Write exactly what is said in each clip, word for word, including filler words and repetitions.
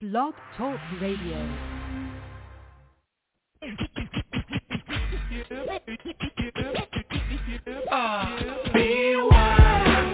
Blog Talk Radio. Uh, be wild.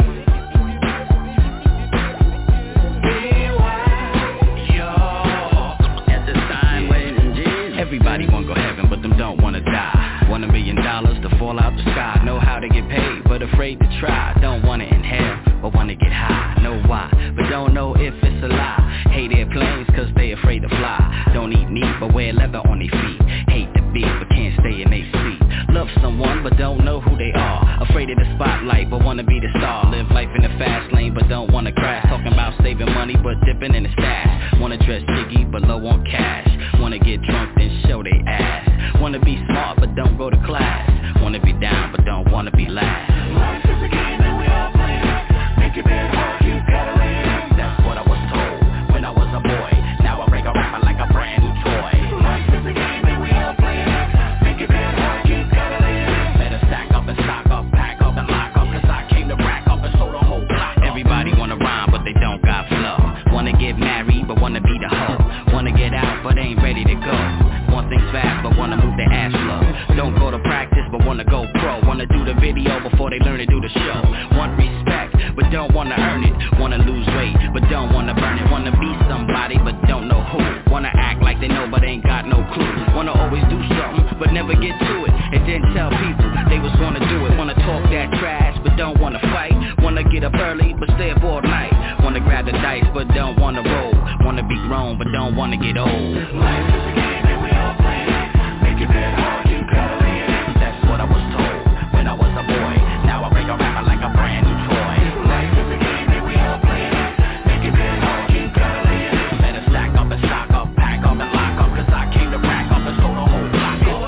Be wild. Yo. At the sign waiting Jesus. Everybody wanna go heaven, but them don't wanna die. Want a million dollars to fall out the sky. Know how to get paid, but afraid to try. Don't wanna inhale, but wanna get high. Know why, but don't know if it's a lie. Hate airplanes, cause they afraid to fly. Don't eat meat, but wear leather on their feet. Hate to be, but can't stay in their seat. Love someone, but don't know who they are. Afraid of the spotlight, but wanna be the star. Live life in the fast lane, but don't wanna crash. Talking about saving money, but dipping in the stash. Wanna dress jiggy, but low on cash. Wanna get drunk, then show they ass. Wanna be smart, but don't go to class. Wanna be down, but don't wanna be last. Life is a game and we all play it. Make it big hard, you gotta win. That's what I was told when I was a boy. Now I break a rapper like a brand new toy. Life is a game and we all play it. Make it big hard, you gotta win. Better stack up and stock up, pack up and lock up. Cause I came to rack up and sold a whole block up. Everybody wanna rhyme, but they don't got flow. Wanna get married, but wanna be the hoe. Wanna get out, but ain't ready to go. Want things fast, but wanna move their ass slow. Don't go to practice, but wanna go pro. Wanna do the video before they learn to do the show. Want respect, but don't wanna earn it. Wanna lose weight, but don't wanna burn it. Wanna be somebody, but don't know who. Wanna act like they know, but ain't got no clue. Wanna always do something, but never get to it. And then tell people they was gonna do it. Wanna talk that trash, but don't wanna fight. Wanna get up early, but stay up all night. Wanna grab the dice, but don't wanna roll. Wanna be grown, but don't wanna get old. Life is a game and we all play it. Make it big hard, you gotta win. That's what I was told when I was a boy. Now I break a rapper like a brand new toy. Life is a game and we all play it. Make it big hard, you gotta win. Better stack up and stock up, pack up and lock up. Cause I came to rack up and sold a whole block up.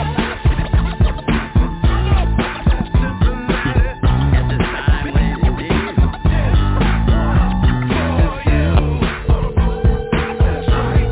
At the time when it did. That's right.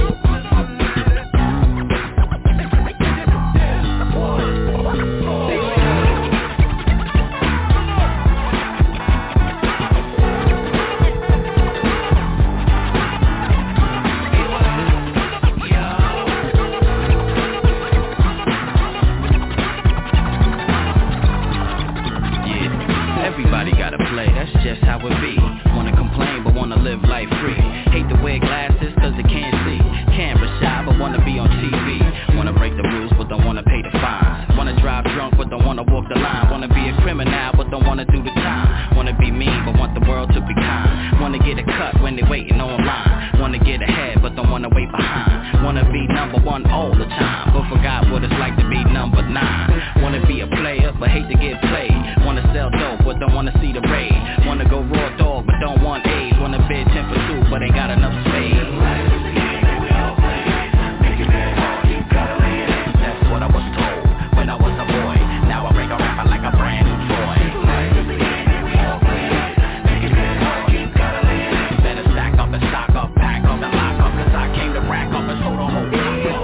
Everybody gotta play, that's just how it be. Wanna complain, but wanna live life free. Hate to wear glasses, cause they can't see. Camera shy, but wanna be on T V. Wanna break the rules, but don't wanna pay the fine. Wanna drive drunk, but don't wanna walk the line. Wanna be a criminal, but don't wanna do the time. Wanna be mean, but want the world to be kind. Wanna get a cut when they waiting online. Wanna get ahead, but don't wanna wait behind. Wanna be number one all the time, but forgot what it's like to be number nine. Wanna be a player, but hate to get played. Wanna sell dope, but don't wanna see the raid. Wanna go raw dog, but don't want AIDS. Wanna bid ten for two, but ain't got enough space. Life is a game and we all play it. Make it big hard, you gotta win. That's what I was told when I was a boy. Now I break a rapper like a brand new toy. Life is a game and we all play it. Make it big hard, you gotta win. Better stack up and stock up, pack up and lock up. Cause I came to rack up and sold a whole block up.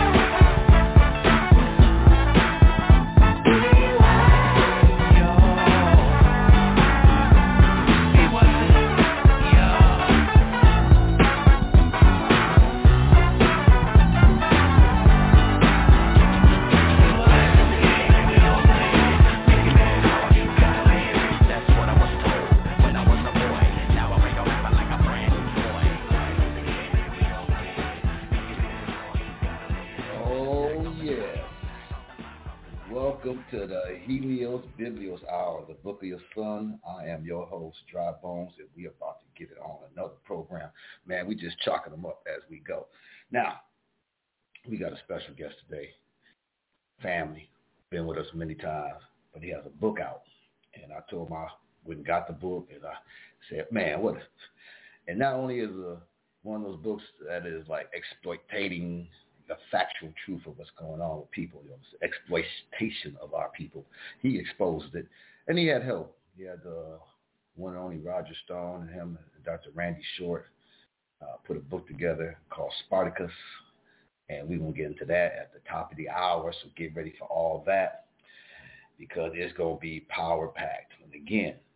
Welcome to the Helios Biblios Hour, the Book of Your Son. I am your host, Dry Bones, and we are about to get it on another program. Man, we just chalking them up as we go. Now, we got a special guest today, family, been with us many times, but he has a book out. And I told him I went and got the book, and I said, man, what? And not only is it one of those books that is like exploiting the factual truth of what's going on with people, you know, exploitation of our people. He exposed it, and he had help. He had uh, one and only Roger Stone and him, and Doctor Randy Short, uh, put a book together called Spartacus, and we're going to get into that at the top of the hour, so get ready for all that, because it's going to be power-packed. And again,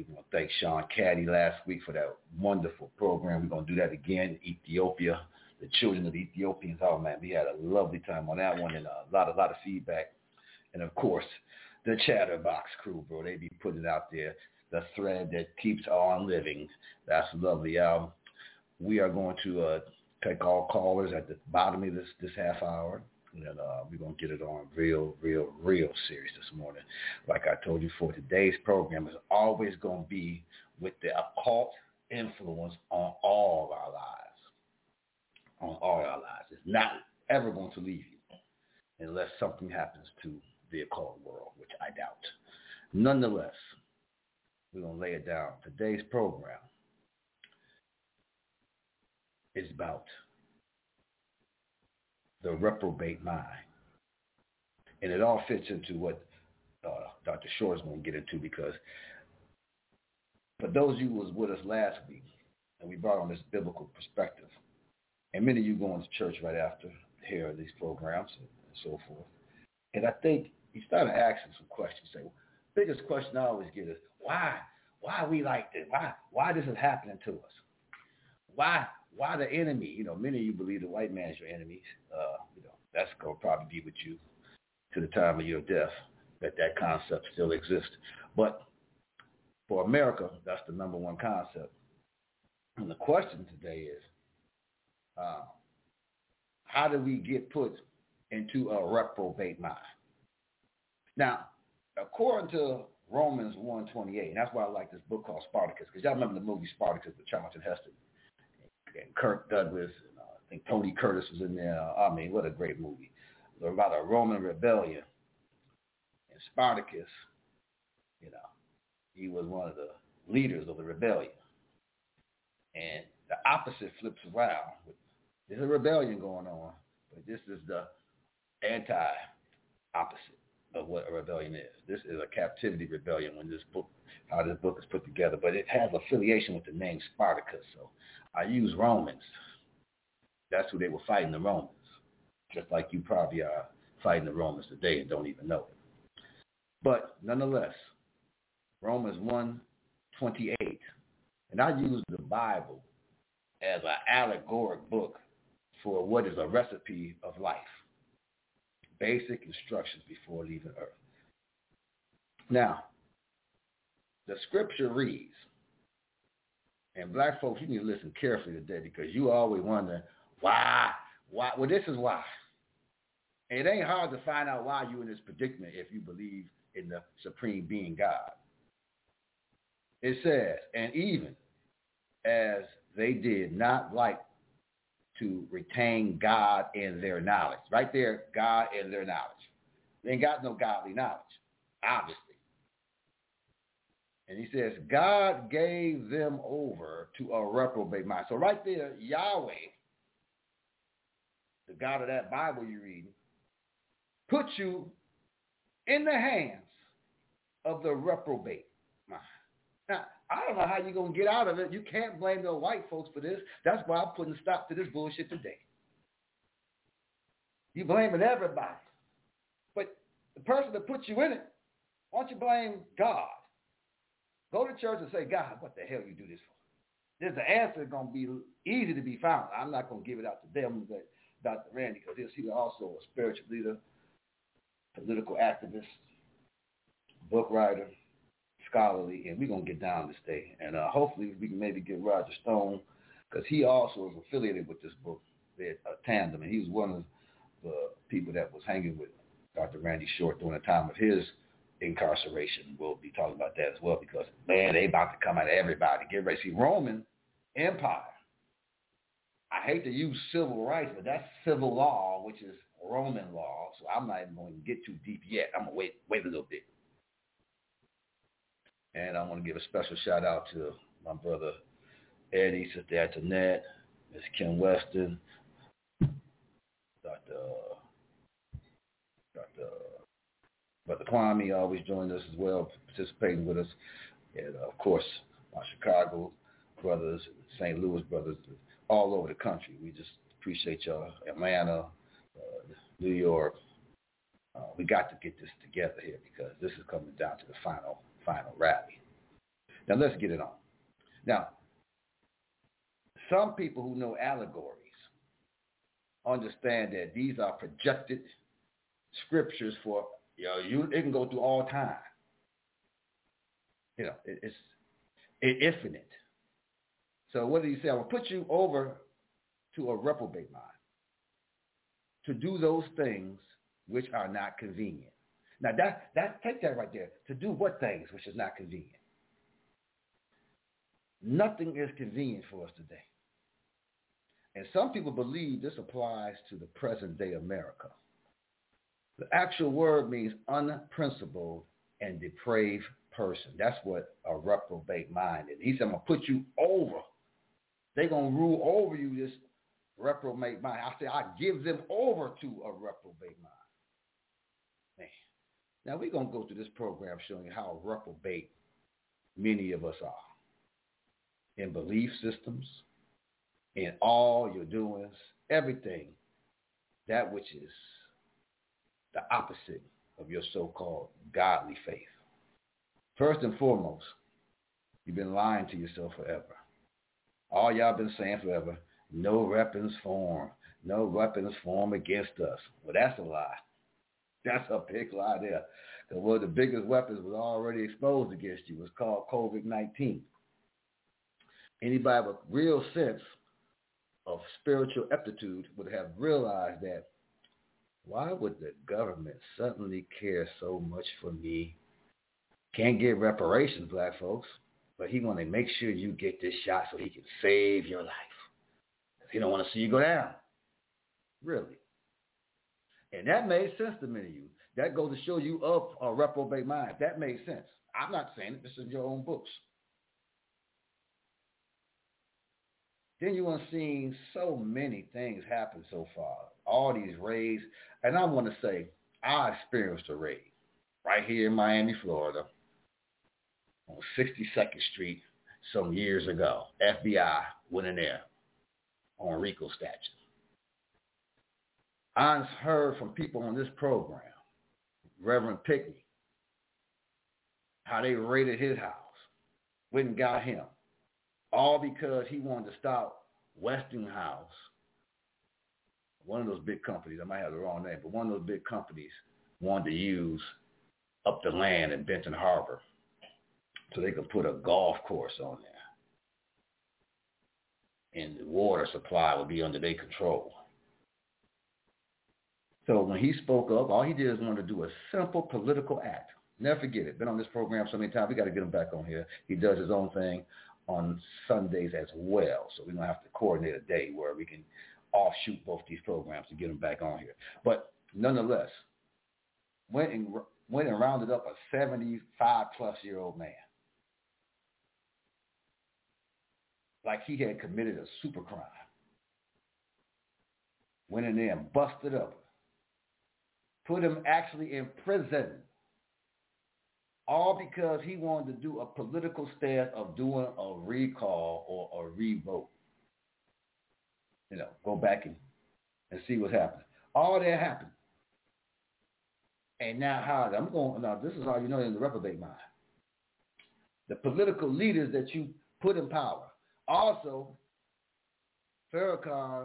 We want to thank Sean Caddy last week for that wonderful program. We're going to do that again. Ethiopia, the children of the Ethiopians. Oh, man, we had a lovely time on that one and a lot, a lot of feedback. And, of course, the Chatterbox crew, bro. They be putting it out there, the thread that keeps on living. That's lovely. Um, we are going to uh, take all callers at the bottom of this, this half hour. And uh, we're going to get it on real, real, real serious this morning. Like I told you, for today's program is always going to be with the occult influence on all of our lives. On all our lives. It's not ever going to leave you unless something happens to the occult world, which I doubt. Nonetheless, we're going to lay it down. Today's program is about the reprobate mind. And it all fits into what uh, Doctor Short is going to get into, because for those of you who was with us last week, and we brought on this biblical perspective, and many of you going to church right after hearing these programs and, and so forth. And I think you started asking some questions. Say, well, biggest question I always get is, why? Why we like this? Why? Why this is happening to us? Why? Why the enemy? You know, many of you believe the white man's your enemy. Uh, you know, that's going to probably be with you to the time of your death, that that concept still exists. But for America, that's the number one concept. And the question today is, uh, how do we get put into a reprobate mind? Now, according to Romans one twenty-eight, and that's why I like this book called Spartacus, because y'all remember the movie Spartacus with Charlton Heston and Kirk Douglas, and uh, I think Tony Curtis was in there. I mean, what a great movie. It was about a Roman rebellion. And Spartacus, you know, he was one of the leaders of the rebellion. And the opposite flips around. There's a rebellion going on, but this is the anti-opposite of what a rebellion is. This is a captivity rebellion when this book, how this book is put together, but it has affiliation with the name Spartacus. So I use Romans. That's who they were fighting, the Romans. Just like you probably are fighting the Romans today and don't even know it. But nonetheless, Romans one twenty-eight, and I use the Bible as an allegoric book for what is a recipe of life. Basic instructions before leaving earth. Now, the scripture reads, and black folks, you need to listen carefully today, because you always wonder why, why, well, this is why. And it ain't hard to find out why you're in this predicament if you believe in the supreme being God. It says, and even as they did not like to retain God in their knowledge. Right there, God in their knowledge. They ain't got no godly knowledge, obviously. And he says, God gave them over to a reprobate mind. So right there, Yahweh, the God of that Bible you're reading, put you in the hands of the reprobate mind. Now, I don't know how you're going to get out of it. You can't blame the white folks for this. That's why I'm putting a stop to this bullshit today. You're blaming everybody. But the person that put you in it, why don't you blame God? Go to church and say, God, what the hell you do this for? There's the answer going to be easy to be found. I'm not going to give it out to them, but Doctor Randy, because he's also a spiritual leader, political activist, book writer, scholarly, and we're going to get down this day. And uh, hopefully we can maybe get Roger Stone, because he also is affiliated with this book, they're a tandem, and he was one of the people that was hanging with Doctor Randy Short during the time of his incarceration. We'll be talking about that as well, because, man, they about to come at everybody. Get ready. See, Roman Empire, I hate to use civil rights, but that's civil law, which is Roman law, so I'm not even going to get too deep yet. I'm going to wait, wait a little bit. And I want to give a special shout out to my brother Eddie, Sister Antoinette, Miss Kim Weston, Doctor Doctor Brother Kwame always joined us as well, participating with us. And uh, of course, my Chicago brothers, Saint Louis brothers, all over the country. We just appreciate y'all. Atlanta, uh, New York. Uh, we got to get this together here, because this is coming down to the final final rally. Now let's get it on. Now, some people who know allegories understand that these are projected scriptures for, you know, you, it can go through all time. You know, it, it's it, infinite. So what did he say? I will put you over to a reprobate mind to do those things which are not convenient. Now that that take that right there. To do what things which is not convenient? Nothing is convenient for us today. And some people believe this applies to the present day America. The actual word means unprincipled and depraved person. That's what a reprobate mind is. He said, I'm going to put you over. They're going to rule over you, this reprobate mind. I said, I give them over to a reprobate mind. Man. Now, we're going to go through this program showing you how reprobate many of us are in belief systems, in all your doings, everything, that which is the opposite of your so-called godly faith. First and foremost, you've been lying to yourself forever. All y'all been saying forever, no weapons form, no weapons form against us. Well, that's a lie. That's a big lie there. Because one of the biggest weapons was already exposed against you. It was called covid nineteen. Anybody with real sense of spiritual aptitude would have realized that why would the government suddenly care so much for me? Can't get reparations, black folks, but he want to make sure you get this shot so he can save your life. He don't want to see you go down. Really. And that made sense to many of you. That goes to show you of a reprobate mind. That made sense. I'm not saying it. This is your own books. Then you want to see so many things happen so far. All these raids. And I want to say, I experienced a raid right here in Miami, Florida, on sixty-second Street some years ago. F B I went in there on RICO statute. I heard from people on this program, Reverend Pickney, how they raided his house, went and got him, all because he wanted to stop Westinghouse, one of those big companies, I might have the wrong name, but one of those big companies wanted to use up the land in Benton Harbor so they could put a golf course on there. And the water supply would be under their control. So when he spoke up, all he did is want to do a simple political act. Never forget it. Been on this program so many times, we got to get him back on here. He does his own thing on Sundays as well. So we're going to have to coordinate a day where we can offshoot both these programs to get him back on here. But nonetheless, went and, went and rounded up a seventy-five plus year old man. Like he had committed a super crime. Went in there and busted up. Put him actually in prison. All because he wanted to do a political stance of doing a recall or a revote. You know, go back and, and see what's happening. All that happened. And now how, I'm going, now this is how you know in the reprobate mind. The political leaders that you put in power. Also, Farrakhan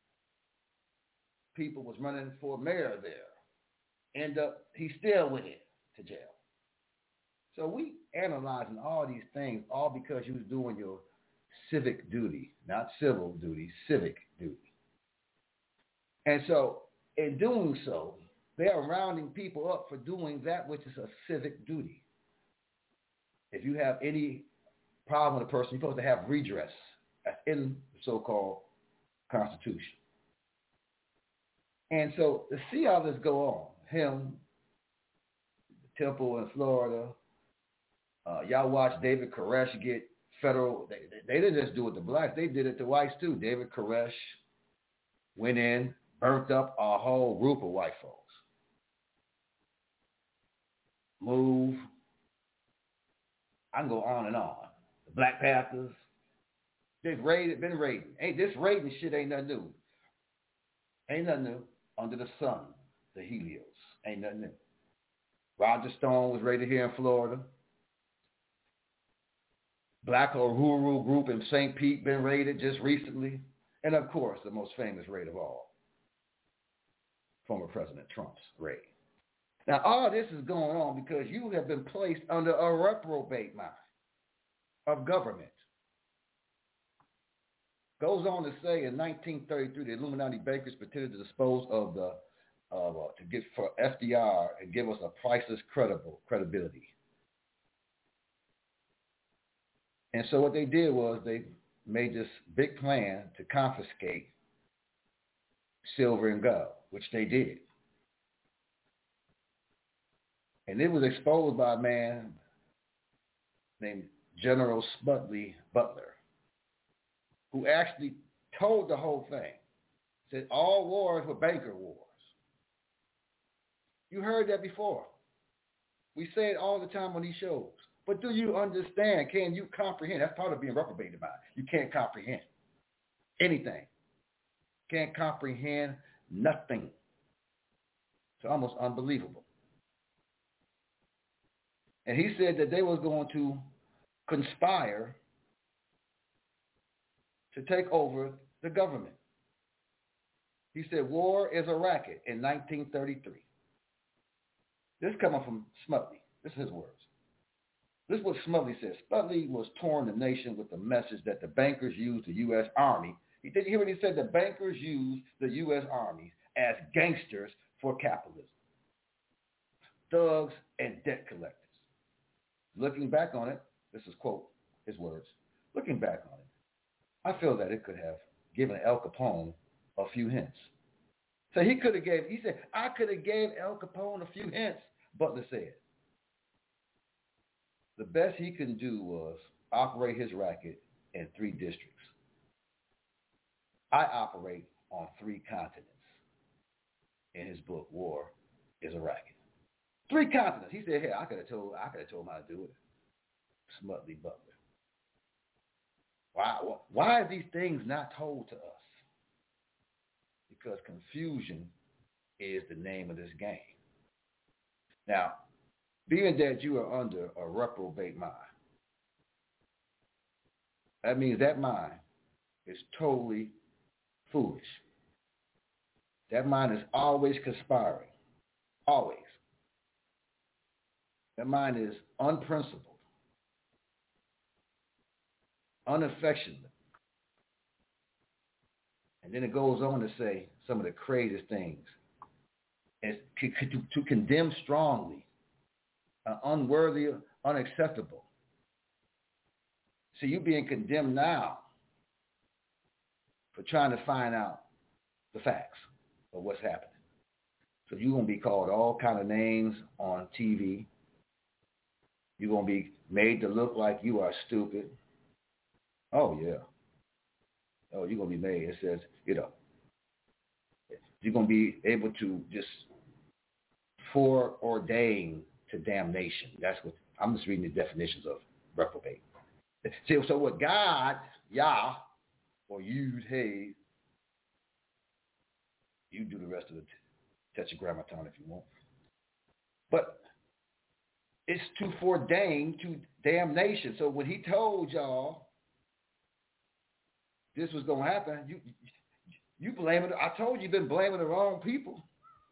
people was running for mayor there. End up, he still went in to jail. So we analyzing all these things, all because you was doing your civic duty, not civil duty, civic duty. And so in doing so, they are rounding people up for doing that which is a civic duty. If you have any problem with a person, you're supposed to have redress. That's in the so-called Constitution. And so to see how this go on, him, the Temple in Florida, uh, y'all watch David Koresh get federal, they, they didn't just do it to blacks, they did it to whites too. David Koresh went in, burnt up a whole group of white folks. Move. I can go on and on. The Black Panthers, they've raided, been raiding. Hey, this raiding shit ain't nothing new. Ain't nothing new. Under the sun, the Helios. Ain't nothing new. Roger Stone was raided here in Florida. Black Uhuru group in Saint Pete been raided just recently. And of course, the most famous raid of all, former President Trump's raid. Now, all this is going on because you have been placed under a reprobate mind of government. Goes on to say in nineteen thirty-three, the Illuminati bankers pretended to dispose of the, uh, to get for F D R and give us a priceless credible credibility. And so what they did was they made this big plan to confiscate silver and gold, which they did. And it was exposed by a man named General Smedley Butler, who actually told the whole thing. Said all wars were banker wars. You heard that before. We say it all the time on these shows. But do you understand? Can you comprehend? That's part of being reprobated by. You can't comprehend anything. Can't comprehend nothing. It's almost unbelievable. And he said that they was going to conspire to take over the government. He said war is a racket in nineteen thirty-three. This coming from Smedley. This is his words. This is what Smedley says. Smedley was touring the nation with the message that the bankers used the U S Army. He did hear what he said? The bankers used the U S Army as gangsters for capitalism. Thugs and debt collectors. Looking back on it, this is quote his words. Looking back on it, I feel that it could have given Al Capone a few hints. So he could have gave, he said, I could have gave Al Capone a few hints, Butler said. The best he could do was operate his racket in three districts. I operate on three continents. In his book, War is a Racket. Three continents. He said, hey, I could have told I could have told him how to do it. Smedley Butler. Why, why are these things not told to us? Because confusion is the name of this game. Now, being that you are under a reprobate mind, that means that mind is totally foolish. That mind is always conspiring. Always. That mind is unprincipled, unaffectionate. And then it goes on to say some of the craziest things. And to, to, to condemn strongly, uh, unworthy, unacceptable. So you're being condemned now for trying to find out the facts of what's happening. So you're going to be called all kind of names on T V. You're going to be made to look like you are stupid. Oh, yeah. Oh, you're going to be made. It says, you know, you're going to be able to just foreordain to damnation. That's what, I'm just reading the definitions of reprobate. See, so what God, Yah, or Yud, Hey, you do the rest of the tetragrammaton if you want. But it's to foreordain to damnation. So when he told y'all this was going to happen, you you blame it. I told you you've been blaming the wrong people.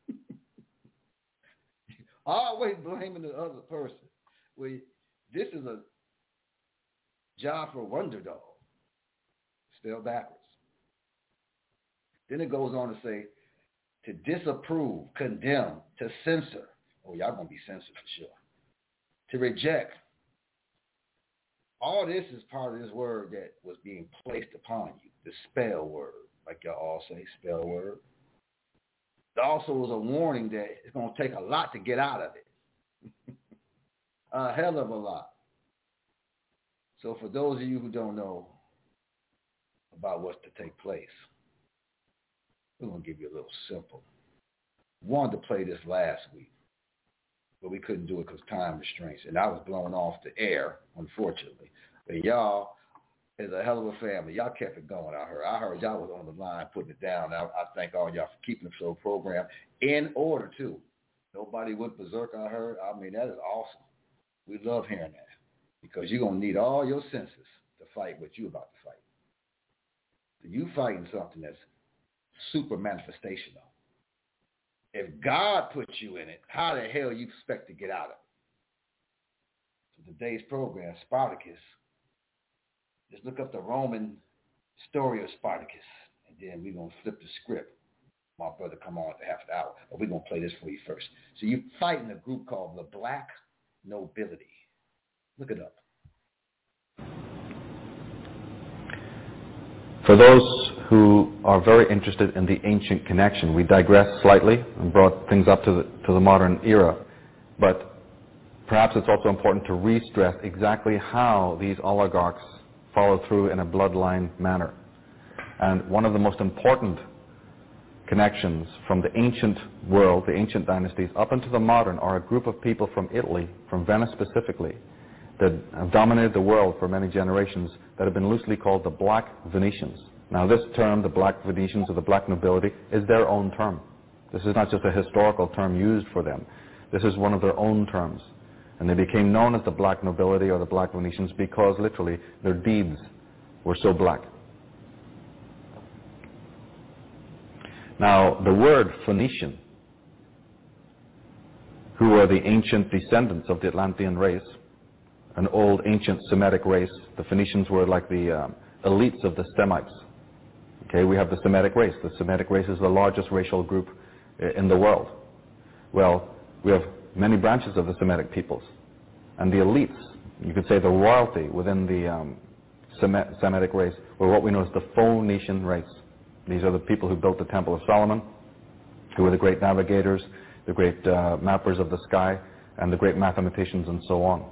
Always blaming the other person. Well, this is a job for Wonder Dog. Spelled backwards. Then it goes on to say, to disapprove, condemn, to censor. Oh, y'all going to be censored for sure. To reject. All this is part of this word that was being placed upon you, the spell word, like y'all all say, spell word. There also was a warning that it's going to take a lot to get out of it. A hell of a lot. So for those of you who don't know about what's to take place, we're going to give you a little simple. We wanted to play this last week, but we couldn't do it because time restraints. And I was blown off the air, unfortunately. But y'all is a hell of a family. Y'all kept it going, I heard. I heard y'all was on the line putting it down. I, I thank all y'all for keeping the show program in order, too. Nobody went berserk, I heard. I mean, that is awesome. We love hearing that. because you're going to need all your senses to fight what you're about to fight. So you fighting something that's super manifestational. If God puts you in it, how the hell you expect to get out of it? So today's program, Spartacus, just look up the Roman story of Spartacus, and then we're going to flip the script. My brother come on at the half an hour, but we're going to play this for you first. So you're fighting a group called the Black Nobility. Look it up. For those who are very interested in the ancient connection, we digressed slightly and brought things up to the, to the modern era, but perhaps it's also important to re-stress exactly how these oligarchs follow through in a bloodline manner. And one of the most important connections from the ancient world, the ancient dynasties, up into the modern are a group of people from Italy, from Venice specifically, that have dominated the world for many generations that have been loosely called the Black Venetians. Now this term, the Black Venetians or the Black Nobility, is their own term. This is not just a historical term used for them. This is one of their own terms. And they became known as the Black Nobility or the Black Venetians because literally their deeds were so black. Now the word Phoenician, who are the ancient descendants of the Atlantean race, an old ancient Semitic race. The Phoenicians were like the um, elites of the Semites. Okay, we have the Semitic race. The Semitic race is the largest racial group in the world. Well, we have many branches of the Semitic peoples. And the elites, you could say the royalty within the um, Semitic race, were what we know as the Phoenician race. These are the people who built the Temple of Solomon, who were the great navigators, the great uh, mappers of the sky, and the great mathematicians and so on.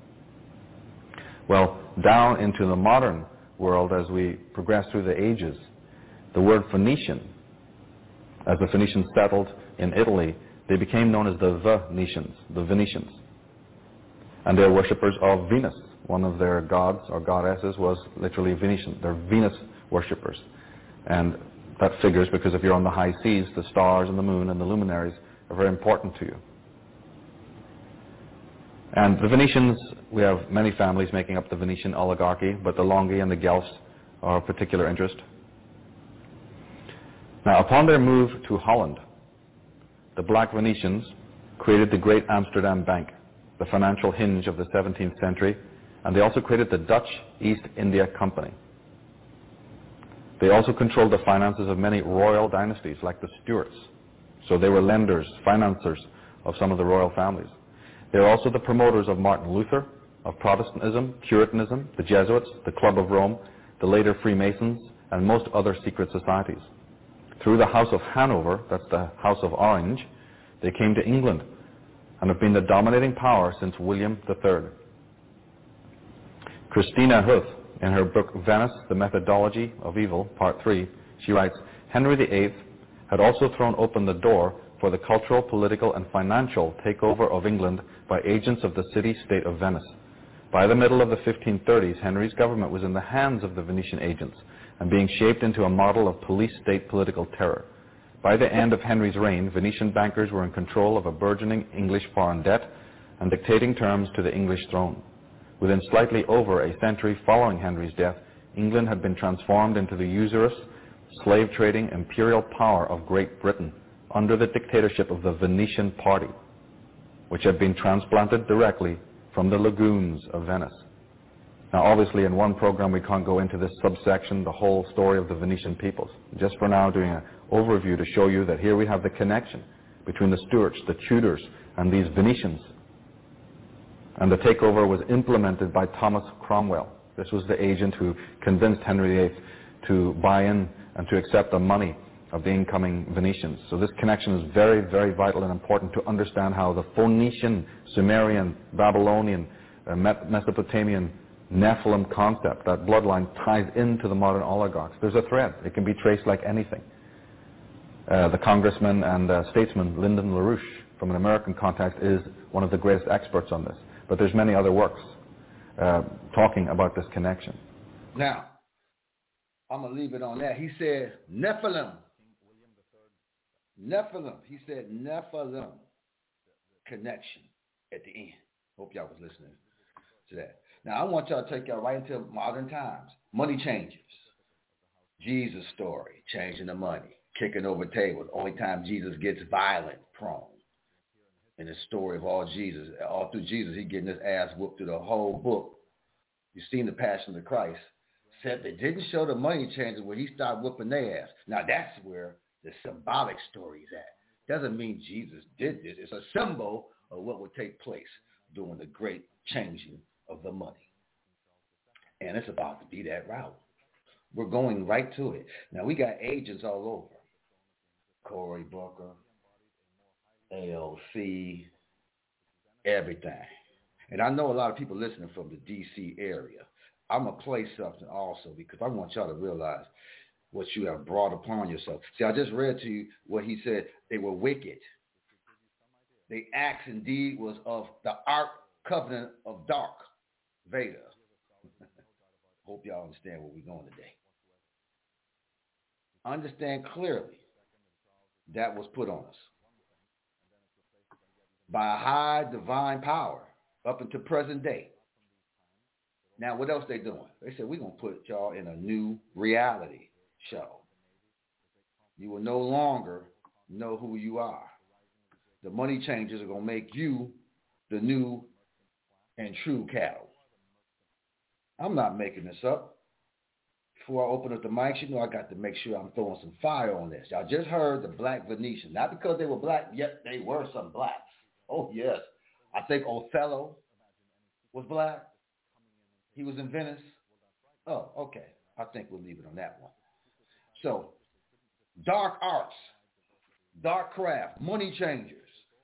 Well, down into the modern world as we progress through the ages, the word Phoenician, as the Phoenicians settled in Italy, they became known as the Venetians, the Venetians. And they're worshippers of Venus. One of their gods or goddesses was literally Venetian. They're Venus worshippers. And that figures because if you're on the high seas, the stars and the moon and the luminaries are very important to you. And the Venetians, we have many families making up the Venetian oligarchy, but the Longhi and the Guelphs are of particular interest. Now, upon their move to Holland, the Black Venetians created the Great Amsterdam Bank, the financial hinge of the seventeenth century, and they also created the Dutch East India Company. They also controlled the finances of many royal dynasties, like the Stuarts. So they were lenders, financiers of some of the royal families. They are also the promoters of Martin Luther, of Protestantism, Puritanism, the Jesuits, the Club of Rome, the later Freemasons, and most other secret societies. Through the House of Hanover, that's the House of Orange, they came to England and have been the dominating power since William the Third. Christina Huth, in her book Venice, The Methodology of Evil, Part three, she writes, Henry the Eighth had also thrown open the door for the cultural, political, and financial takeover of England by agents of the city-state of Venice. By the middle of the fifteen thirties, Henry's government was in the hands of the Venetian agents and being shaped into a model of police-state political terror. By the end of Henry's reign, Venetian bankers were in control of a burgeoning English foreign debt and dictating terms to the English throne. Within slightly over a century following Henry's death, England had been transformed into the usurious, slave-trading imperial power of Great Britain under the dictatorship of the Venetian Party, which had been transplanted directly from the lagoons of Venice. Now, obviously, in one program, we can't go into this subsection, the whole story of the Venetian peoples. Just for now, doing an overview to show you that here we have the connection between the Stuarts, the Tudors, and these Venetians. And the takeover was implemented by Thomas Cromwell. This was the agent who convinced Henry the Eighth to buy in and to accept the money of the incoming Venetians. So this connection is very, very vital and important to understand how the Phoenician, Sumerian, Babylonian, uh, Mesopotamian, Nephilim concept, that bloodline, ties into the modern oligarchs. There's a thread. It can be traced like anything. Uh, the congressman and uh, statesman Lyndon LaRouche, from an American context, is one of the greatest experts on this. But there's many other works uh, talking about this connection. Now, I'm going to leave it on that. He said Nephilim. Nephilim. He said Nephilim connection at the end. Hope y'all was listening to that. Now, I want y'all to take y'all right into modern times. Money changers. Jesus' story, changing the money, kicking over tables. Only time Jesus gets violent prone. In the story of all Jesus, all through Jesus, he getting his ass whooped through the whole book. You've seen the Passion of the Christ. Said they didn't show the money changers where he started whooping their ass. Now that's where the symbolic story is at. Doesn't mean Jesus did this. It's a symbol of what would take place during the great changing of the money. And it's about to be that route. We're going right to it. Now we got agents all over. Cory Booker, A O C, everything. And I know a lot of people listening from the D C area. I'm going to play something also because I want y'all to realize what you have brought upon yourself. See, I just read to you what he said. They were wicked. Their acts indeed was of the Ark Covenant of Dark Vader. Hope y'all understand where we're going today. Understand clearly that was put on us by a high divine power up until present day. Now, what else they doing? They said, we're going to put y'all in a new reality show. You will no longer know who you are. The money changers are going to make you the new and true cattle. I'm not making this up. Before I open up the mics, you know I got to make sure I'm throwing some fire on this. Y'all just heard the Black Venetian. Not because they were black, yet they were some blacks. Oh, yes. I think Othello was black. He was in Venice. Oh, okay. I think we'll leave it on that one. So, dark arts, dark craft, money changers,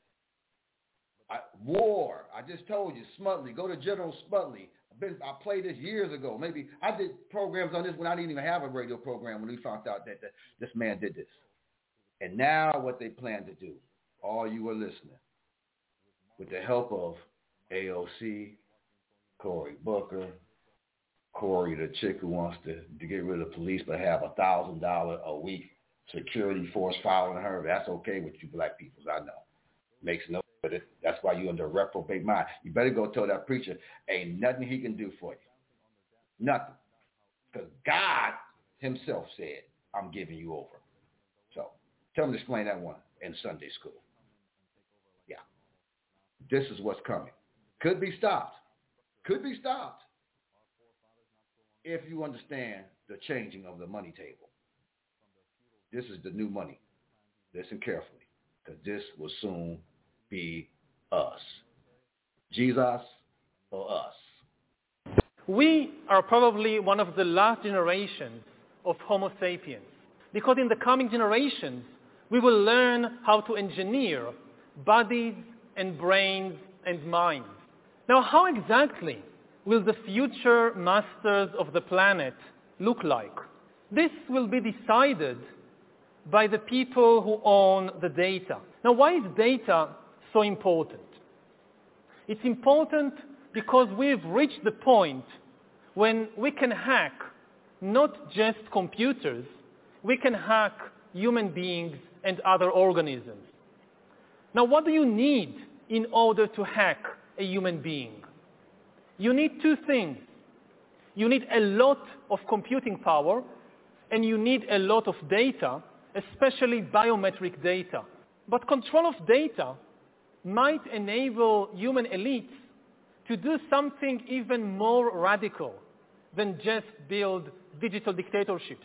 I, war. I just told you, Smutly. Go to General Smutly. I've been, I played this years ago. Maybe I did programs on this when I didn't even have a radio program when we found out that, that this man did this. And now what they plan to do, all you are listening, with the help of A O C, Cory Booker, Cory, the chick who wants to, to get rid of the police but have a one thousand dollars a week security force following her. That's okay with you black people, I know. Makes no sense. That's why you under a reprobate mind. You better go tell that preacher, ain't nothing he can do for you. Nothing. Because God himself said, I'm giving you over. So tell him to explain that one in Sunday school. Yeah. This is what's coming. Could be stopped. Could be stopped if you understand the changing of the money table. This is the new money. Listen carefully, because this will soon be us. Jesus or us. We are probably one of the last generations of Homo sapiens, because in the coming generations, we will learn how to engineer bodies and brains and minds. Now, how exactly will the future masters of the planet look like? This will be decided by the people who own the data. Now, why is data so important? It's important because we've reached the point when we can hack not just computers, we can hack human beings and other organisms. Now, what do you need in order to hack a human being? You need two things. You need a lot of computing power, and you need a lot of data, especially biometric data. But control of data might enable human elites to do something even more radical than just build digital dictatorships.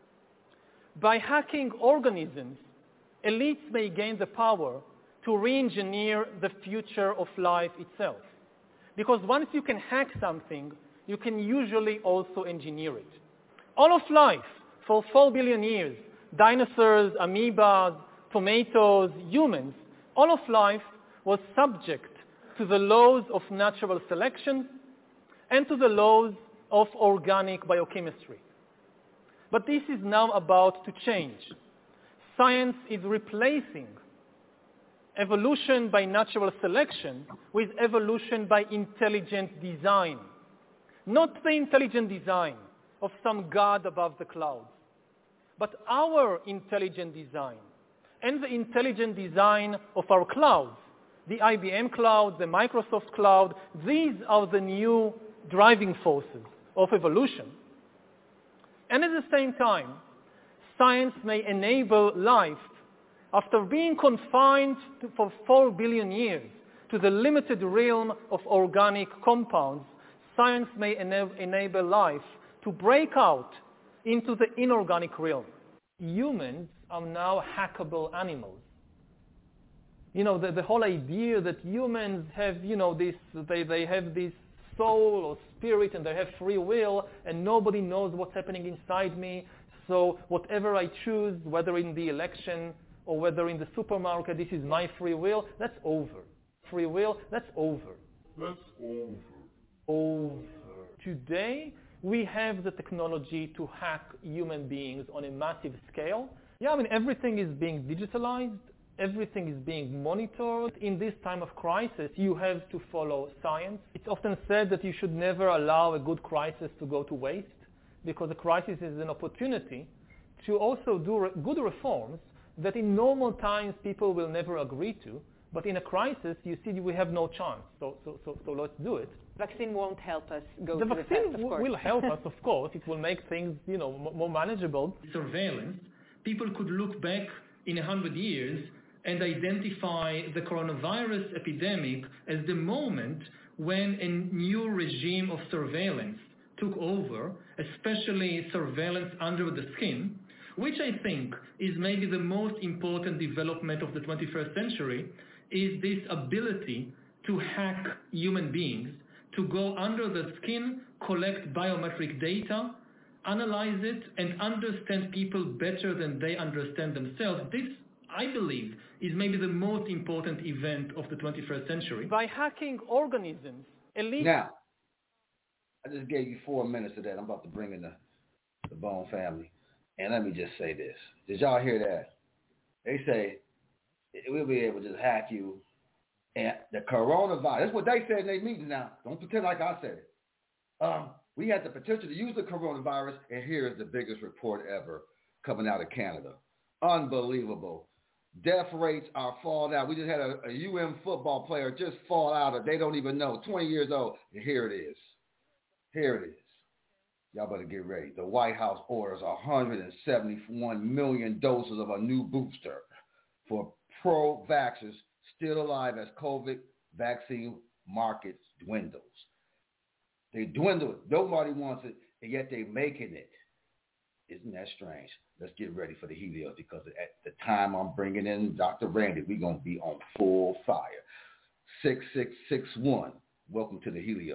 By hacking organisms, elites may gain the power to re-engineer the future of life itself. Because once you can hack something, you can usually also engineer it. All of life, for four billion years, dinosaurs, amoebas, tomatoes, humans, all of life was subject to the laws of natural selection and to the laws of organic biochemistry. But this is now about to change. Science is replacing evolution by natural selection with evolution by intelligent design. Not the intelligent design of some god above the clouds, but our intelligent design and the intelligent design of our clouds, the I B M cloud, the Microsoft cloud. These are the new driving forces of evolution. And at the same time, science may enable life after being confined to, for four billion years to the limited realm of organic compounds. Science may ena- enable life to break out into the inorganic realm. Humans are now hackable animals. You know, the, the whole idea that humans have, you know, this, they, they have this soul or spirit and they have free will and nobody knows what's happening inside me. So whatever I choose, whether in the election or whether in the supermarket, this is my free will, that's over. Free will, that's over. That's over. Over. Today, we have the technology to hack human beings on a massive scale. Yeah, I mean, everything is being digitalized. Everything is being monitored. In this time of crisis, you have to follow science. It's often said that you should never allow a good crisis to go to waste, because a crisis is an opportunity to also do re- good reforms that in normal times people will never agree to. But in a crisis, you see we have no chance. So, so, so, so let's do it. Vaccine won't help us go the to vaccine the test, of w- course. will help us, of course. It will make things, you know, m- more manageable. Surveillance, people could look back in a hundred years and identify the coronavirus epidemic as the moment when a new regime of surveillance took over, especially surveillance under the skin, which I think is maybe the most important development of the twenty-first century, is this ability to hack human beings, to go under the skin, collect biometric data, analyze it, and understand people better than they understand themselves. This, I believe, is maybe the most important event of the twenty-first century. By hacking organisms, elite... Now, I just gave you four minutes of that. I'm about to bring in the, the Bone family. And let me just say this. Did y'all hear that? They say we'll be able to just hack you. And the coronavirus, that's what they said in their meeting now. Don't pretend like I said it. Um, we had the potential to use the coronavirus, and here is the biggest report ever coming out of Canada. Unbelievable. Death rates are falling out. We just had a, a U M football player just fall out of, they don't even know, twenty years old. And here it is. Here it is. Y'all better get ready. The White House orders one hundred seventy-one million doses of a new booster for pro-vaxxers still alive as COVID vaccine market dwindles. They dwindle. Nobody wants it, and yet they're making it. Isn't that strange? Let's get ready for the Helios, because at the time I'm bringing in Doctor Randy, we're going to be on full fire. six six six one. Welcome to the Helios.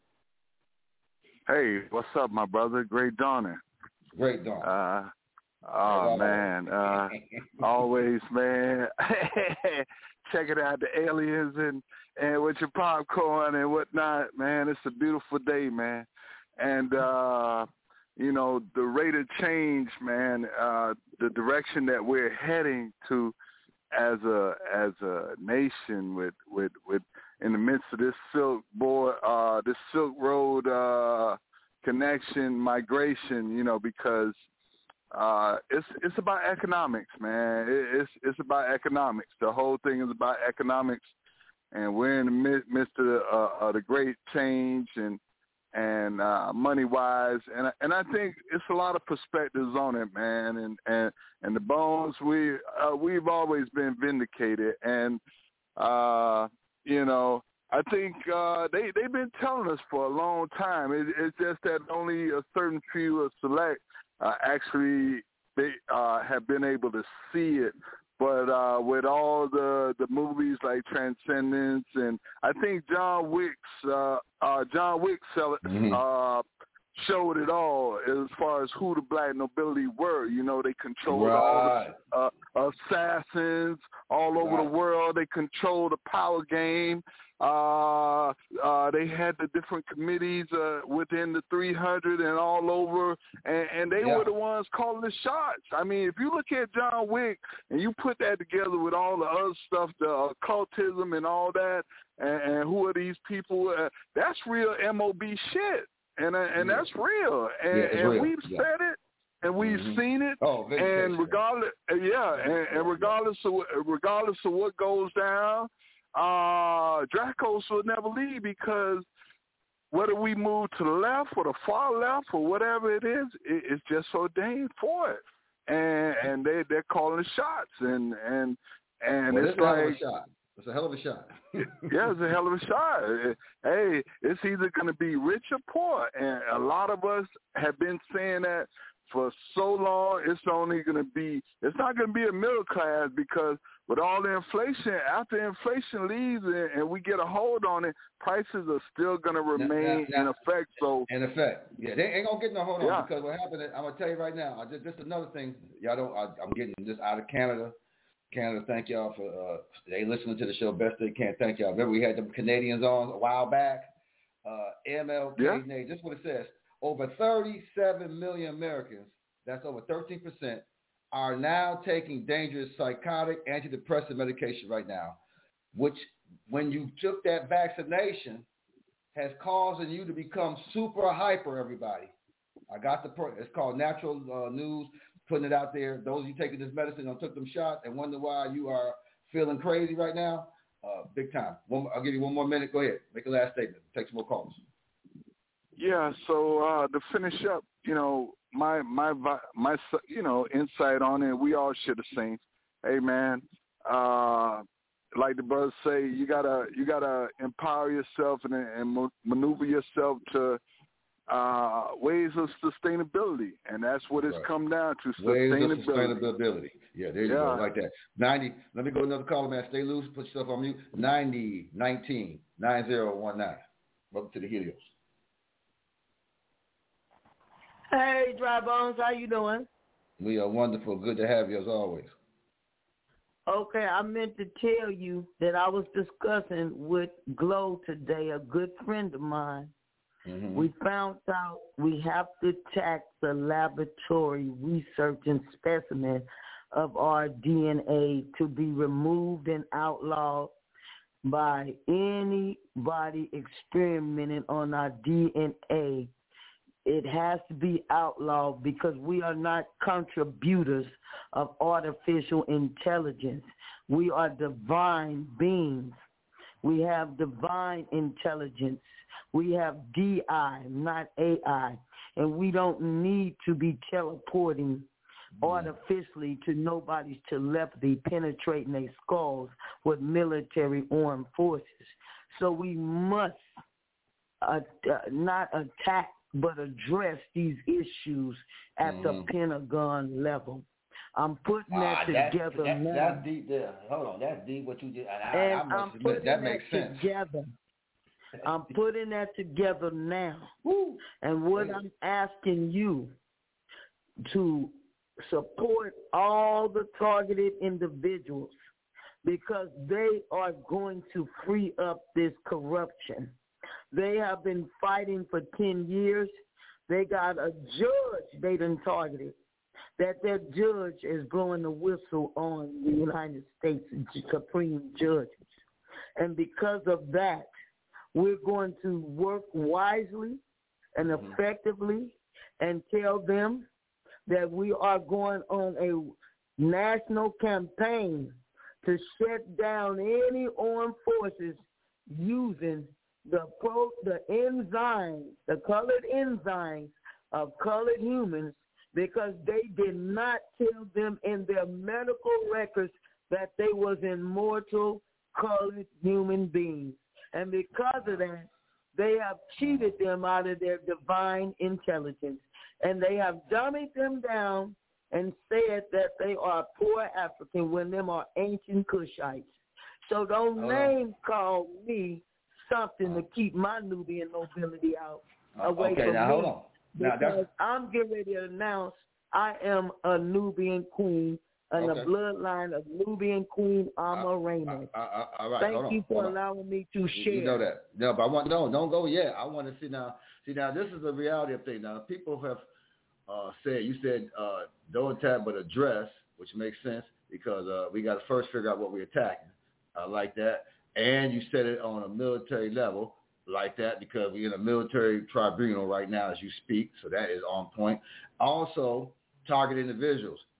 Hey, what's up, my brother? Great dawning. Great dawning. Uh, oh, man. Uh, always, man. Checking out the aliens and, and with your popcorn and whatnot, man. It's a beautiful day, man. And, uh, you know, the rate of change, man, uh, the direction that we're heading to as a as a nation with, with, with in the midst of this Silk board, uh, this Silk Road uh, connection, migration, you know, because uh, it's it's about economics, man. It, it's it's about economics. The whole thing is about economics, and we're in the mid, midst of the, uh, uh, the great change and and uh, money-wise, and and I think it's a lot of perspectives on it, man. And and, and the Bones, we uh, we've always been vindicated, and uh, you know, I think uh, they they've been telling us for a long time. It, it's just that only a certain few of select uh, actually they uh, have been able to see it. But uh, with all the, the movies like Transcendence, and I think John Wick's uh, uh, John Wick mm-hmm. uh, showed it all as far as who the black nobility were. You know, they controlled right. all the uh, assassins all over right. the world. They controlled the power game. Uh, uh, they had the different committees uh, within the three hundred and all over, and, and they yeah. were the ones calling the shots. I mean, if you look at John Wick and you put that together with all the other stuff, the occultism and all that, and, and who are these people, uh, that's real M O B shit, and uh, and yeah. that's real, and, yeah, and real. we've yeah. said it. And we've mm-hmm. seen it, oh, and regardless, yeah, and, and regardless of regardless of what goes down, uh, Dracos will never leave because whether we move to the left or the far left or whatever it is, it, it's just ordained for it. And and they they're calling the shots, and and and well, it's like a shot. It's a hell of a shot. Yeah, it's a hell of a shot. Hey, it's either going to be rich or poor, and a lot of us have been saying that for so long. It's only going to be. It's not going to be a middle class, because with all the inflation, after inflation leaves and, and we get a hold on it, prices are still going to remain now, now, in effect. So in effect, yeah, they ain't gonna get no hold on yeah. because what happened is, I'm gonna tell you right now. I just, just another thing, y'all don't. I, I'm getting this out of Canada. Canada, thank y'all for uh, they listening to the show best they can. Thank y'all. Remember we had them Canadians on a while back. Uh, M L K, yeah. This is what it says. Over thirty-seven million Americans, that's over thirteen percent, are now taking dangerous psychotic antidepressant medication right now, which when you took that vaccination has caused you to become super hyper, everybody. I got the, pro- it's called Natural uh, News, putting it out there. Those of you taking this medicine and took them shots and wonder why you are feeling crazy right now, uh, big time. One, I'll give you one more minute. Go ahead. Make a last statement. Take some more calls. Yeah, so uh, to finish up, you know, my my my you know insight on it, we all share the same. Hey man, uh, like the brothers say, you gotta you gotta empower yourself and, and maneuver yourself to uh, ways of sustainability, and that's what it's right. come down to. Ways sustainability. of sustainability. Yeah, there you yeah. go, like that. Ninety. Let me go another caller, man. Stay loose. Put yourself on mute. Ninety nineteen nine zero one nine. Welcome to the Helios. Hey, Dry Bones, how you doing? We are wonderful. Good to have you as always. Okay, I meant to tell you that I was discussing with Glow today, a good friend of mine. Mm-hmm. We found out we have to tax the laboratory research and specimen of our D N A to be removed and outlawed by anybody experimenting on our D N A. It has to be outlawed because we are not contributors of artificial intelligence. We are divine beings. We have divine intelligence. We have D I, not A I. And we don't need to be teleporting artificially to nobody's telepathy, penetrating their skulls with military armed forces. So we must uh, uh, not attack but address these issues at mm-hmm. the Pentagon level. I'm putting ah, that together that's, now. That's deep there. Hold on, that's deep what you did. And, I, and I must I'm admit, putting that that makes sense. together. I'm putting that together now. Woo. And what I'm asking you to support all the targeted individuals, because they are going to free up this corruption. They have been fighting for ten years. They got a judge they done targeted. That that judge is blowing the whistle on the United States Supreme Judges. And because of that, we're going to work wisely and effectively and tell them that we are going on a national campaign to shut down any armed forces using the pro, the enzymes, the colored enzymes of colored humans, because they did not tell them in their medical records that they was immortal colored human beings. And because of that, they have cheated them out of their divine intelligence. And they have dummied them down and said that they are poor African when them are ancient Cushites. So don't oh. name call me something to keep my Nubian nobility out away okay, from now me. Hold on. Now, because I'm getting ready to announce I am a Nubian queen and okay. a bloodline of Nubian queen Amarena. Uh, uh, uh, all right, Thank hold you on, for hold allowing on. me to share. You know that. No, but I want no, don't go yet. I want to see now. See now, this is the reality of things. Now, people have uh, said you said uh, don't attack but address, which makes sense because uh, we got to first figure out what we're attacking. I like that. And you said it on a military level like that because we're in a military tribunal right now as you speak, so that is on point. Also, target individuals.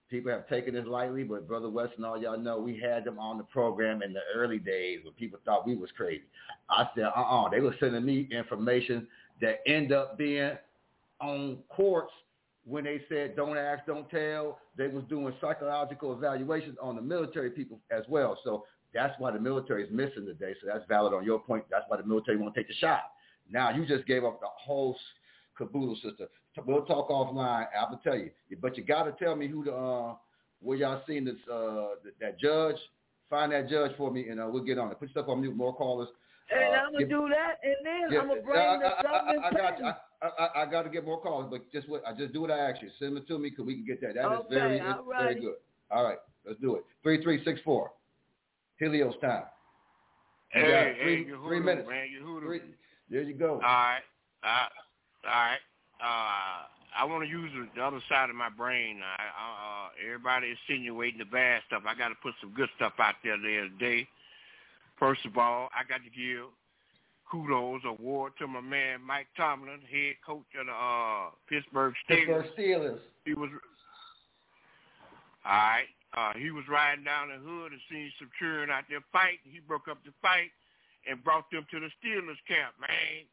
people have taken this lightly, but Brother West and all y'all know we had them on the program in the early days when people thought we was crazy. I said, uh-uh. They were sending me information that end up being on courts when they said don't ask, don't tell. They was doing psychological evaluations on the military people as well. So that's why the military is missing today. So that's valid on your point. That's why the military won't take the shot. Now you just gave up the whole caboodle, sister. We'll talk offline. I will tell you, but you got to tell me who the uh, where y'all seen this uh, that judge. Find that judge for me, and uh, we'll get on it. Put stuff on mute. More callers. And uh, I'm gonna give, do that, and then yeah, I'm gonna bring I, the I, Southern I, I, I got you. I, I, I got to get more callers, but just what I just do what I ask you. Send it to me because we can get that. That okay, is very, all very good. All right, let's do it. Three three six four. Helios time. You hey, got hey, three, you three hoodoo, minutes. Man, you hoodoo. Three, there you go. All right, uh, all right. Uh, I want to use the other side of my brain. I, uh, everybody is insinuating the bad stuff. I got to put some good stuff out there there today. First of all, I got to give kudos award to my man Mike Tomlin, head coach of the uh, Pittsburgh Steelers. Pittsburgh Steelers. He was all right. Uh, he was riding down the hood and seen some children out there fighting. He broke up the fight and brought them to the Steelers camp, man.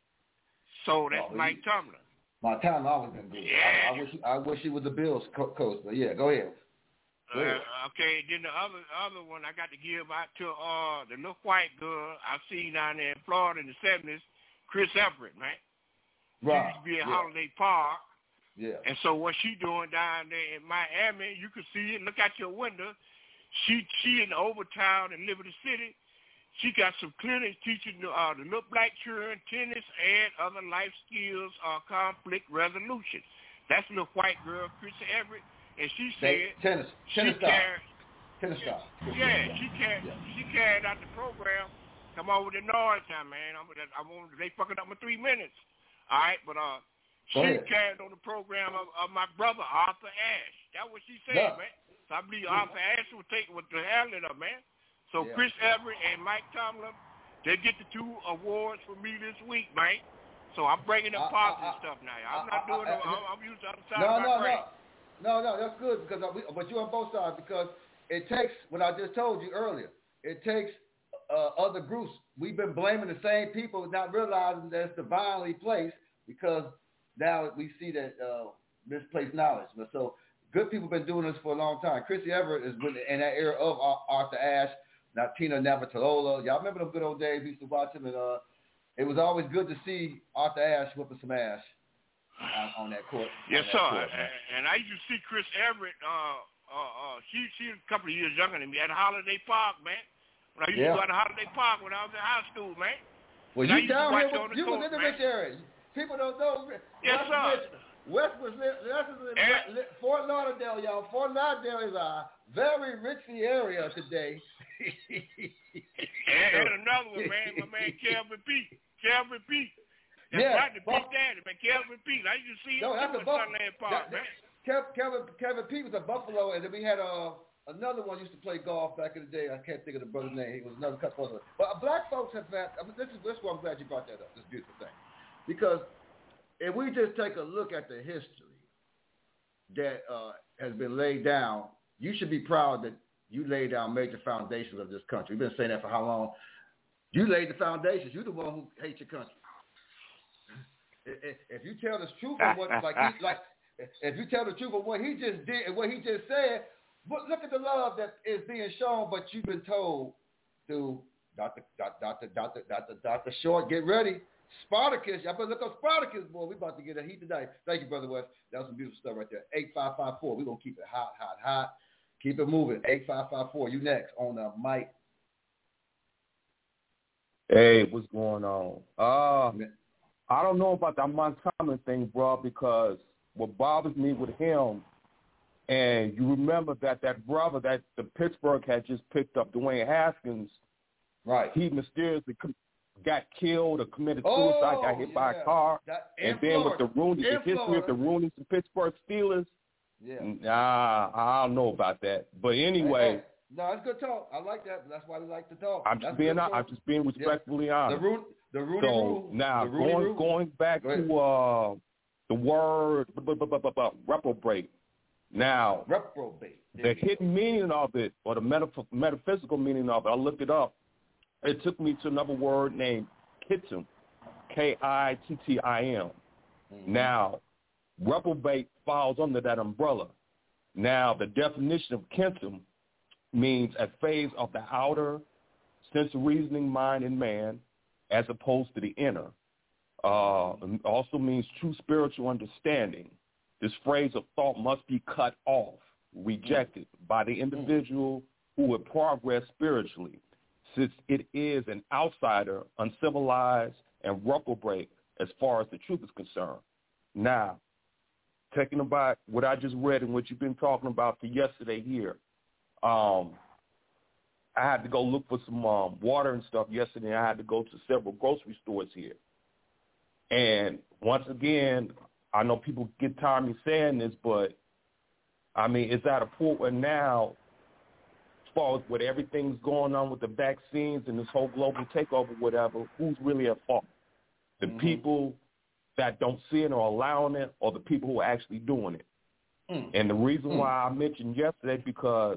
So that's oh, Mike he, Tomlin. My time always been good. Yeah. I, I wish I wish he was the Bills co- coach, but yeah, go ahead. Go ahead. Uh, okay, then the other other one I got to give out to uh the little white girl I seen down there in Florida in the seventies, Chris Everett, man. Right. She used to be at yeah. Holiday Park. Yeah. And so what she doing down there in Miami, you can see it. Look out your window. She she in Overtown in Liberty City. She got some clinics teaching the, uh, the little black children tennis and other life skills or uh, conflict resolution. That's the little white girl, Chris Everett. And she said, they, tennis, tennis she carried, tennis style. Yeah, she carried, yeah. she carried out the program. Come over to noise time, man. I'm, I want they fucking up my three minutes. All right, but uh, she carried on the program of, of my brother Arthur Ashe. That's what she said, yeah. man. So I believe yeah. Arthur Ashe will take with the handling of man. So yeah. Chris Everett and Mike Tomlin, they get the two awards for me this week, man. So I'm bringing up positive I, I, stuff now. I'm I, not doing I, I, no. I'm, I'm using the other side no, of my no, brain. No, no, no. That's good because I, but you're on both sides because it takes what I just told you earlier. It takes uh, other groups. We've been blaming the same people, not realizing that it's divinely placed because now we see that uh, misplaced knowledge. But so good people have been doing this for a long time. Chrissy Everett is in that era of Arthur Ashe. Not Tina Navratilova. Y'all remember them good old days? We used to watch them, and uh, it was always good to see Arthur Ashe whipping some ass on, on that court. Yes, that sir. Court, and, and I used to see Chris Everett. Uh, uh, uh, she she's a couple of years younger than me at Holiday Park, man. When I used yeah. to go to Holiday Park when I was in high school, man. Well, and you down here? With, you court, was in the man. rich area. People don't know. Yes, West sir. Rich, West was and, Fort Lauderdale, y'all. Fort Lauderdale is a very richy area today. and, and another one, man, my man Kelvin Pete. Kelvin Pete. That's yeah, right, the big daddy, man. Kelvin Pete. I used to see him no, that's too a buff- at Sunland Park, that, man. Kevin, Kevin, Kevin Pete was a Buffalo, and then we had uh, another one used to play golf back in the day. I can't think of the brother's name. He was another couple of But black folks have had, I mean, this is this is why I'm glad you brought that up, this beautiful thing. Because if we just take a look at the history that uh, has been laid down, you should be proud that you laid down major foundations of this country. We've been saying that for how long? You laid the foundations. You're the one who hates your country. If you tell the truth of what, like, he, like, if you tell the truth of what he just did and what he just said, but look at the love that is being shown. But you've been told to Doctor Doctor Doctor Doctor Doctor Short, get ready. Spartacus, y'all better look up Spartacus, boy. We about to get a heat tonight. Thank you, Brother West. That was some beautiful stuff right there. eight five five four. We're going to keep it hot, hot, hot. Keep it moving. eight five five four. You next on the mic. Hey, what's going on? Uh, I don't know about that Montana thing, bro, because what bothers me with him, and you remember that that brother that the Pittsburgh had just picked up, Dwayne Haskins, right? He mysteriously got killed or committed suicide, oh, got hit yeah. by a car. That, and then Florida. with the Rooney, the history Florida. of the Rooney's and Pittsburgh Steelers, yeah. nah, I don't know about that. But anyway. Hey, hey. No, it's good talk. I like that. That's why we like to talk. I'm just being, I'm just being respectfully yeah. honest. The Rooney, the Rooney so rule. now the Rooney going rule. going back Go to uh, the word reprobate. Now, reprobate. The hidden meaning of it, or the metaph- metaphysical meaning of it, I looked it up. It took me to another word named kittim, K I T T I M. Mm-hmm. Now, reprobate falls under that umbrella. Now, the definition of kittim means a phase of the outer sense of reasoning mind in man as opposed to the inner. Uh, also means true spiritual understanding. This phrase of thought must be cut off, rejected by the individual who would progress spiritually, since it is an outsider, uncivilized, and reprobate as far as the truth is concerned. Now, taking about what I just read and what you've been talking about for yesterday here, um, I had to go look for some um, water and stuff yesterday. I had to go to several grocery stores here. And once again, I know people get tired of me saying this, but, I mean, it's at a point where now, as far as what everything's going on with the vaccines and this whole global takeover, whatever, who's really at fault? The mm-hmm. people that don't see it or allowing it, or the people who are actually doing it? Mm. And the reason mm. why I mentioned yesterday, because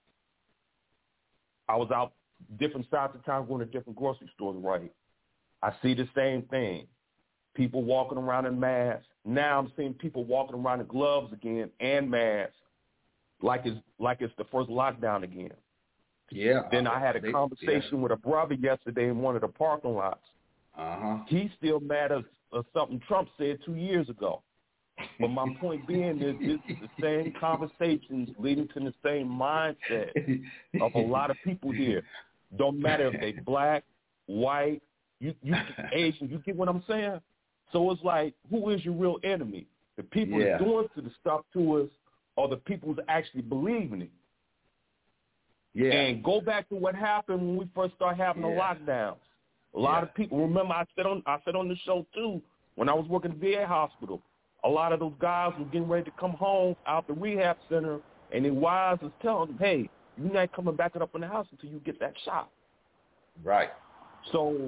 I was out different sides of town going to different grocery stores, right? I see the same thing. People walking around in masks. Now I'm seeing people walking around in gloves again and masks, like it's like it's the first lockdown again. Yeah. Then I had a they, conversation yeah. with a brother yesterday in one of the parking lots. Uh-huh. He's still mad at, at something Trump said two years ago. But my point being is this is the same conversations leading to the same mindset of a lot of people here. Don't matter if they black, white, you, you Asian, you get what I'm saying? So it's like, who is your real enemy? The people yeah. that's doing to the stuff to us, or the people who's actually believing it? Yeah. And go back to what happened when we first started having yeah. the lockdowns. A lot yeah. of people, remember I said on I said on the show too, when I was working at the V A hospital, a lot of those guys were getting ready to come home out the rehab center, and their wives was telling them, hey, you're not coming back up in the house until you get that shot. Right. So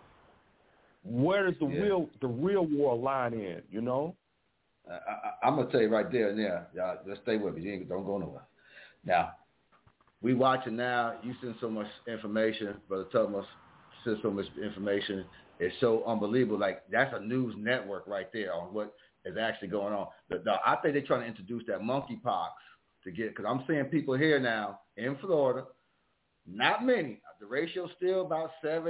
where does the yeah. real the real war line in, you know? I, I, I'm going to tell you right there and there, y'all, just stay with me. You ain't, don't go nowhere. Now, we watching now. You send so much information. Brother Thomas sends so much information. It's so unbelievable. Like, that's a news network right there on what is actually going on. The, the, I think they're trying to introduce that monkeypox to get, because I'm seeing people here now in Florida, not many. The ratio's still about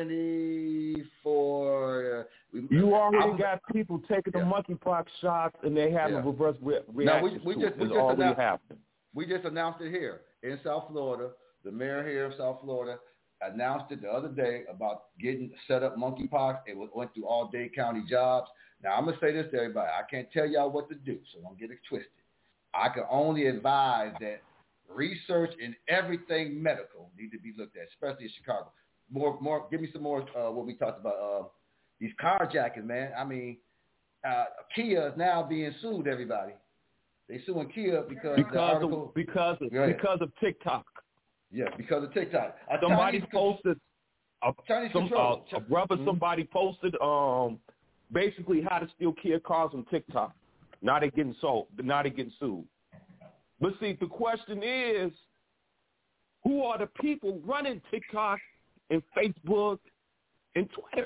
seventy-four. Uh, we, you already I'm, got people taking yeah. the monkeypox shots, and they have yeah. a reverse re- reaction. No, we, we just, we just already announced, happened. We just announced it here in South Florida. The mayor here of South Florida announced it the other day about getting set up monkeypox. It went through all Dade County jobs. Now, I'm going to say this to everybody. I can't tell y'all what to do, so don't get it twisted. I can only advise that research in everything medical need to be looked at, especially in Chicago. More, more. Give me some more. Uh, what we talked about. Uh, these carjackings, man. I mean, uh, Kia is now being sued. Everybody, they suing Kia because because the article, of because of, because of TikTok. Yeah, because of TikTok. A somebody Chinese posted. A, Chinese some, control. Uh, a brother, mm-hmm. somebody posted. Um, basically how to steal Kia cars on TikTok. Now they're getting sold. Now they're getting sued. But see, the question is, who are the people running TikTok and Facebook and Twitter?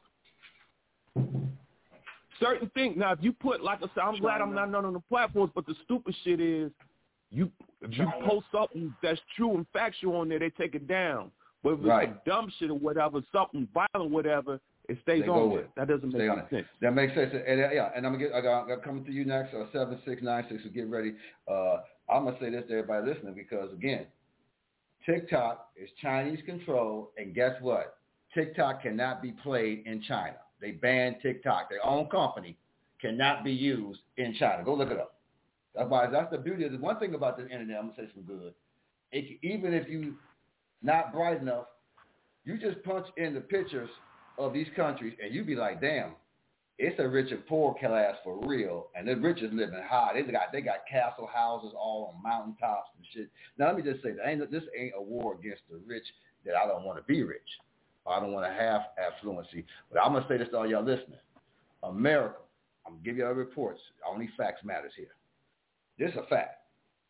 Certain things. Now, if you put, like I said, I'm glad I'm not none on the platforms, but the stupid shit is, you if you post something that's true and factual on there, they take it down. But if it's right. some dumb shit or whatever, something violent, whatever, it stays they on there. it. That doesn't make any sense. That makes sense. And, uh, yeah, and I'm gonna get. I got, I got coming to you next. Uh, seven six nine six. So get ready. Uh, I'm gonna say this to everybody listening because again, TikTok is Chinese controlled, and guess what? TikTok cannot be played in China. They banned TikTok. Their own company cannot be used in China. Go look it up. That's why. That's the beauty of the one thing about the internet. I'm gonna say some good. It, even if you not bright enough, you just punch in the pictures of these countries, and you be like, damn, it's a rich and poor class for real, and the rich is living high. They got they got castle houses all on mountaintops and shit. Now let me just say that ain't, this ain't a war against the rich that I don't want to be rich. Or I don't want to have affluency. But I'm gonna say this to all y'all listening. America, I'm gonna give y'all reports. Only facts matters here. This is a fact.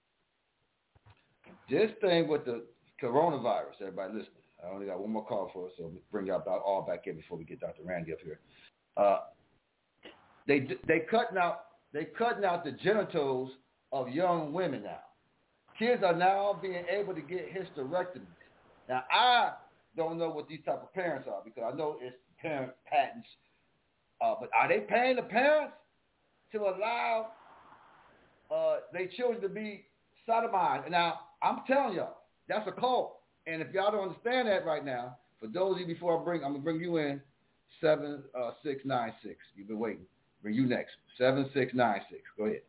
this thing with the coronavirus, everybody listening. I only got one more call for us, so we'll bring y'all all back in before we get Doctor Randy up here. Uh, they they cutting out they cutting out the genitals of young women now. Kids are now being able to get hysterectomies. Now I don't know what these type of parents are because I know it's parent patents, uh, but are they paying the parents to allow uh, their children to be sodomized? Now I'm telling y'all, that's a cult. And if y'all don't understand that right now, for those of you before I bring, I'm gonna bring you in, seven uh, six nine six. You've been waiting. Bring you next. Seven six nine six. Go ahead.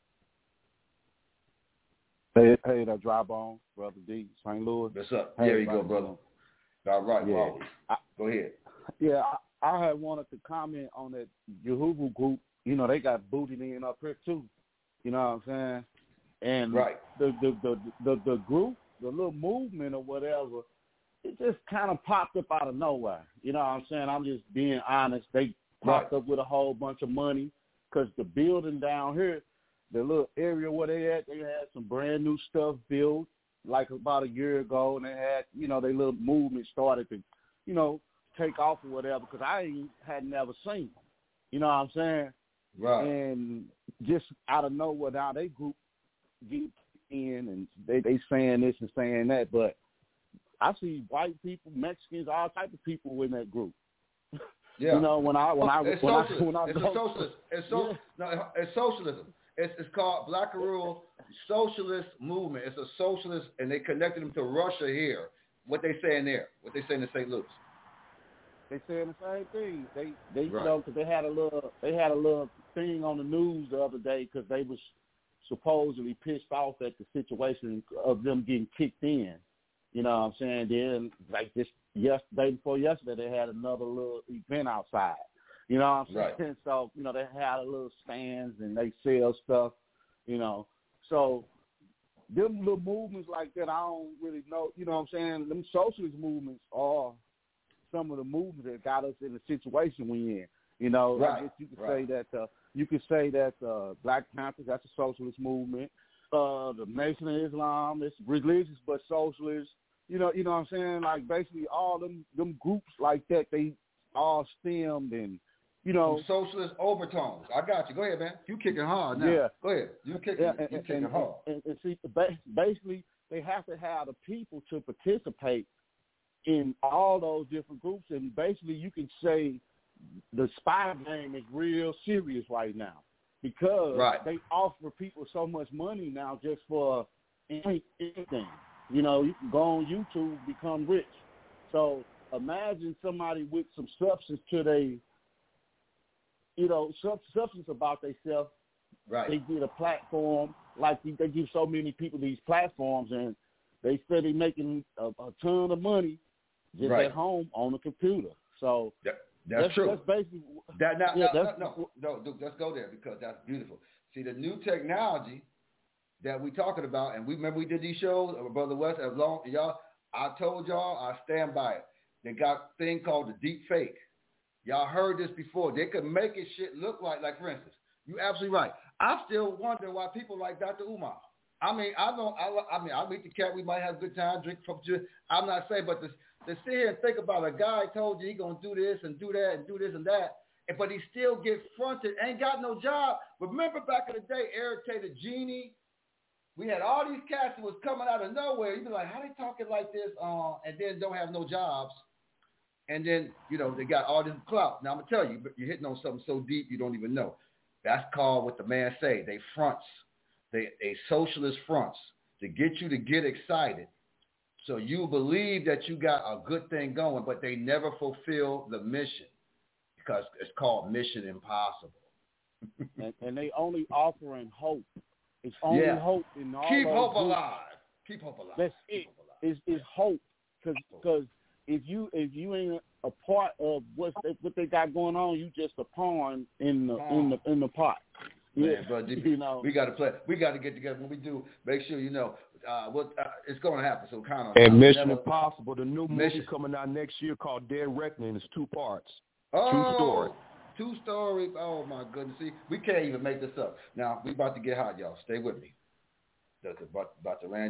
Hey, hey, that dry bone, brother D, Saint Louis. What's up? Hey, there you go, brother. All right. Yeah. Wow. I, go ahead. Yeah, I, I had wanted to comment on that Jehovah group. You know, they got booted in up here too. You know what I'm saying? And right. the the the the, the group. The little movement or whatever, it just kind of popped up out of nowhere. You know what I'm saying? I'm just being honest. They popped right. up with a whole bunch of money because the building down here, the little area where they at, they had some brand new stuff built like about a year ago, and they had, you know, their little movement started to, you know, take off or whatever because I ain't, had never seen them. You know what I'm saying? Right. And just out of nowhere, now they group get in and they they saying this and saying that, but I see white people, Mexicans, all type of people in that group. Yeah. You know, when I when I it's when socialist. I when I it's go, a socialist. It's so yeah. no, it's socialism. It's it's called Black Rule Socialist Movement. It's a socialist, and they connected them to Russia here. What they saying there? What they saying in Saint Louis? They saying the same thing. They they right. you know because they had a little they had a little thing on the news the other day because they was supposedly pissed off at the situation of them getting kicked in. You know what I'm saying? Then, like this yesterday before yesterday, they had another little event outside. You know what I'm saying? Right. So, you know, they had a little stands and they sell stuff, you know. So, them little movements like that, I don't really know. You know what I'm saying? Them socialist movements are some of the movements that got us in the situation we in. You know, right. I guess you could right. say that uh, you could say that uh, Black Panthers, that's a socialist movement. Uh, the Nation of Islam, it's religious but socialist. You know, you know what I'm saying? Like basically all them them groups like that, they all stemmed and you know some socialist overtones. I got you. Go ahead, man. You kicking hard now. Yeah. Go ahead. You kicking. Yeah, you and, kicking and, hard. And, and, and see, basically they have to have the people to participate in all those different groups, and basically you can say the spy game is real serious right now because right. they offer people so much money now just for anything. You know, you can go on YouTube, become rich. So imagine somebody with some substance to they, you know, substance about themselves. Right. They get a platform, like they give so many people these platforms, and they say they're making a, a ton of money just right. at home on the computer. So that, that's, that's true. That's basically that. Now, yeah, no, that's, no, no, no, Duke, let's go there because that's beautiful. See, the new technology that we talking about, and we remember we did these shows, uh, Brother West, as long y'all, I told y'all, I stand by it. They got a thing called the deep fake. Y'all heard this before. They could make it shit look like, like for instance, you absolutely right. I still wonder why people like Doctor Umar. I mean, I don't. I, I mean, I meet the cat. We might have a good time, drink from. I'm not saying, but to, to sit here and think about a guy told you he gonna do this and do that and do this and that, but he still gets fronted, ain't got no job. Remember back in the day, Eric Taylor, Genie. We had all these cats that was coming out of nowhere. You'd be like, how they talking like this? Uh, and then don't have no jobs. And then, you know, they got all this clout. Now, I'm going to tell you, you're hitting on something so deep you don't even know. That's called what the man say. They fronts. They, they socialist fronts to get you to get excited. So you believe that you got a good thing going, but they never fulfill the mission because it's called Mission Impossible. and, and they only offering hope. It's only yeah. hope in all Keep those hope groups. alive. Keep hope alive. That's Keep it. Hope alive. It's, it's hope because if you if you ain't a part of what they, what they got going on, you just a pawn in the oh. in the in the pot. Man, yeah, bro, you know, we got to play. We got to get together. When we do, make sure you know uh, what uh, it's going to happen. So kind of. And Mission never, Impossible, the new mission. movie coming out next year called Dead Reckoning. It's two parts. Oh, two stories. Two stories. Oh my goodness. See, we can't even make this up. Now we about to get hot, y'all. Stay with me. That's about, about to Randy.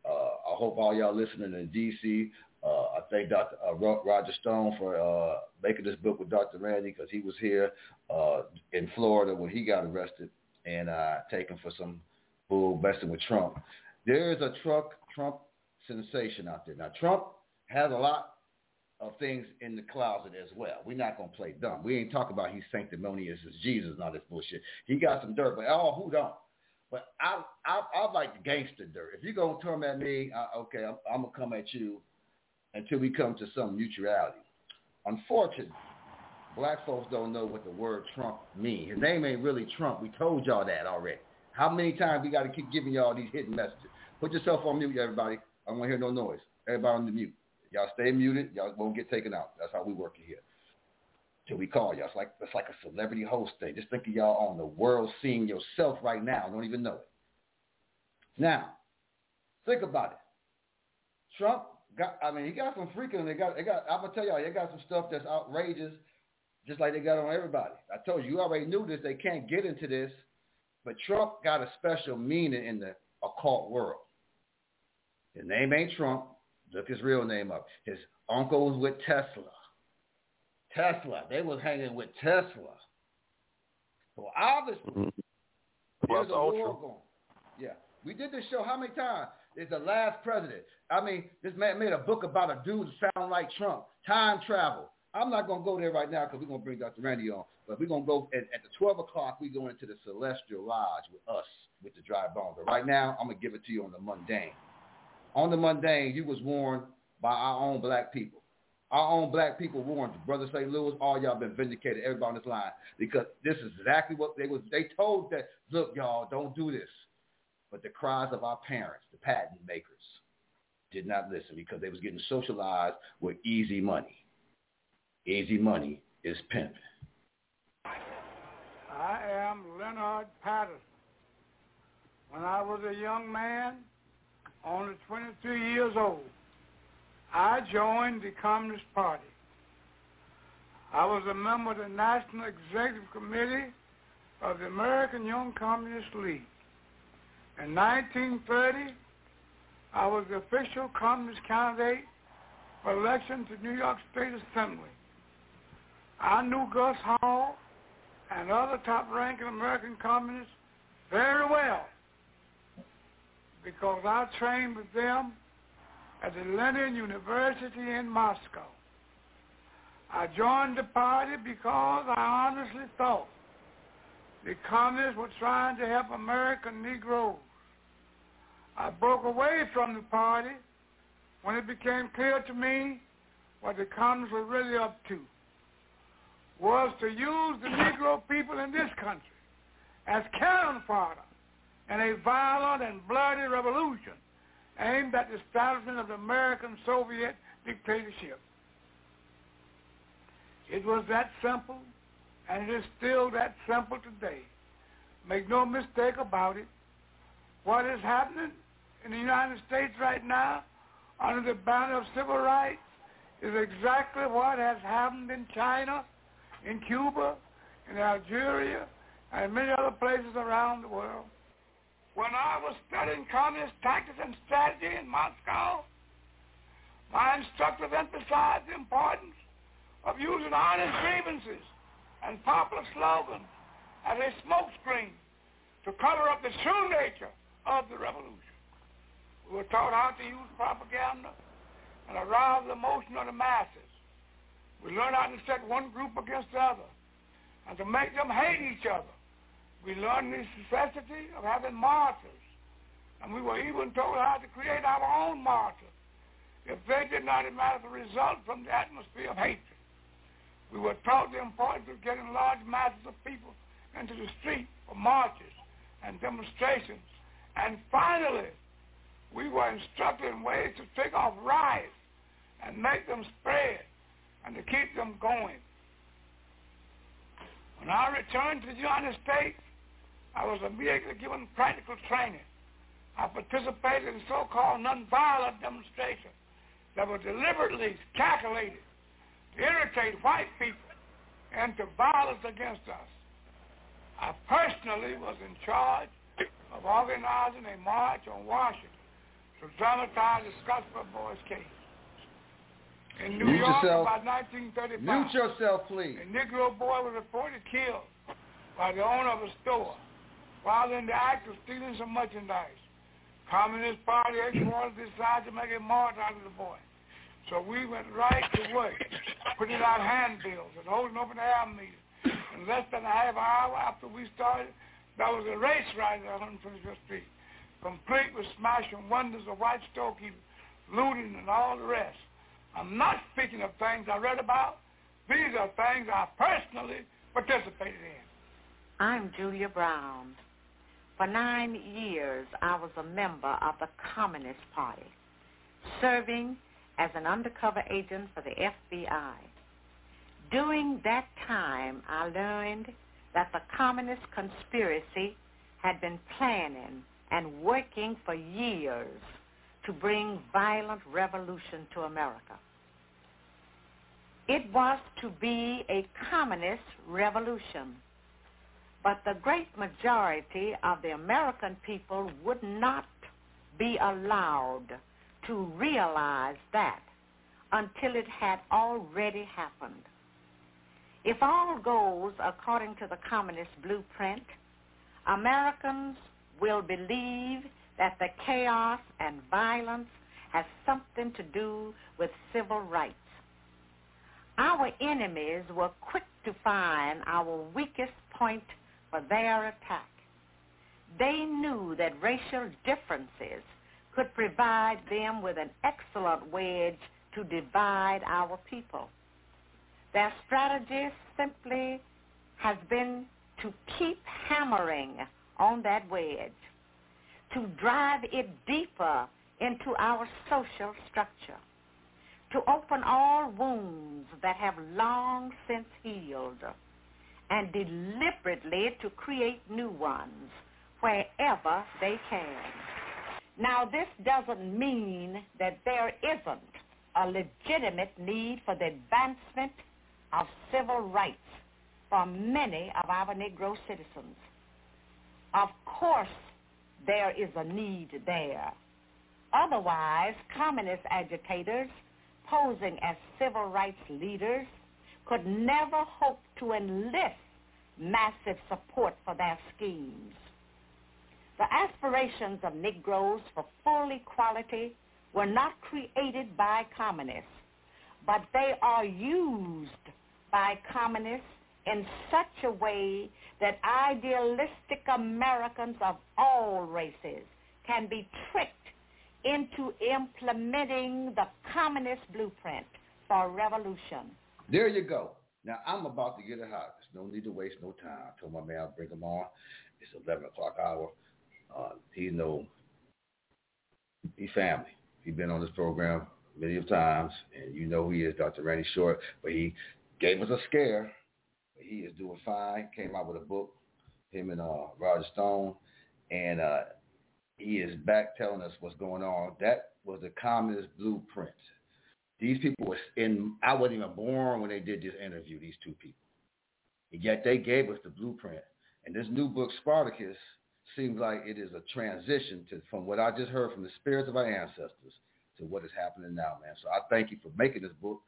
Uh, I hope all y'all listening in D C. Uh, I thank Doctor Uh, Roger Stone for uh, making this book with Doctor Randy because he was here uh, in Florida when he got arrested and uh, taken for some bull messing with Trump. There is a truck Trump sensation out there. Now, Trump has a lot of things in the closet as well. We're not going to play dumb. We ain't talking about he's sanctimonious as Jesus and all this bullshit. He got some dirt, but oh, who don't? But I I, I like the gangster dirt. If you're going to come at me, uh, okay, I'm, I'm going to come at you until we come to some mutuality. Unfortunately, black folks don't know what the word Trump means. His name ain't really Trump. We told y'all that already. How many times we got to keep giving y'all these hidden messages? Put yourself on mute, everybody. I don't want to hear no noise. Everybody on the mute. Y'all stay muted. Y'all won't get taken out. That's how we work it here. Till we call y'all. It's like, it's like a celebrity host thing. Just think of y'all on the world scene yourself right now. Don't even know it. Now, think about it. Trump got, I mean, he got some freaking, they got, they got, I'm going to tell y'all, they got some stuff that's outrageous, just like they got on everybody. I told you, you already knew this. They can't get into this. But Trump got a special meaning in the occult world. His name ain't Trump. Look his real name up. His uncle was with Tesla. Tesla. They was hanging with Tesla. So obviously, mm-hmm. there's a war going. Yeah. We did this show how many times? It's the last president. I mean, this man made a book about a dude that sound like Trump. Time travel. I'm not going to go there right now because we're going to bring Doctor Randy on. But we're going to go at, at the twelve o'clock, we go into the Celestial Lodge with us, with the Dry Bones. But right now, I'm going to give it to you on the mundane. On the mundane, you was warned by our own black people. Our own black people warned you. Brother Saint Louis, all y'all been vindicated, everybody on this line, because this is exactly what they was. They told that, look, y'all, don't do this. But the cries of our parents, the patent makers, did not listen because they was getting socialized with easy money. Easy money is pimping. I am Leonard Patterson. When I was a young man, only twenty-three years old, I joined the Communist Party. I was a member of the National Executive Committee of the American Young Communist League. In nineteen thirty, I was the official communist candidate for election to New York State Assembly. I knew Gus Hall and other top-ranking American communists very well because I trained with them at the Lenin University in Moscow. I joined the party because I honestly thought the communists were trying to help American Negroes. I broke away from the party when it became clear to me what the communists were really up to, was to use the Negro people in this country as cannon fodder in a violent and bloody revolution aimed at the establishment of the American Soviet dictatorship. It was that simple, and it is still that simple today. Make no mistake about it. What is happening in the United States right now under the banner of civil rights is exactly what has happened in China, in Cuba, in Algeria, and many other places around the world. When I was studying communist tactics and strategy in Moscow, my instructors emphasized the importance of using honest grievances and popular slogans as a smokescreen to cover up the true nature of the revolution. We were taught how to use propaganda and arouse the emotion of the masses. We learned how to set one group against the other and to make them hate each other. We learned the necessity of having martyrs, and we were even told how to create our own martyrs if they did not matter the result from the atmosphere of hatred. We were taught the importance of getting large masses of people into the street for marches and demonstrations. And finally, we were instructed in ways to take off riots and make them spread and to keep them going. When I returned to the United States, I was immediately given practical training. I participated in so-called nonviolent demonstrations that were deliberately calculated to irritate white people into violence against us. I personally was in charge of organizing a march on Washington to dramatize the Scottsboro Boys case. In New Mute York, yourself. about nineteen thirty-five, Mute yourself, please. a Negro boy was reported killed by the owner of a store while in the act of stealing some merchandise. Communist Party headquarters decided to make a march out of the boy. So we went right to work, putting out handbills and holding open air meetings. In less than a half hour after we started, there was a race riot on one hundred twenty-fifth Street, complete with smashing windows of white storekeepers, looting, and all the rest. I'm not speaking of things I read about. These are things I personally participated in. I'm Julia Brown. For nine years, I was a member of the Communist Party, serving as an undercover agent for the F B I. During that time, I learned that the communist conspiracy had been planning and working for years to bring violent revolution to America. It was to be a communist revolution. But the great majority of the American people would not be allowed to realize that until it had already happened. If all goes according to the communist blueprint, Americans will believe that the chaos and violence has something to do with civil rights. Our enemies were quick to find our weakest point for their attack. They knew that racial differences could provide them with an excellent wedge to divide our people. Their strategy simply has been to keep hammering on that wedge, to drive it deeper into our social structure, to open all wounds that have long since healed, and deliberately to create new ones wherever they can. Now, this doesn't mean that there isn't a legitimate need for the advancement of civil rights for many of our Negro citizens. Of course, there is a need there. Otherwise, communist agitators posing as civil rights leaders could never hope to enlist massive support for their schemes. The aspirations of Negroes for full equality were not created by communists, but they are used by communists in such a way that idealistic Americans of all races can be tricked into implementing the communist blueprint for revolution. There you go. Now, I'm about to get it hot. There's no need to waste no time. I told my man I'll bring him on. It's eleven o'clock hour. Uh, he know, he family. He's been on this program many of times, and you know who he is, Doctor Randy Short. But he gave us a scare. But he is doing fine. Came out with a book, him and uh, Roger Stone, and uh, he is back telling us what's going on. That was the communist blueprint. These people were in, I wasn't even born when they did this interview, these two people. And yet they gave us the blueprint. And this new book, Spartacus, seems like it is a transition to from what I just heard from the spirits of our ancestors to what is happening now, man. So I thank you for making this book.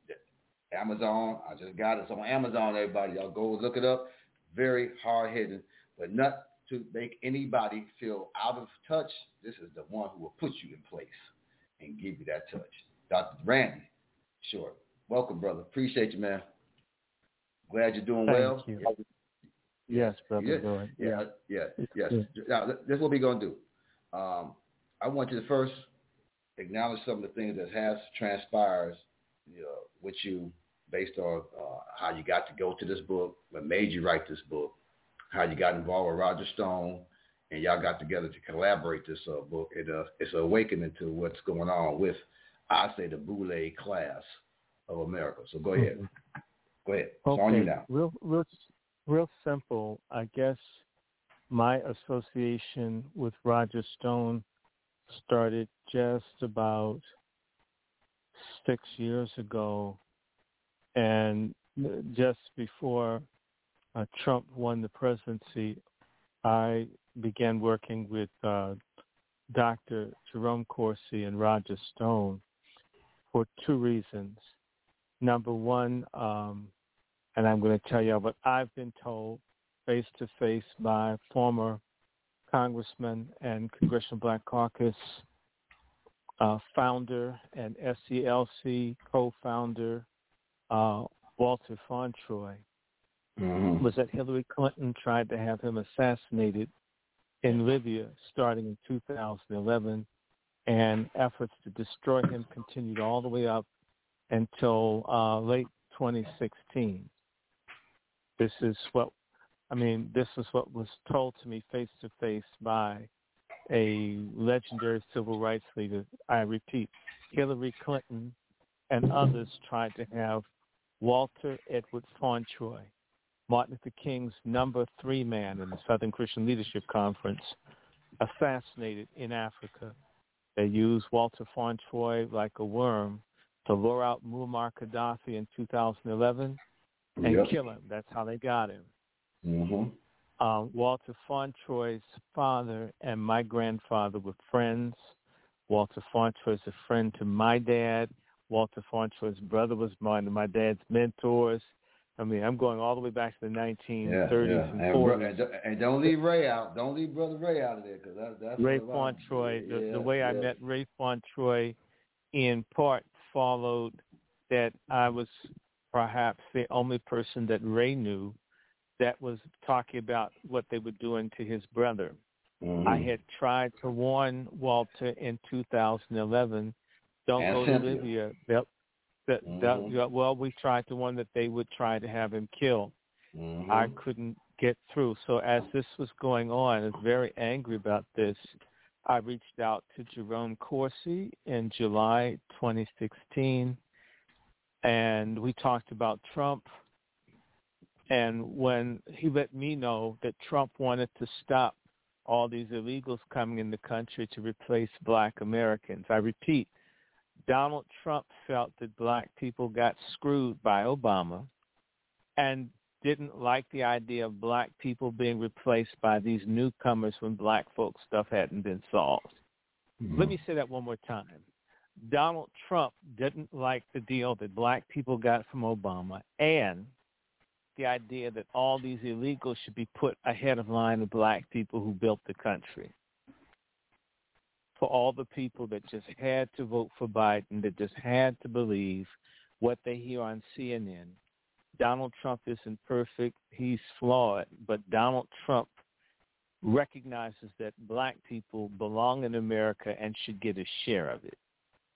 Amazon, I just got it. It's on Amazon, everybody. Y'all go look it up. Very hard-hitting, but not to make anybody feel out of touch. This is the one who will put you in place and give you that touch. Doctor Randy Short, welcome, brother. Appreciate you, man. Glad you're doing Thank well. You. Yes, brother. Yeah, Doing. yeah, yeah, It's yes. good. Now, this is what we're going to do. Um, I want you to first acknowledge some of the things that has transpired you know, with you based on uh, how you got to go to this book, what made you write this book, how you got involved with Roger Stone, and y'all got together to collaborate this uh, book. It, uh, it's an awakening to what's going on with, I say, the Boule class of America. So go ahead. Mm-hmm. Go ahead. It's okay. on you now. Real, real, real simple. I guess my association with Roger Stone started just about six years ago, and just before uh, Trump won the presidency, I began working with uh, Doctor Jerome Corsi and Roger Stone for two reasons. Number one, um, and I'm going to tell you what I've been told face-to-face by former Congressman and Congressional Black Caucus uh, founder and S C L C co-founder uh, Walter Fauntroy, mm-hmm. was that Hillary Clinton tried to have him assassinated in Libya starting in two thousand eleven, and efforts to destroy him continued all the way up until uh, late twenty sixteen. This is what, I mean, this is what was told to me face-to-face by a legendary civil rights leader. I repeat, Hillary Clinton and others tried to have Walter Edward Fauntroy, Martin Luther King's number three man in the Southern Christian Leadership Conference, assassinated in Africa. They used Walter Fauntroy like a worm to lure out Muammar Gaddafi in two thousand eleven and yep. kill him. That's how they got him. Mm-hmm. Um, Walter Fauntroy's father and my grandfather were friends. Walter Fauntroy is a friend to my dad. Walter Fauntroy's brother was one of my dad's mentors. I mean, I'm going all the way back to the nineteen thirties yeah, yeah. and, and forties. Bro, and, and don't leave Ray out. Don't leave Brother Ray out of there, because that, that's Ray Fauntroy. Yeah, the, the way yeah. I met Ray Fauntroy, in part, followed that I was perhaps the only person that Ray knew that was talking about what they were doing to his brother. Mm-hmm. I had tried to warn Walter in two thousand eleven, don't and go to Libya. That, that, mm-hmm. that, well, we tried to warn that they would try to have him killed. Mm-hmm. I couldn't get through. So as this was going on, I was very angry about this. I reached out to Jerome Corsi in July twenty sixteen, and we talked about Trump. And when he let me know that Trump wanted to stop all these illegals coming in the country to replace black Americans, I repeat, Donald Trump felt that black people got screwed by Obama and didn't like the idea of black people being replaced by these newcomers when black folks' stuff hadn't been solved. Mm-hmm. Let me say that one more time. Donald Trump didn't like the deal that black people got from Obama and the idea that all these illegals should be put ahead of line of black people who built the country. For all the people that just had to vote for Biden, that just had to believe what they hear on C N N. Donald Trump isn't perfect. He's flawed. But Donald Trump recognizes that black people belong in America and should get a share of it.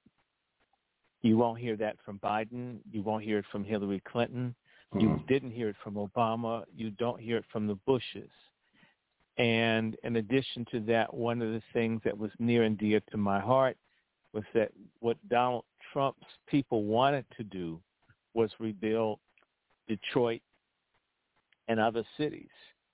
You won't hear that from Biden. You won't hear it from Hillary Clinton. You mm-hmm. didn't hear it from Obama. You don't hear it from the Bushes. And in addition to that, one of the things that was near and dear to my heart was that what Donald Trump's people wanted to do was rebuild Detroit and other cities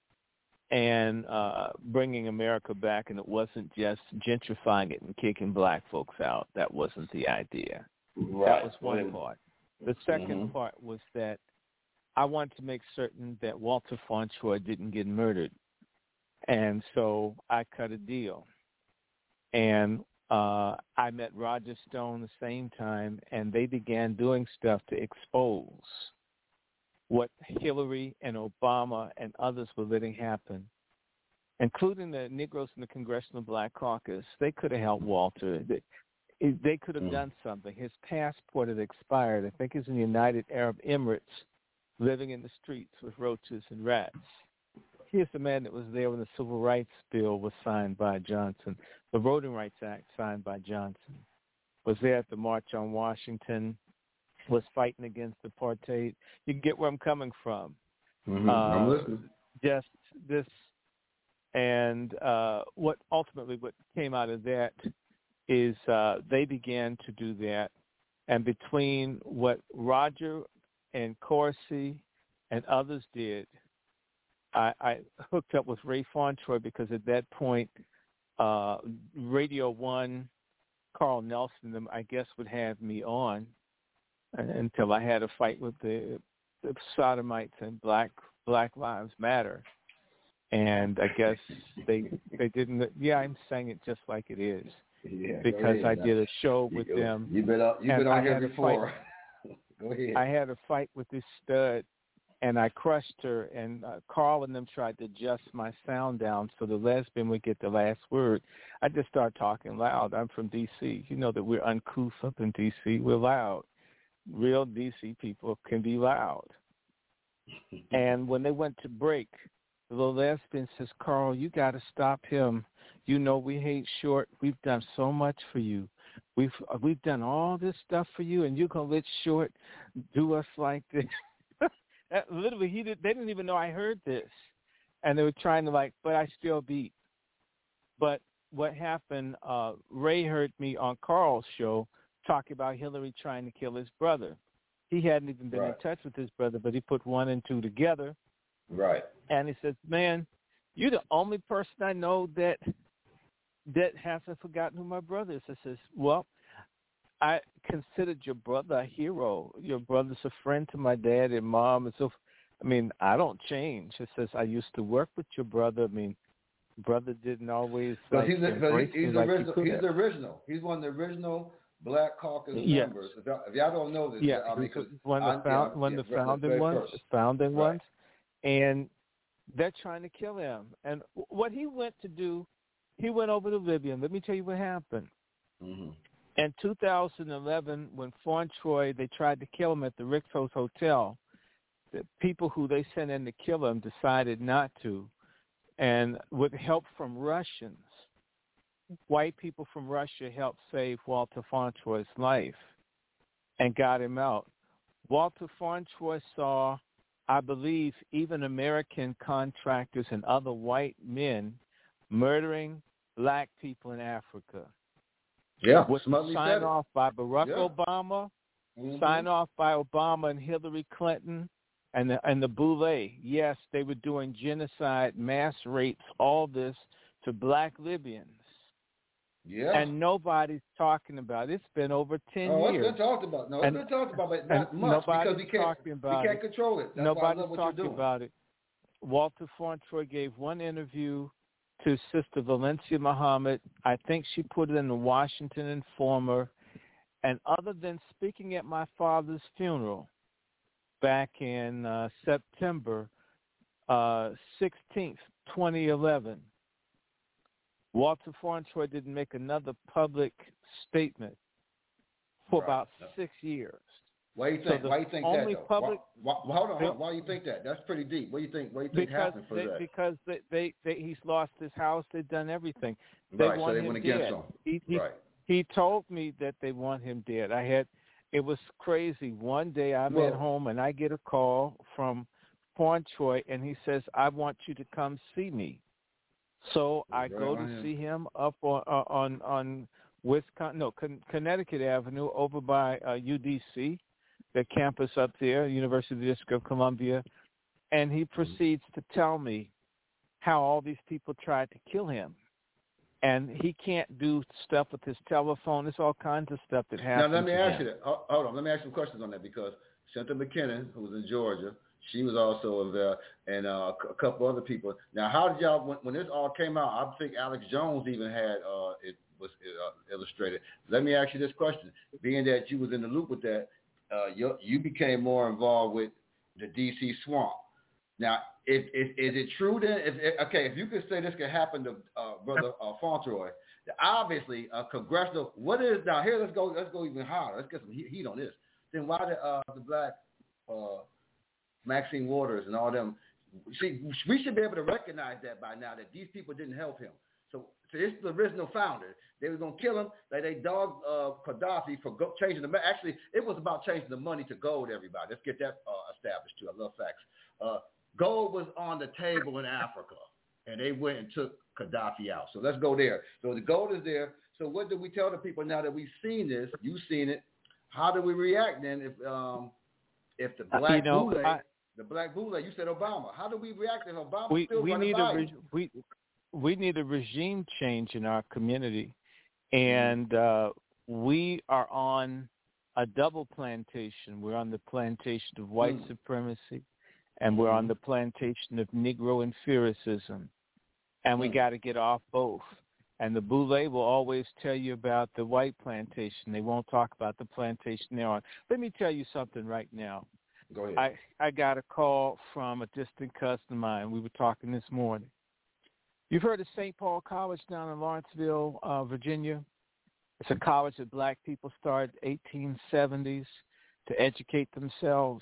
and uh, bringing America back. And it wasn't just gentrifying it and kicking black folks out. That wasn't the idea. Right. That was one right. part. The second mm-hmm. part was that I wanted to make certain that Walter Fauntroy didn't get murdered. And so I cut a deal. And uh, I met Roger Stone the same time, and they began doing stuff to expose what Hillary and Obama and others were letting happen, including the Negroes in the Congressional Black Caucus. They could have helped Walter. They, they could have done something. His passport had expired. I think he's in the United Arab Emirates, living in the streets with roaches and rats. Here's the man that was there when the Civil Rights Bill was signed by Johnson, the Voting Rights Act signed by Johnson, was there at the March on Washington, was fighting against apartheid. You get where I'm coming from. Mm-hmm. Uh, I'm listening. Just this, and uh, what ultimately what came out of that is uh, they began to do that, and between what Roger and Corsi and others did, I, I hooked up with Ray Fauntroy because at that point, uh, Radio One, Carl Nelson, them, I guess, would have me on until I had a fight with the, the Sodomites and Black Black Lives Matter. and I guess they they didn't. Yeah, I'm saying it just like it is yeah, because I now. did a show with you, them. You've been on, you've been on here before. Go ahead. I had a fight with this stud, and I crushed her, and uh, Carl and them tried to adjust my sound down so the lesbian would get the last word. I just started talking loud. I'm from D C. You know that we're uncouth up in D C. We're loud. Real D C people can be loud. And when they went to break, the little lesbian says, Carl, you got to stop him. You know we hate Short. We've done so much for you. We've we've done all this stuff for you, and you're going to let Short do us like this. That, literally, he did, they didn't even know I heard this. And they were trying to like, but I still beat. But what happened, uh, Ray heard me on Carl's show talking about Hillary trying to kill his brother. He hadn't even been right. in touch with his brother, but he put one and two together. Right. And he says, man, you're the only person I know that that hasn't forgotten who my brother is. I says, well, I considered your brother a hero. Your brother's a friend to my dad and mom. And so, I mean, I don't change. It says, I used to work with your brother. I mean, brother didn't always like, he's, the, embrace he's, me the like original, he could he's have. the original. He's one of the original Black Caucus yes. members. If y'all, if y'all don't know this, yeah, I mean, cause one of the, found, yeah, one yeah, of the founding right, ones, first. founding right. ones, and they're trying to kill him. And what he went to do, he went over to Libya. And let me tell you what happened. Mm-hmm. In two thousand eleven, when Fauntroy, they tried to kill him at the Rixos Hotel, the people who they sent in to kill him decided not to. And with help from Russians, white people from Russia helped save Walter Fauntroy's life and got him out. Walter Fauntroy saw, I believe, even American contractors and other white men murdering black people in Africa. Yeah, with sign off by Barack yeah. Obama, mm-hmm. sign off by Obama and Hillary Clinton, and the, and the Boule. Yes, they were doing genocide, mass rapes, all this to black Libyans. Yeah. And nobody's talking about it. It's been over ten oh, years. it's been talked about. No, it's and, been talked about, but not much nobody's because we can't, talking about we can't it. control it. That's nobody's why I love what talking you're doing. about it. Walter Fauntroy gave one interview to Sister Valencia Muhammad. I think she put it in the Washington Informer. And other than speaking at my father's funeral back in uh, September uh, sixteenth, twenty eleven, Walter Fauntroy didn't make another public statement for right. about six years. Why do you think? So why do you think only that? Though? Public, why, why, hold on, hold on. Why do you think that? That's pretty deep. What do you think? What do you think because happened for they, that? Because they, they, they, he's lost his house. They've done everything. They right. want So they him went against dead. him. He, he, right. He told me that they want him dead. I had, it was crazy. One day I'm well, at home and I get a call from Fauntroy and he says, "I want you to come see me." So I right go to on see him up on on on Wisconsin, no, Con- Connecticut Avenue over by uh, U D C, the campus up there, University of the District of Columbia, and he proceeds to tell me how all these people tried to kill him. And he can't do stuff with his telephone. There's all kinds of stuff that happens. Now, let me to ask him. you that. Hold on. Let me ask some questions on that because Cynthia McKinnon, who was in Georgia, she was also there, and uh, a couple other people. Now, how did y'all, when, when this all came out, I think Alex Jones even had uh, it was uh, illustrated. Let me ask you this question. Being that you was in the loop with that, uh, you, you became more involved with the D C swamp. Now, is, is, is it true then? If, if, okay, if you could say this could happen to uh, Brother uh, Fauntroy, obviously a congressional. What is now? Here, let's go. Let's go even higher. Let's get some heat on this. Then why did uh, the black uh, Maxine Waters and all them? See, we should be able to recognize that by now that these people didn't help him. So, so it's the original founder. They were gonna kill him. Like they dogged uh, Gaddafi for go- changing the. Actually, it was about changing the money to gold. Everybody, let's get that uh, established too. I love facts. Uh, Gold was on the table in Africa, and they went and took Gaddafi out. So let's go there. So the gold is there. So what do we tell the people now that we've seen this? You've seen it. How do we react then if um, if the black uh, you know, Boule, I, the black Boule, you said Obama. How do we react if Obama we, still we running need Biden? a re- we we need a regime change in our community, and uh, we are on a double plantation. We're on the plantation of white mm. supremacy. and we're on the plantation of Negro empiricism, and we mm. got to get off both. And the Boule will always tell you about the white plantation. They won't talk about the plantation they're on. Let me tell you something right now. Go ahead. I, I got a call from a distant cousin of mine. We were talking this morning. You've heard of Saint Paul College down in Lawrenceville, uh, Virginia? It's a college that black people started in the eighteen seventies to educate themselves.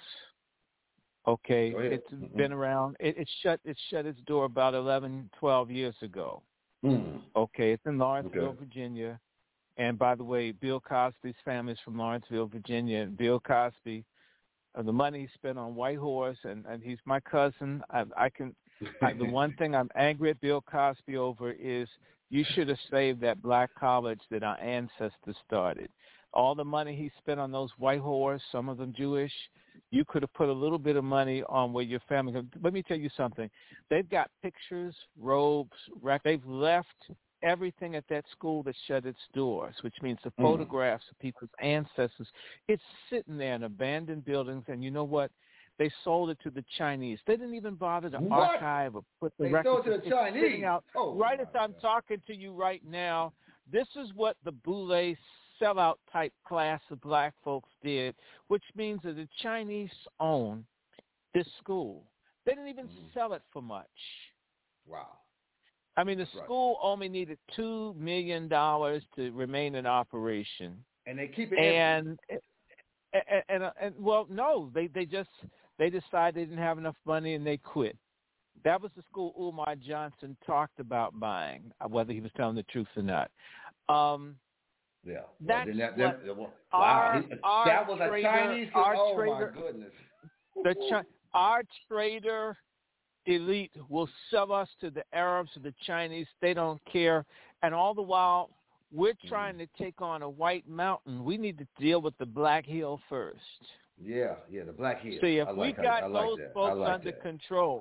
Okay, it's mm-hmm. been around. It, it shut it shut its door about eleven, twelve years ago. Mm. Okay, it's in Lawrenceville, okay. Virginia. And by the way, Bill Cosby's family is from Lawrenceville, Virginia. And Bill Cosby, uh, the money he spent on White Horse, and, and he's my cousin. I, I can. I, the one thing I'm angry at Bill Cosby over is you should have saved that black college that our ancestors started. All the money he spent on those White Horse, some of them Jewish, you could have put a little bit of money on where your family could. Let me tell you something. They've got pictures, robes, rec- they've left everything at that school that shut its doors, which means the mm. photographs of people's ancestors. It's sitting there in abandoned buildings, and you know what? They sold it to the Chinese. They didn't even bother to what? archive or put the they records. They sold to the Chinese? Out. Oh, right as I'm talking to you right now, this is what the Boule sellout type class of black folks did, which means that the Chinese own this school. They didn't even mm. sell it for much. Wow. I mean, the That's school right. only needed two million dollars to remain in operation. And they keep it and, and, and, and, and, well, no, they, they just, they decided they didn't have enough money and they quit. That was the school Umar Johnson talked about buying, whether he was telling the truth or not. Um, Yeah, that's well, that, what that, wow. our, our that was trader, a Chinese. Our oh trader, my goodness! The Chi- our trader elite will sell us to the Arabs or the Chinese. They don't care, and all the while we're trying to take on a white mountain. We need to deal with the Black Hill first. Yeah, yeah, the Black Hill. See, if I we like got I like those that. folks like under that. control,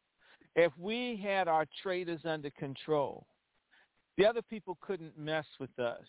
if we had our traders under control, the other people couldn't mess with us.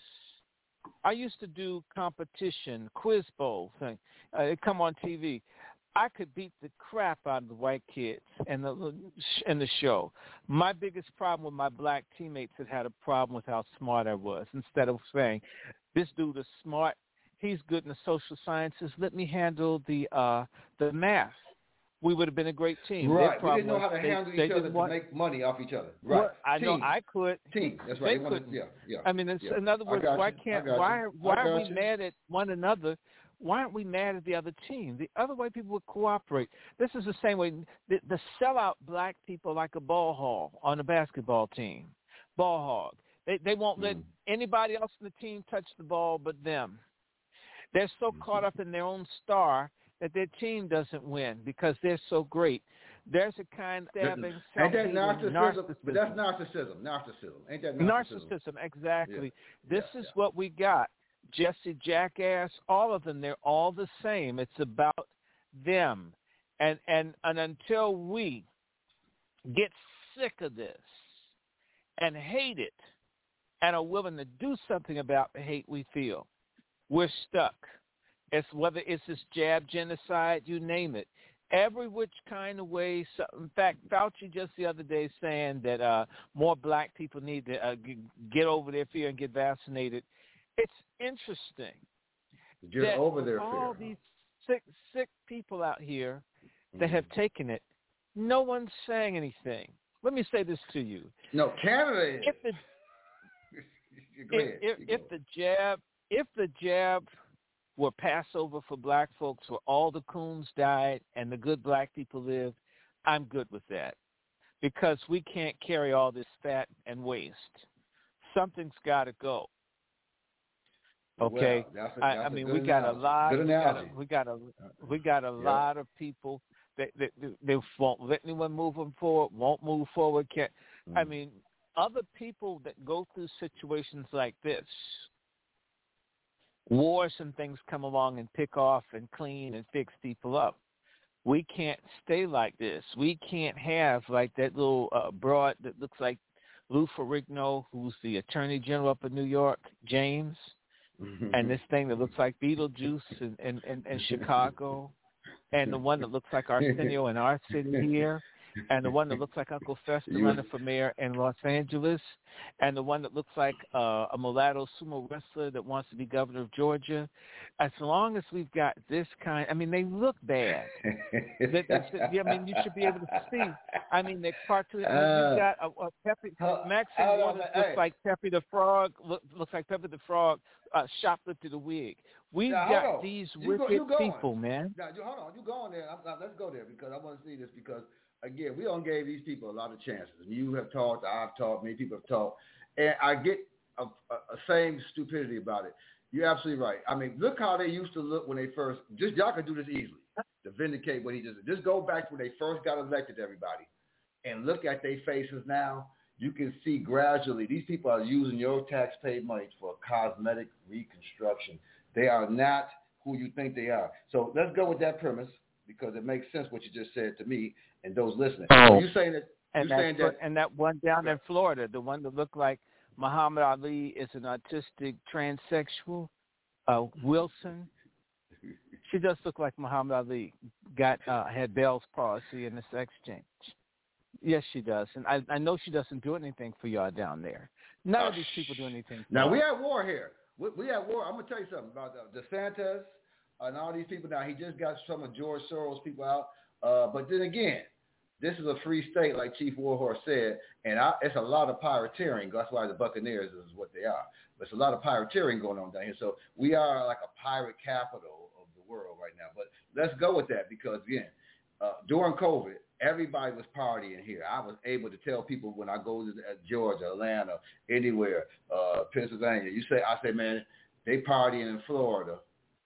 I used to do competition, quiz bowl thing. Uh, it come on T V. I could beat the crap out of the white kids in the in the show. My biggest problem with my black teammates had had a problem with how smart I was. Instead of saying, "This dude is smart, he's good in the social sciences. Let me handle the uh, the math." We would have been a great team. Right. We didn't know how to they, handle they each other to want, make money off each other. Right. Well, I team. know I could. Team. That's right. They they wanted, couldn't. yeah, yeah. I mean, it's, yeah. in other words, why can't why why are we you. mad at one another? Why aren't we mad at the other team? The other white people would cooperate. This is the same way. The, the sellout black people like a ball hog on a basketball team. Ball hog. They they won't mm. let anybody else in the team touch the ball but them. They're so mm-hmm. caught up in their own star that their team doesn't win because they're so great. There's a kind of stabbing, Ain't that narcissism? narcissism? But that's narcissism. Narcissism. Ain't that narcissism? Narcissism, exactly. Yeah. This yeah, is yeah. what we got. Jesse, Jackass, all of them, they're all the same. It's about them. And, and, and until we get sick of this and hate it and are willing to do something about the hate we feel, we're stuck. It's whether it's this jab genocide, you name it. Every which kind of way. So, in fact, Fauci just the other day saying that uh, more black people need to uh, g- get over their fear and get vaccinated. It's interesting. Get that over their all fear. these sick, sick people out here that mm-hmm. have taken it, no one's saying anything. Let me say this to you. No, Canada is. If the, if, if, if the jab, if the jab were Passover for black folks where all the coons died and the good black people lived, I'm good with that because we can't carry all this fat and waste. Something's got to go. Okay, well, that's a, I, that's I mean a we got analogy. a lot. Good we got analogy. a, we got a we got a yep. lot of people that, that, that they won't let anyone move them forward. Won't move forward. Can't. Mm. I mean, other people that go through situations like this. Wars and things come along and pick off and clean and fix people up. We can't stay like this. We can't have like that little uh, broad that looks like Lou Ferrigno, who's the Attorney General up in New York, James, and this thing that looks like Beetlejuice in, in, in, in Chicago. and the one that looks like Arsenio in our city here, and the one that looks like Uncle Fester running for mayor in Los Angeles, and the one that looks like uh, a mulatto sumo wrestler that wants to be governor of Georgia. As long as we've got this kind, I mean, they look bad. they, they, I mean, you should be able to see. I mean, they're cartoon. I mean, Uh, you've got a, a Pepe, Maxine hold on, Waters hey. looks like Pepe the Frog. Look, looks like Pepe the Frog uh, shoplifted a wig. We've Now, got hold on. these You wicked go- you going. people, man. Now, you, hold on. You go on there. I'm, I'm, let's go there because I want to see this because, again, we don't gave these people a lot of chances. You have talked. I've talked. Many people have talked. And I get a, a, a same stupidity about it. You're absolutely right. I mean, look how they used to look when they first – just y'all can do this easily to vindicate what he just – just go back to when they first got elected, everybody, and look at their faces now. You can see gradually these people are using your tax-paid money for cosmetic reconstruction. They are not who you think they are. So let's go with that premise because it makes sense what you just said to me and those listening. Oh. So you saying that And you saying that, that and that one down in Florida, the one that looked like Muhammad Ali is an autistic transsexual, uh, Wilson. She does look like Muhammad Ali got uh, had Bell's palsy in the sex change. Yes, she does, and I, I know she doesn't do anything for y'all down there. None of these people do anything. For now us. we at war here. We, we at war. I'm gonna tell you something about uh, DeSantis and all these people. Now he just got some of George Soros people out, uh, but then again. This is a free state, like Chief Warhorse said, and I, it's a lot of pirateering. That's why the Buccaneers is what they are. But it's a lot of pirateering going on down here. So we are like a pirate capital of the world right now. But let's go with that because, again, uh, during COVID, everybody was partying here. I was able to tell people when I go to uh, Georgia, Atlanta, anywhere, uh, Pennsylvania, you say, I say, man, they partying in Florida,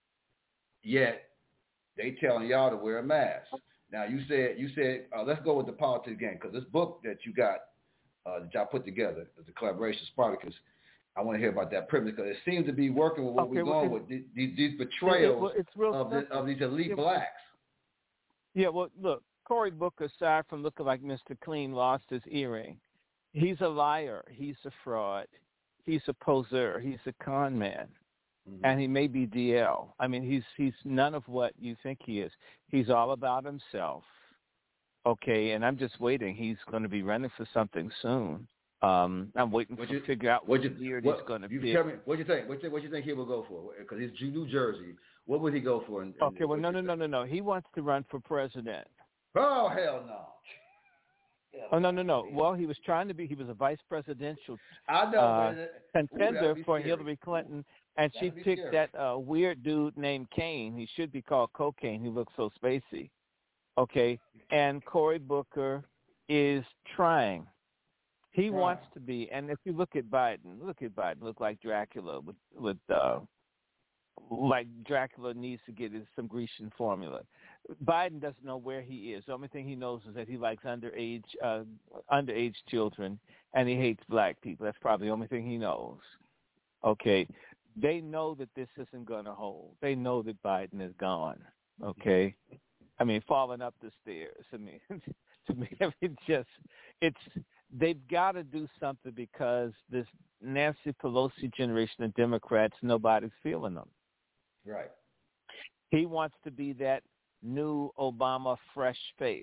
yet they telling y'all to wear a mask. Now, you said, you said uh, let's go with the politics game because this book that you got, uh, that y'all put together, the collaboration, Spartacus, I want to hear about that premise because it seems to be working with what Okay, we're well, going with, these, these betrayals it, it, it's of, the, of these elite yeah, blacks. Yeah, well, look, Cory Booker, aside from looking like Mister Clean, lost his earring. He's a liar. He's a fraud. He's a poseur. He's a con man. Mm-hmm. And he may be D L. I mean, he's he's none of what you think he is. He's all about himself. Okay, and I'm just waiting. He's going to be running for something soon. Um, I'm waiting what to you, figure out what year he's going to you be. Tell me, what you think? What you, what you think he will go for? Because he's New Jersey. What would he go for? In, in, okay, well, no, no, no, no, no. He wants to run for president. Oh, hell no. Hell oh, no, no, no. Well, he was trying to be, he was a vice presidential I know, uh, but, contender ooh, for scary. Hillary Clinton, and That'd she be picked scary. that uh, weird dude named Kane. He should be called Cocaine. He looks so spacey. Okay, and Cory Booker is trying. He Right. wants to be, and if you look at Biden, look at Biden, look like Dracula with, with uh, like Dracula needs to get his, some Grecian formula. Biden doesn't know where he is. The only thing he knows is that he likes underage uh, underage children, and he hates black people. That's probably the only thing he knows. Okay, they know that this isn't going to hold. They know that Biden is gone. Okay, I mean, falling up the stairs. I mean, to me, I mean, just it's they've got to do something because this Nancy Pelosi generation of Democrats, nobody's feeling them. Right. He wants to be that new Obama fresh face.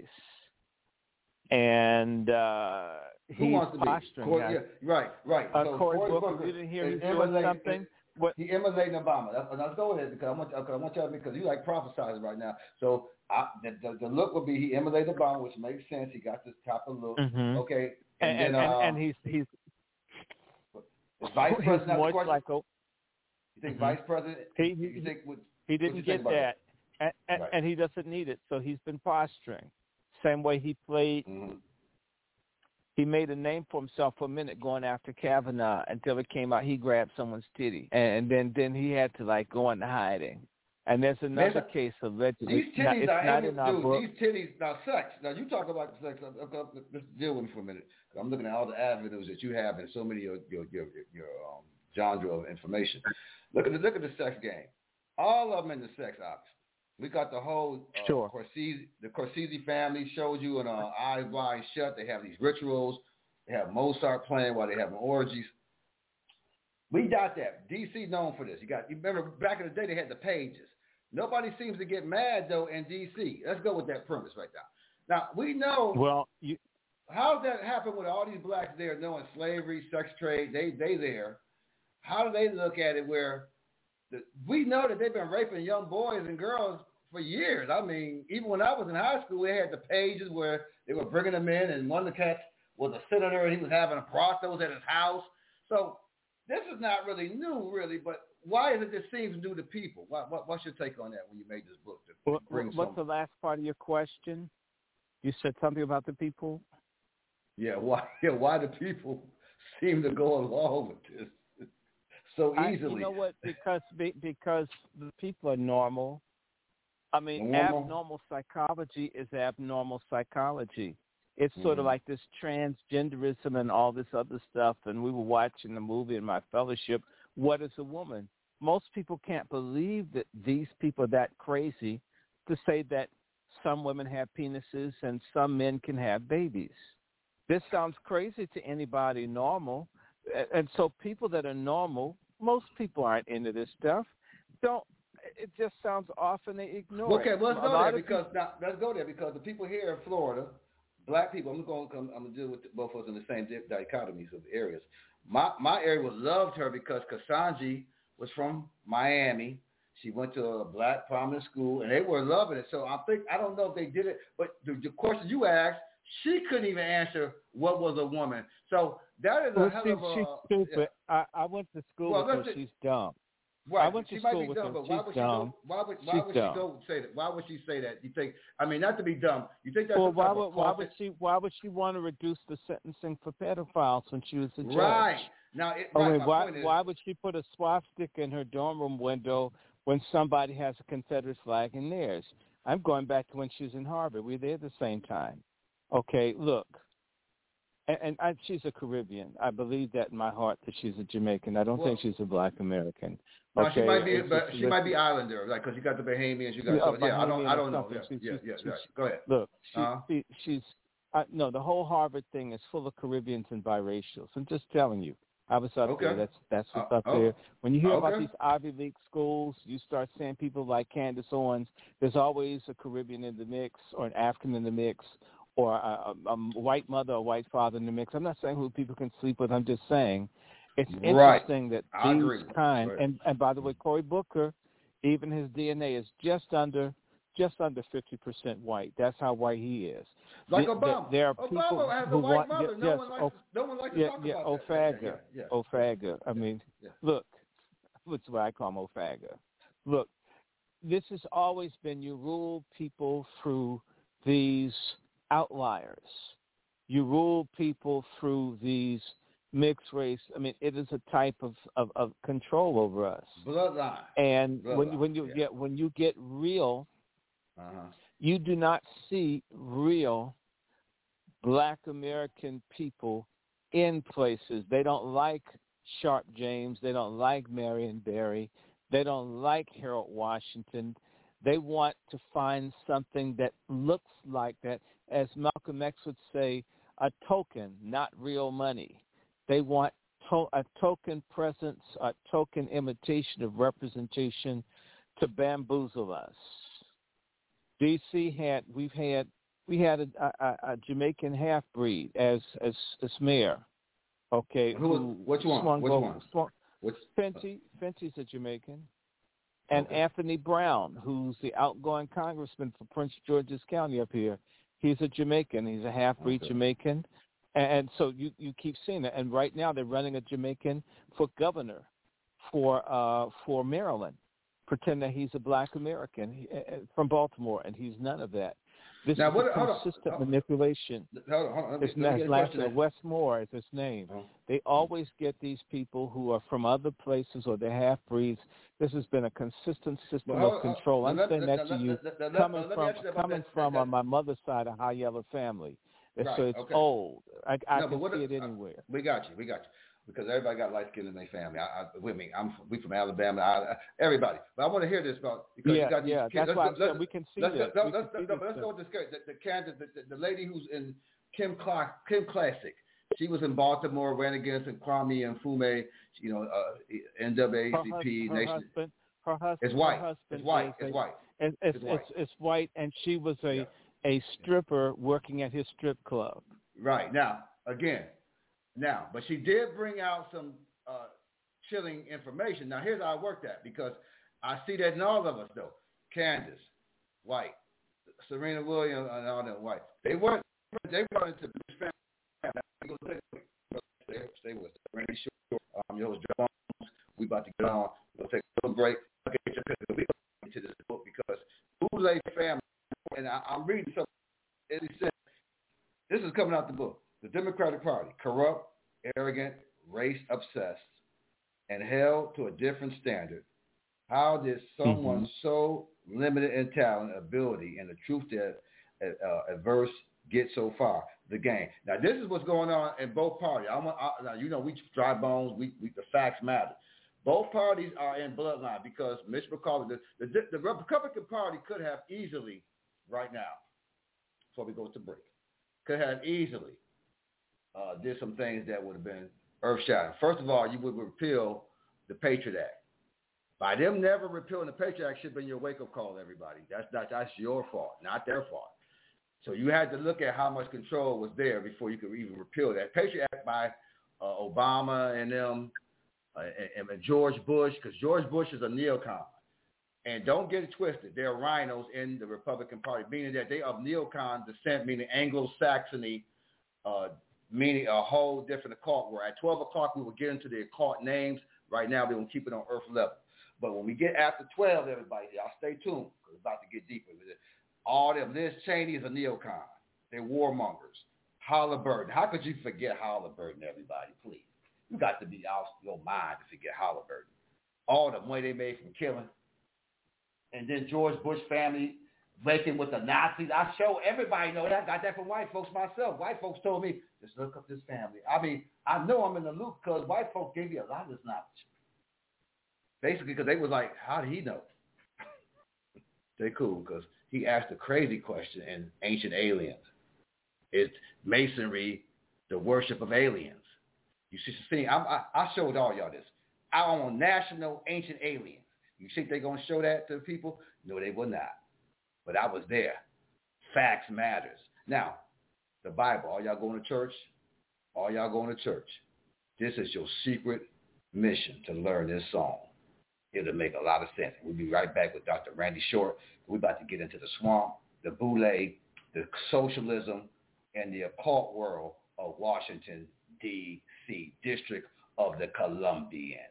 And uh, Who he's wants to posturing. be? Cory, yeah, right, right. Uh, so Cory Cory Booker, Booker you didn't hear is he's doing emulating- something? What? He emulating Obama. That's, let's go ahead because I want, cause I want y'all because you like prophesizing right now. So I, the, the, the look would be he emulated Obama, which makes sense. He got this type of look. Mm-hmm. Okay. And, And, and, then, and, uh, and he's he's is vice he's president. more Question? like a, You think Mhm. vice president? He, you he, think what, he what you didn't think get about that, and, and, Right. and he doesn't need it. So he's been posturing. Same way he played. Mm-hmm. He made a name for himself for a minute going after Kavanaugh until it came out he grabbed someone's titty. And then, then he had to, like, go into hiding. And there's another Man, case allegedly. These Now, titties it's are not emu- in our dude, book. These titties now sex. Now you talk about sex. I'm, I'm, I'm, let's deal with it for a minute. I'm looking at all the avenues that you have in so many of your your your, your um, genre of information. Look at the look at the sex game. All of them in the sex ops. We got the whole uh, Sure. Corsese, the Corsese family showed you in uh, Eyes Wide Shut. They have these rituals. They have Mozart playing while they have orgies. We got that. D C known for this. You got. You remember back in the day they had the pages. Nobody seems to get mad, though, in D C Let's go with that premise right now. Now, we know. Well, you. How does that happen with all these blacks there knowing slavery, sex trade, they they there? How do they look at it where the, we know that they've been raping young boys and girls for years? I mean, even when I was in high school, they had the pages where they were bringing them in, and one of the cats was a senator, and he was having a brothels at his house. So this is not really new, really, but why is it this seems new to people? What, what, what's your take on that when you made this book? To what, bring what's some... the last part of your question? You said something about the people? Yeah, why yeah, why do people seem to go along with this so easily? I, you know what? Because because the people are normal. I mean, normal. abnormal psychology is abnormal psychology. It's sort mm-hmm. of like this transgenderism and all this other stuff. And we were watching the movie in my fellowship, What is a Woman? Most people can't believe that these people are that crazy to say that some women have penises and some men can have babies. This sounds crazy to anybody normal. And so people that are normal, most people aren't into this stuff. Don't. It just sounds off and they ignore okay, it. well, let's go there because people, now, let's go there because the people here in Florida, black people, I'm going to I'm going to deal with both of us in the same dichotomies of areas. My my area loved her because Kasanji was from Miami. She went to a black prominent school, and they were loving it. So I think I don't know if they did it, but the, the question you asked, she couldn't even answer what was a woman. So that is a well, hell she, of a. She's stupid. Yeah. I, I went to school well, with her. It, she's dumb. Right. I went she to might school be with dumb, her. but She's why would she dumb. go? Why would why she's would dumb. she go say that? Why would she say that? You think? I mean, not to be dumb. You think that's well? some Why type would of why would she why would she want to reduce the sentencing for pedophiles when she was a judge? Right. Now, it, I right, mean, my why point is, why would she put a swastika in her dorm room window when somebody has a Confederate flag in theirs? I'm going back to when she was in Harvard. We were there at the same time. Okay, look. And, and I, she's a Caribbean. I believe that in my heart that she's a Jamaican. I don't well, think she's a black American. No, okay? she might be, it's, but it's, she might be Islander, like because you got the Bahamians, you got yeah, so, yeah. I Bahamian don't, I don't or know. Yeah, she's, yeah, she's, yeah, she's, yeah. Go ahead. Look, she, uh-huh. she, she's uh, no. The whole Harvard thing is full of Caribbeans and biracials. I'm just telling you. I was up okay. there. That's that's what's uh, up oh. there. When you hear okay. about these Ivy League schools, you start seeing people like Candace Owens. There's always a Caribbean in the mix, or an African in the mix, or a, a, a white mother or white father in the mix. I'm not saying who people can sleep with. I'm just saying it's right. interesting that I these agree. kind. Right. And and by the way, Cory Booker, even his D N A is just under just under fifty percent white. That's how white he is. Like the, Obama. The, there are Obama people has who a white want, mother. No yes, one likes. oh, to, no one likes yeah, to talk yeah, about Ofaga, that. Yeah, yeah, yeah. Ofaga. I mean, yeah. look, that's what I call him, Ofaga. Look, this has always been you rule people through these outliers. You rule people through these mixed race. I mean, it is a type of, of, of control over us. Bloodline. And Bloodline. when when you yeah. get when you get real, uh-huh. you do not see real Black American people in places. They don't like Sharp James. They don't like Marion Barry. They don't like Harold Washington. They want to find something that looks like that, as Malcolm X would say, a token, not real money. They want to- a token presence, a token imitation of representation to bamboozle us. D C had, we've had, we had a, a, a Jamaican half-breed as as as mayor. Okay, who? who which one? Which over, one? Swung, which? Fenty, Fenty's a Jamaican. And okay. Anthony Brown, who's the outgoing congressman for Prince George's County up here, he's a Jamaican. He's a half-breed okay. Jamaican. And so you, you keep seeing that. And right now they're running a Jamaican for governor for uh, for Maryland, pretend that he's a black American he, uh, from Baltimore, and he's none of that. This now, is what, a hold consistent on, hold on. manipulation. Hold on, hold on. His last name, Wes Moore is his name. Oh. They always get these people who are from other places or they're half-breeds. This has been a consistent system well, of control. I'm let, saying let, that let, to you let, let, coming let, from, let coming that, from that, on my mother's side, a high yellow family. Right, so it's okay. old. I, I no, can what, see it uh, anywhere. We got you. We got you. Because everybody got light skin in their family. I, I, with me, I'm we from Alabama. I, everybody, but I want to hear this about because yeah, you got these yeah. kids. That's let's, why let's, I'm we can see let's, this. Let's, we let's, can let's, see let's, this let's go with the, the, the candidate, the, the, the lady who's in Kim Clark, Kim Classic. She was in Baltimore, ran against Kwame and Fume. You know, uh, N double A C P her, Nation. husband, her husband. It's white. Her husband it's white. Is it's a, white. It's, it's, it's white. It's, it's white, and she was a yeah. a stripper working at his strip club. Right. Now, again, now, but she did bring out some uh, chilling information. Now, here's how I work that, because I see that in all of us, though. Candace, white. Serena Williams, and all them white. They weren't, they weren't into this family. Stay with us. Randy Short, um, your host, Jones. We about to get on. We'll take a little break. Okay, we'll get into this book because Boule family, and I, I'm reading something. It says, this is coming out the book. The Democratic Party, corrupt, arrogant, race-obsessed, and held to a different standard. How did someone mm-hmm. so limited in talent, ability, and the truth that uh, adverse get so far? The game. Now, this is what's going on in both parties. I'm, I, now, you know, we dry bones. We, we the facts matter. Both parties are in bloodline because Mitch McConnell, the, the, the Republican Party could have easily, right now, before we go to break, could have easily uh, did some things that would have been earth-shattering. First of all, you would repeal the Patriot Act. By them never repealing the Patriot Act should have been your wake-up call, everybody. That's not, that's your fault, not their fault. So you had to look at how much control was there before you could even repeal that. Patriot Act by uh, Obama and them uh, and, and George Bush, because George Bush is a neocon. And don't get it twisted. They're rhinos in the Republican Party, meaning that they are of neocon descent, meaning Anglo-Saxony, uh, meaning a whole different occult, where at twelve o'clock we will get into the occult names. Right now we're going to keep it on earth level. But when we get after twelve, everybody, y'all stay tuned because it's about to get deeper with it. All them, Liz Cheney is a neocon. They're warmongers. Halliburton. How could you forget Halliburton, everybody, please? You got to be out your mind to forget Halliburton. All the money they made from killing. And then George Bush family making with the Nazis. I show everybody know that. I got that from white folks myself. White folks told me, just look up this family. I mean, I know I'm in the loop because white folks gave me a lot of this knowledge. Basically, because they was like, how did he know? They cool because he asked a crazy question in Ancient Aliens. Is Masonry the worship of aliens? You see, see I, I, I showed all y'all this. I on National Ancient Aliens. You think they're going to show that to people? No, they will not. But I was there. Facts matters. Now, the Bible, all y'all going to church? All y'all going to church. This is your secret mission to learn this song. It'll make a lot of sense. We'll be right back with Doctor Randy Short. We're about to get into the swamp, the boule, the socialism, and the occult world of Washington, D C, District of the Columbians.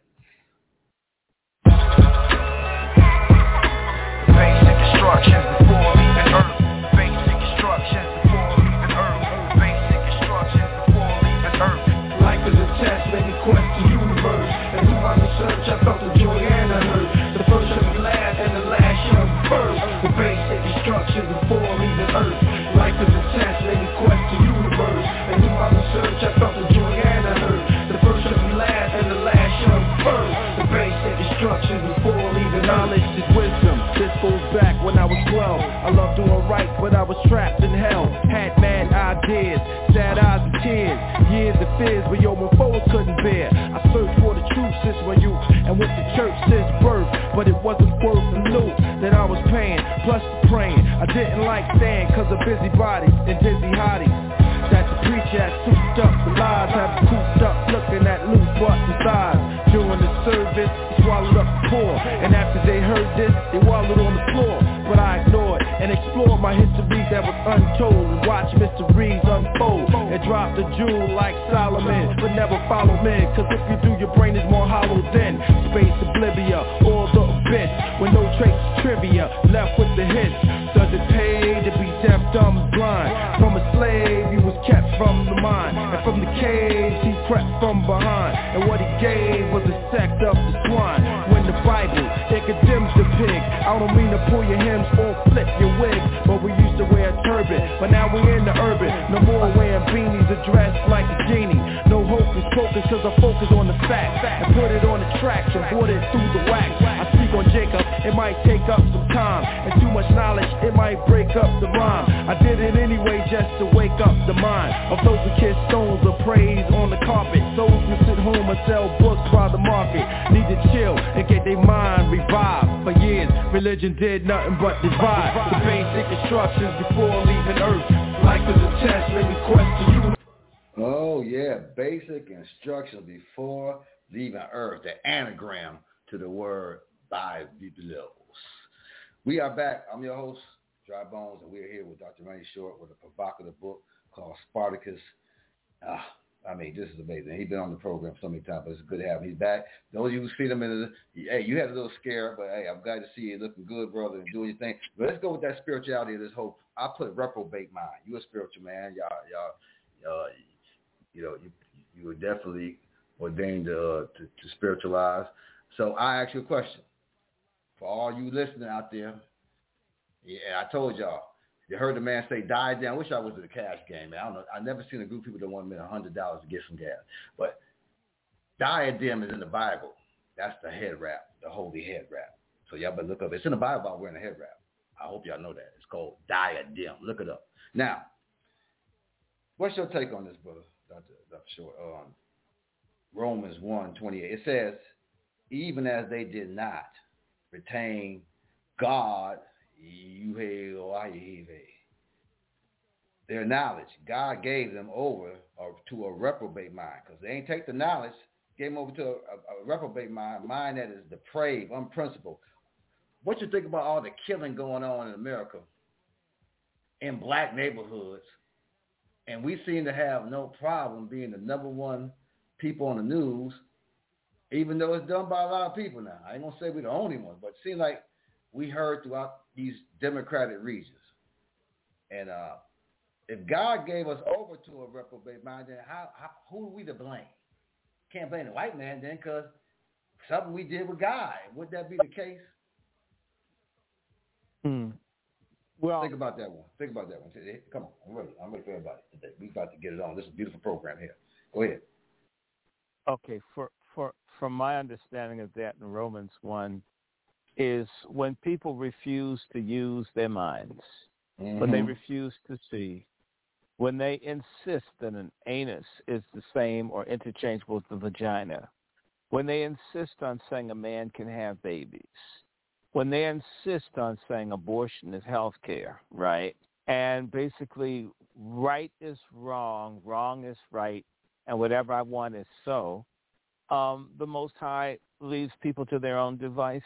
Basic instructions before leaving Earth. Basic instructions before leaving Earth. Basic instructions before leaving Earth. Life is a test, let me quest the universe. And through my research, I felt the joy and the hurt. The first of the last and the last young first. The basic instructions before leaving Earth. Life is a test, let me quest the universe. And through my research, I felt the joy and the hurt. The first of the last and the last young first. The basic instructions before leaving Earth. Knowledge is wisdom. This goes back when I was twelve. I loved doing right, but I was trapped in hell. Had mad ideas, sad eyes and tears, years of fears, but yo, my foes couldn't bear. I searched for the truth since my youth, and went to church since birth, but it wasn't worth the loot that I was paying, plus the praying. I didn't like staying cause of busybodies and dizzy hotties. That the preacher had souped up, the lies had me cooped up, looking at loose butts and thighs. During the service, he swallowed up the poor, and after they heard this, they wallowed on the floor. But I ignored and explored my history that was untold, and watched mysteries unfold, and dropped a jewel like Solomon, but never follow men, cause if you do, your brain is more hollow than space oblivia, or the abyss, with no trace of trivia, left with the hits. Does it pay to be deaf, dumb, and blind? From a slave, he was kept from the mind, and from the caves, he crept from behind, and what he gave was a sect of the swine. When the Bible, it condemns the pig. I don't mean to pull your hymns or flip your wigs, but we used to wear a turban, but now we in the urban. No more wearing beanies or dressed like a genie. No hocus pocus, cause I focus on the facts and put it on the tracks and brought it through the wax. I speak on Jacob, it might take up some time. And too much knowledge, it might break up the rhyme. I did it anyway just to wake up the mind of those who kiss stones of praise on the carpet. Those who sit home and sell books by the market need to chill and get their mind revived. For years, religion did nothing but divide. The basic instructions before leaving earth. Life is a test, make me question you. Oh, yeah, basic instructions before leaving earth, the anagram to the word Biblos. We are back. I'm your host, Dry Bones, and we're here with Doctor Randy Short with a provocative book called Spartacus. Uh, I mean, this is amazing. He's been on the program so many times, but it's good to have him. He's back. Those of you who see him in the, hey, you had a little scare, but hey, I'm glad to see you looking good, brother, and doing your thing. But let's go with that spirituality of this whole, I put reprobate mind. You're a spiritual man. Y'all, y'all, uh, you know, you you were definitely ordained to, uh, to to spiritualize. So I ask you a question. For all you listening out there, yeah, I told y'all, you heard the man say diadem. I wish I was in the cash game, man. I don't know. I've never seen a group of people that want to spend one hundred dollars to get some gas. But diadem is in the Bible. That's the head wrap, the holy head wrap. So y'all better look up. It's in the Bible about wearing a head wrap. I hope y'all know that. It's called diadem. Look it up. Now, what's your take on this, brother, Doctor Doctor Short? Um, Romans one twenty-eight. It says, even as they did not retain God, their knowledge, God gave them over or to a reprobate mind, because they ain't take the knowledge, gave them over to a, a, a reprobate mind, mind that is depraved, unprincipled. What you think about all the killing going on in America in black neighborhoods, and we seem to have no problem being the number one people on the news, even though it's done by a lot of people now. I ain't gonna say we're the only ones, but it seems like we heard throughout these democratic regions. And uh, if God gave us over to a reprobate mind, then how, how, who are we to blame? Can't blame the white man then, because something we did with God. Would that be the case? Hmm. Well, think about that one. Think about that one. Come on, I'm ready. I'm ready for everybody today. We about to get it on. This is a beautiful program here. Go ahead. Okay, for for from my understanding of that in Romans one, is when people refuse to use their minds, mm-hmm. when they refuse to see, when they insist that an anus is the same or interchangeable with the vagina, when they insist on saying a man can have babies, when they insist on saying abortion is health care, right? And basically right is wrong, wrong is right, and whatever I want is so, um, the Most High leaves people to their own devices.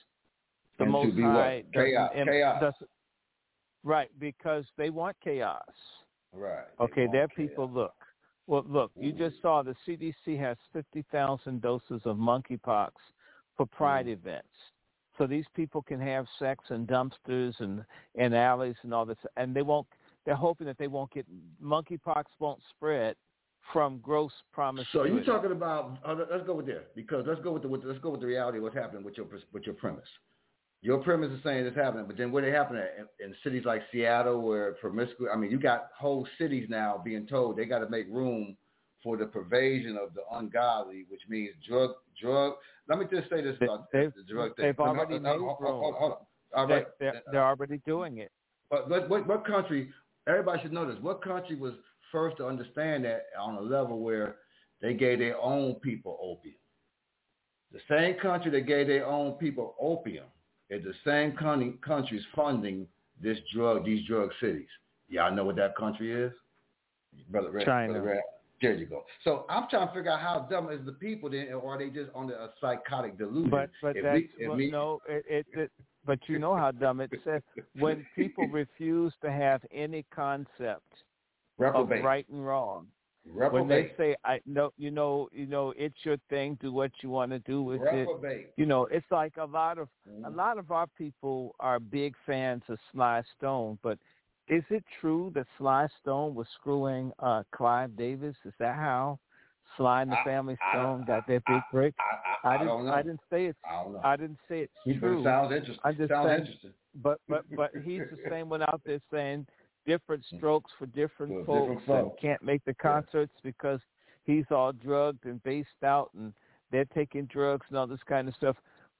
The and Most High doesn't, chaos, doesn't, chaos. doesn't, right, because they want chaos. Right. Okay, their chaos. people look. Well, look, Ooh. You just saw the C D C has fifty thousand doses of monkeypox for Pride mm. events. So these people can have sex in dumpsters and, and alleys and all this, and they won't. They're hoping that they won't get monkeypox won't spread from gross promiscuity. So you're talking about? Uh, let's go with there because let's go with the with, let's go with the reality of what's happening with your with your premise. Your premise is saying it's happening, but then where they happen at in, in cities like Seattle, where promiscuous. I mean, you got whole cities now being told they got to make room for the pervasion of the ungodly, which means drug drug. Let me just say this about they've, the drug thing. They've already no, no, made no, room. Hold on, hold on. All right. They, they're, they're already doing it. But what, what, what country? Everybody should know this. What country was first to understand that on a level where they gave their own people opium? The same country that gave their own people opium is the same country, countries funding this drug, these drug cities. Y'all know what that country is? Brother Red, China. Brother Red. There you go. So I'm trying to figure out how dumb is the people then, or are they just under a psychotic delusion? But but if that's we, if well, we, no. It, it, it but you know how dumb it says when people refuse to have any concept Reprobate. of right and wrong. Reprobate. When they say, "I know," you know, you know, it's your thing. Do what you want to do with Reprobate. it. You know, it's like a lot of mm-hmm. a lot of our people are big fans of Sly Stone, but. Is it true that Sly Stone was screwing uh, Clive Davis? Is that how Sly and the I, Family I, Stone I, got their big I, break? I, I, I, didn't. don't know. I didn't say it's. I don't know. I didn't say it's true. It sounds interesting. I just sounds saying, interesting. But but but he's the same one out there saying different strokes for different for folks, different folks. And can't make the concerts yeah. because he's all drugged and based out and they're taking drugs and all this kind of stuff.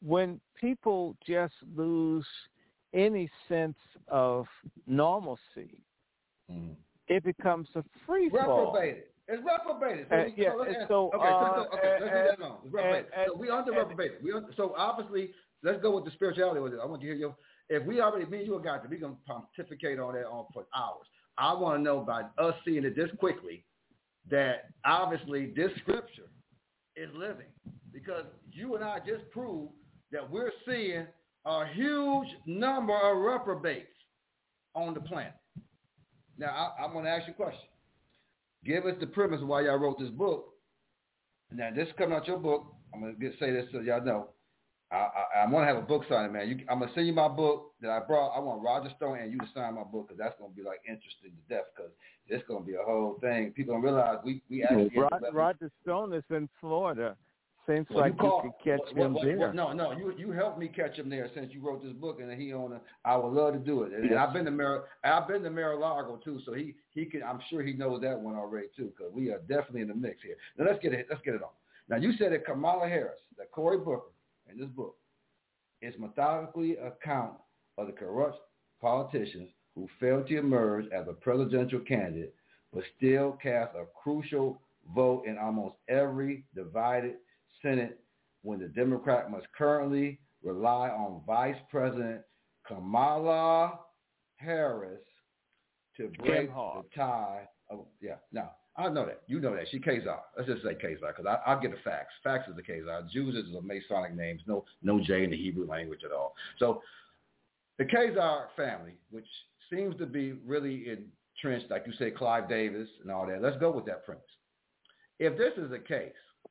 when people just lose any sense of normalcy, mm. it becomes a free fall. Reprobated. It's reprobated. So, uh, we, yeah, so, let's, so, okay, uh, so, so okay, let's uh, leave that alone. It's reprobated. Uh, so we under reprobated. We under, so obviously, let's go with the spirituality with it. I want to hear your. If we already, me and you got to, we're gonna pontificate on that on for hours. I want to know by us seeing it this quickly that obviously this scripture is living, because you and I just proved that we're seeing a huge number of reprobates on the planet. Now, I, I'm going to ask you a question. Give us the premise of why y'all wrote this book. Now, this is coming out your book. I'm going to say this so y'all know. I, I, I'm going to have a book signing, man. You, I'm going to send you my book that I brought. I want Roger Stone and you to sign my book, because that's going to be like interesting to death, because it's going to be a whole thing. People don't realize we, we actually... Roger, Roger Stone is in Florida. Seems well, like you, call, you could catch what, him what, there. What, no, no, you you helped me catch him there since you wrote this book, and he on. A, I would love to do it. And, yes. and I've been to Mar- I've been to Mar-a-Lago too, so he he can. I'm sure he knows that one already too, because we are definitely in the mix here. Now let's get it. Let's get it on. Now you said that Kamala Harris, that Cory Booker in this book, is methodically account of the corrupt politicians who failed to emerge as a presidential candidate, but still cast a crucial vote in almost every divided Senate, when the Democrat must currently rely on Vice President Kamala Harris to break the tie. Oh, yeah, no, I know that. You know that. She Khazar. Let's just say Khazar, because I'll get the facts. Facts is the Khazar. Jews is a Masonic names. No, no J in the Hebrew language at all. So the Khazar family, which seems to be really entrenched, like you say, Clive Davis and all that. Let's go with that premise. If this is the case,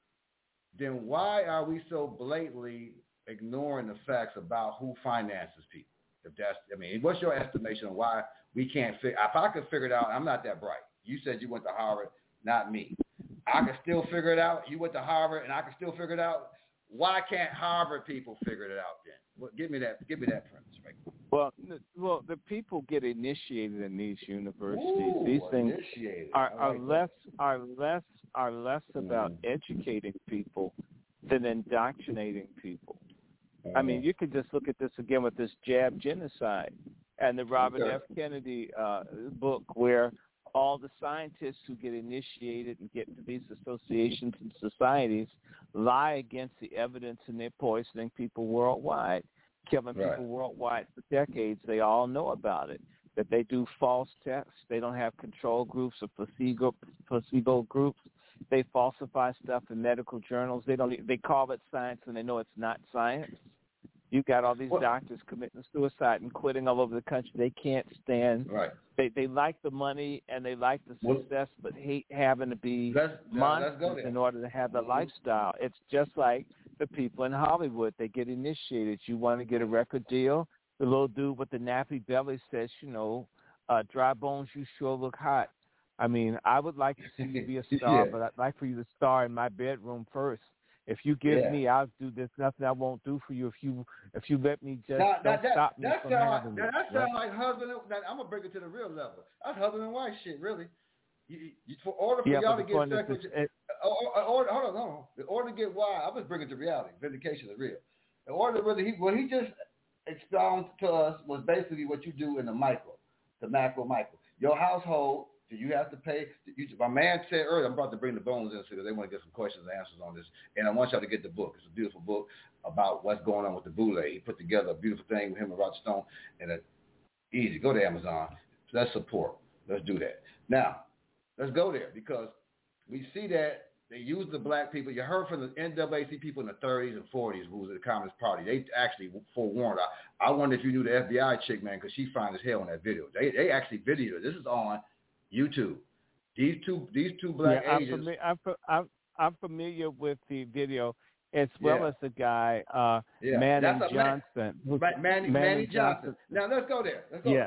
then why are we so blatantly ignoring the facts about who finances people? If that's, I mean, what's your estimation on why we can't figure? If I could figure it out, I'm not that bright. You said you went to Harvard, not me. I can still figure it out. You went to Harvard, and I can still figure it out. Why can't Harvard people figure it out then? Well, give me that. Give me that premise, right? Well, well, the people get initiated in these universities. Ooh, these things initiated. are, are like less are less are less about mm. educating people than indoctrinating people. Mm. I mean, you could just look at this again with this jab genocide and the Robert okay. F. Kennedy uh, book, where all the scientists who get initiated and get into these associations and societies lie against the evidence, and they're poisoning people worldwide, killing right. people worldwide for decades. They all know about it, that they do false tests. They don't have control groups or placebo, placebo groups. They falsify stuff in medical journals. They don't. They call it science, and they know it's not science. You've got all these well, doctors committing suicide and quitting all over the country. They can't stand. Right. They they like the money and they like the success, well, but hate having to be let's, monsters let's in order to have the mm-hmm. lifestyle. It's just like the people in Hollywood. They get initiated. You want to get a record deal? The little dude with the nappy belly says, you know, uh, dry bones, you sure look hot. I mean, I would like to see you be a star, yeah. but I'd like for you to star in my bedroom first. If you give yeah. me, I'll do this. Nothing I won't do for you. If you if you let me just now, don't that, stop me that from sound having like, it. That sound right? like husband. And, I'm gonna bring it to the real level. That's husband and wife shit, really. You, you, for order for yeah, y'all to get sex, is, with, it, or, or, hold on, hold on. In order to get wild, I'm just bringing it to reality. Vindication is real. In order to really, he, what he just expounded to us was basically what you do in the micro, the macro, micro. Your household. Do you have to pay? You, my man said earlier, I'm about to bring the bones in because they want to get some questions and answers on this. And I want y'all to get the book. It's a beautiful book about what's going on with the Boule. He put together a beautiful thing with him and Roger Stone. And it's easy. Go to Amazon. Let's support. Let's do that. Now, let's go there because we see that they use the black people. You heard from the N double A C C people in the thirties and forties who was in the Communist Party. They actually forewarned. I, I wonder if you knew the F B I chick, man, because she fine as hell in that video. They they actually videoed it. This is on YouTube. These two, these two black yeah, I'm agents. Fami- I'm, I'm I'm familiar with the video as well yeah. as the guy uh, yeah. Manny Johnson. Man, Manny, Manny, Manny Johnson. Johnson. Now let's go there. Let's go. Yeah.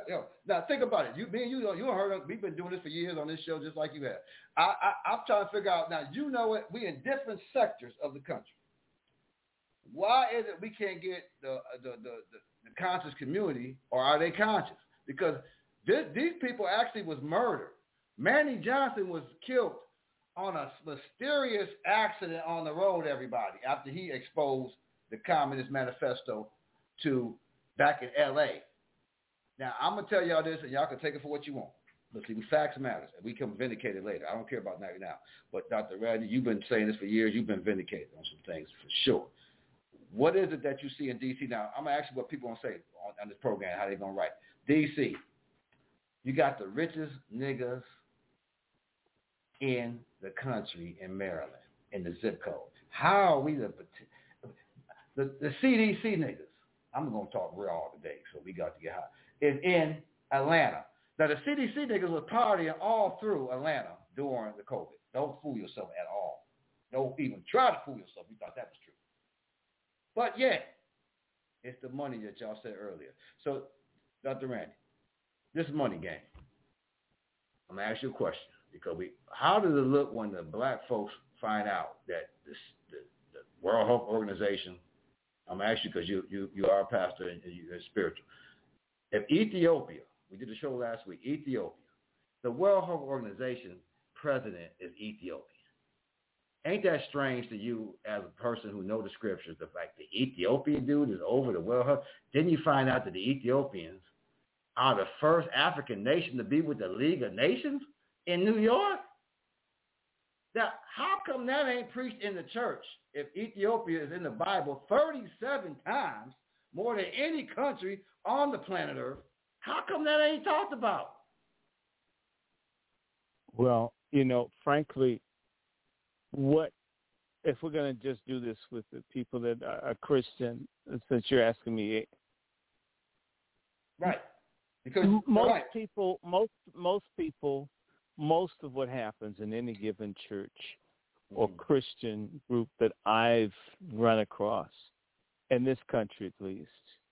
Now think about it. You, me and you, you heard us. We've been doing this for years on this show, just like you have. I, I, I'm trying to figure out now. You know it. We in different sectors of the country. Why is it we can't get the the the, the, the conscious community, or are they conscious? Because This, these people actually was murdered. Manny Johnson was killed on a mysterious accident on the road, everybody, after he exposed the Communist Manifesto to back in L A. Now, I'm going to tell y'all this, and y'all can take it for what you want. But see, facts matters, and we come vindicated later. I don't care about that now. But Doctor Radley, you've been saying this for years. You've been vindicated on some things for sure. What is it that you see in D C now? I'm going to ask you what people are going to say on, on this program, how they're going to write. D C, you got the richest niggas in the country in Maryland, in the zip code. How are we the, the, the C D C niggas? I'm going to talk real today, so we got to get high. Is in Atlanta. Now, the C D C niggas was partying all through Atlanta during the COVID. Don't fool yourself at all. Don't even try to fool yourself. You thought that was true. But yet, it's the money that y'all said earlier. So, Doctor Randy, this money game. I'm going to ask you a question. Because we, how does it look when the black folks find out that this, the, the World Health Organization, I'm going to ask you because you, you, you are a pastor and you're spiritual. If Ethiopia, we did a show last week, Ethiopia, the World Health Organization president is Ethiopian. Ain't that strange to you as a person who knows the scriptures, the fact the Ethiopian dude is over the World Health? Didn't you find out that the Ethiopians are the first African nation to be with the League of Nations in New York? Now, how come that ain't preached in the church if Ethiopia is in the Bible thirty-seven times, more than any country on the planet Earth? How come that ain't talked about? Well, you know, frankly, what if we're going to just do this with the people that are Christian, since you're asking me? Right. Because most right. people, most most people, most of what happens in any given church or mm-hmm. Christian group that I've run across, in this country at least,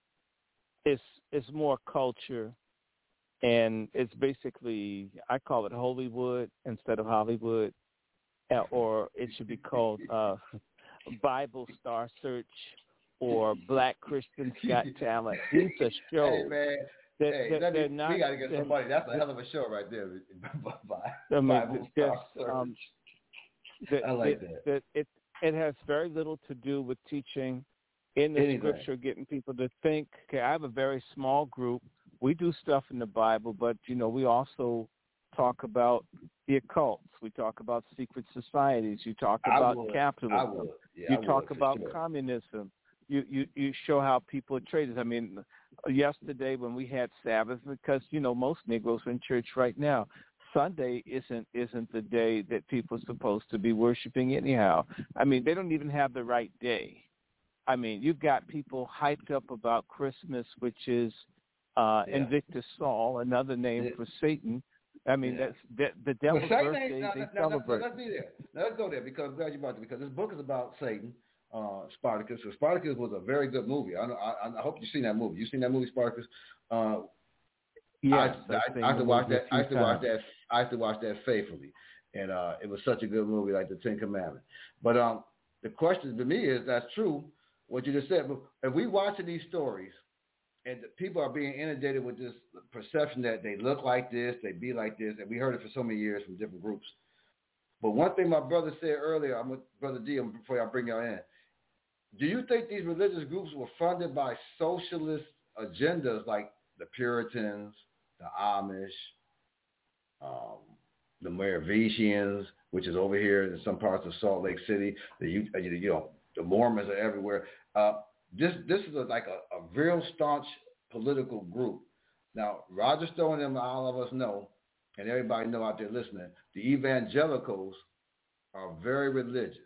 is is more culture, and it's basically, I call it Hollywood instead of Hollywood, or it should be called uh, Bible Star Search or Black Christians Got Talent. These are shows. Hey, man. That, hey, that, me, they're not, we got to get somebody. That's a hell of a show right there. I mean, Bible Star just, um, Search. I like that. that. It, it has very little to do with teaching in the Anything. scripture, getting people to think. Okay, I have a very small group. We do stuff in the Bible, but, you know, we also talk about the occults. We talk about secret societies. You talk about I would. capitalism. I would. Yeah, you I talk would, about sure. communism. You, you you show how people are traded. I mean, yesterday when we had Sabbath, because, you know, most Negroes are in church right now. Sunday isn't isn't the day that people are supposed to be worshiping anyhow. I mean, they don't even have the right day. I mean, you've got people hyped up about Christmas, which is uh, yeah. Invictus Saul, another name yeah. for Satan. I mean, yeah. that's the, the devil's well, birthday. Now, they now, celebrate. Now, let's be there. Now, let's go there because I'm glad you brought it because this book is about Satan. Uh, Spartacus. So Spartacus was a very good movie. I, I, I hope you've seen that movie. You've seen that movie, Spartacus? Uh, yes, I, I, I used to watch that. I used to watch that. I used to watch that faithfully, and uh, it was such a good movie, like the Ten Commandments. But um, the question to me is, that's true what you just said. But if we watching these stories, and the people are being inundated with this perception that they look like this, they be like this, and we heard it for so many years from different groups. But one thing my brother said earlier, I'm with Brother D, before I bring y'all in. Do you think these religious groups were funded by socialist agendas like the Puritans, the Amish, um, the Moravians, which is over here in some parts of Salt Lake City? The you, you know the Mormons are everywhere. Uh, this this is a, like a, a real staunch political group. Now, Roger Stone and all of us know, and everybody know out there listening, the evangelicals are very religious,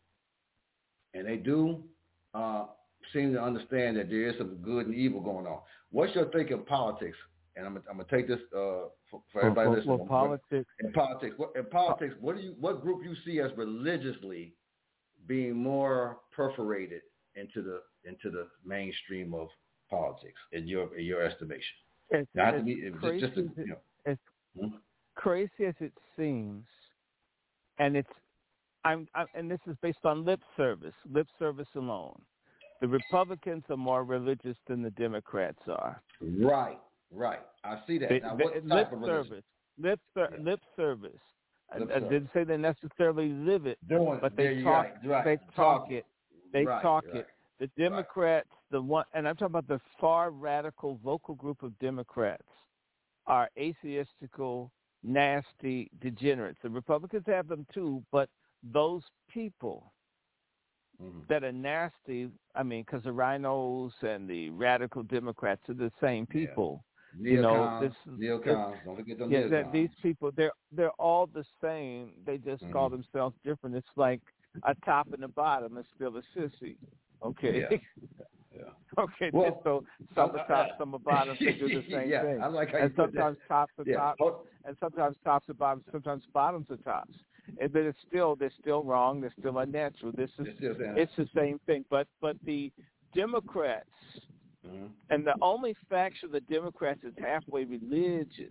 and they do. Uh, seem to understand that there is some good and evil going on. What's your thinking of politics? And I'm, I'm going to take this uh, for, for everybody well, listening. Well, politics. In politics, what, in politics, what do you, what group you see as religiously being more perforated into the into the mainstream of politics in your in your estimation? It's, Not it's to be, it's crazy. Just to, you know. As hmm? crazy as it seems, and it's. I'm, I'm, and this is based on lip service, lip service alone. The Republicans are more religious than the Democrats are. Right, right. I see that. They, now, they, what lip type of service, religion? lip, ser- yeah. lip service. Lip I, I service. didn't say they necessarily live it, Doing but it. they There talk. Right, right. They talk talk it. They right, talk right. it. The Democrats, right. the one, and I'm talking about the far radical vocal group of Democrats, are atheistical, nasty degenerates. The Republicans have them too, but those people mm-hmm. that are nasty, I mean, because the rhinos and the radical Democrats are the same people. Yeah. You know, this neocons. Don't forget them yeah, neocons. That these people, they're they're all the same. They just mm-hmm. call themselves different. It's like a top and a bottom is still a sissy. Okay. Yeah. yeah. Okay. Well, so some are top, some are bottom. They do the same yeah, thing. I like how and you put sometimes that. tops are yeah. tops, and sometimes tops are bottoms. Sometimes bottoms are tops. And, but it's still they're still wrong. They're still unnatural. This is it's the same thing. But but the Democrats. Mm-hmm. And the only faction of the Democrats is halfway religious,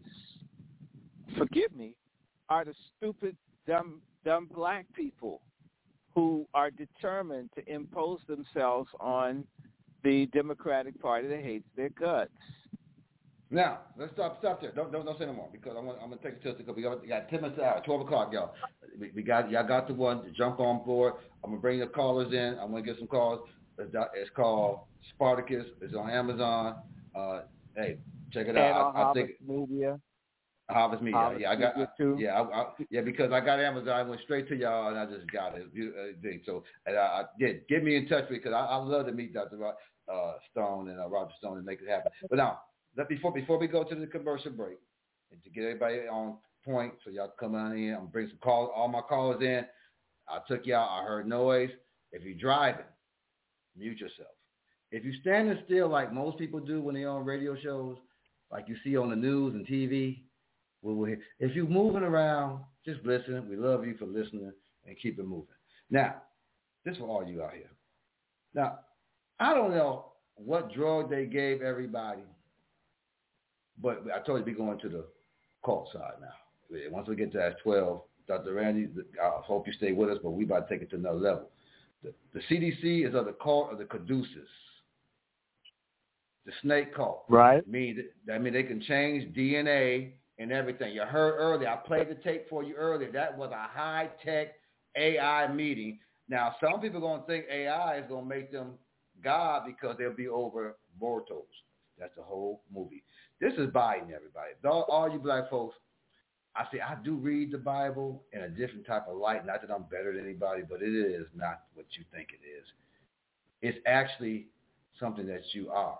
forgive me, are the stupid, dumb, dumb black people who are determined to impose themselves on the Democratic Party that hates their guts. Now, let's stop stop there. Don't don't, don't say no more because I'm gonna, I'm gonna take it to because we got, we got ten minutes out, twelve o'clock, y'all. We, we got y'all got the one to jump on board. I'm gonna bring the callers in. I'm gonna get some calls. It's called Spartacus. It's on Amazon. Uh, hey, check it and out. On I, I Harvest think Media. Harvest Media. Harvest yeah, I got. Media too. Yeah, I, I, yeah, because I got Amazon. I went straight to y'all, and I just got it. Uh, so, and I, I did get me in touch with because I, I love to meet Doctor Uh, Stone and uh, Roger Stone and make it happen. But now, let, before before we go to the commercial break, and to get everybody on point, so y'all come on in. I'm gonna bring some calls. All my callers in. I took y'all. I heard noise. If you're driving, mute yourself. If you're standing still like most people do when they're on radio shows, like you see on the news and T V, we'll, we'll if you're moving around, just listen. We love you for listening and keep it moving. Now, this for all you out here. Now, I don't know what drug they gave everybody, but I told you we're going to the cult side now. Once we get to that twelve, Doctor Randy, I hope you stay with us, but we about to take it to another level. The, the C D C is of the cult of the Caduceus. The snake cult. Right. I mean, I mean, they can change D N A and everything. You heard earlier, I played the tape for you earlier. That was a high-tech A I meeting. Now, some people are going to think A I is going to make them God because they'll be over mortals. That's the whole movie. This is Biden, everybody. All, all you black folks, I say I do read the Bible in a different type of light. Not that I'm better than anybody, but it is not what you think it is. It's actually something that you are.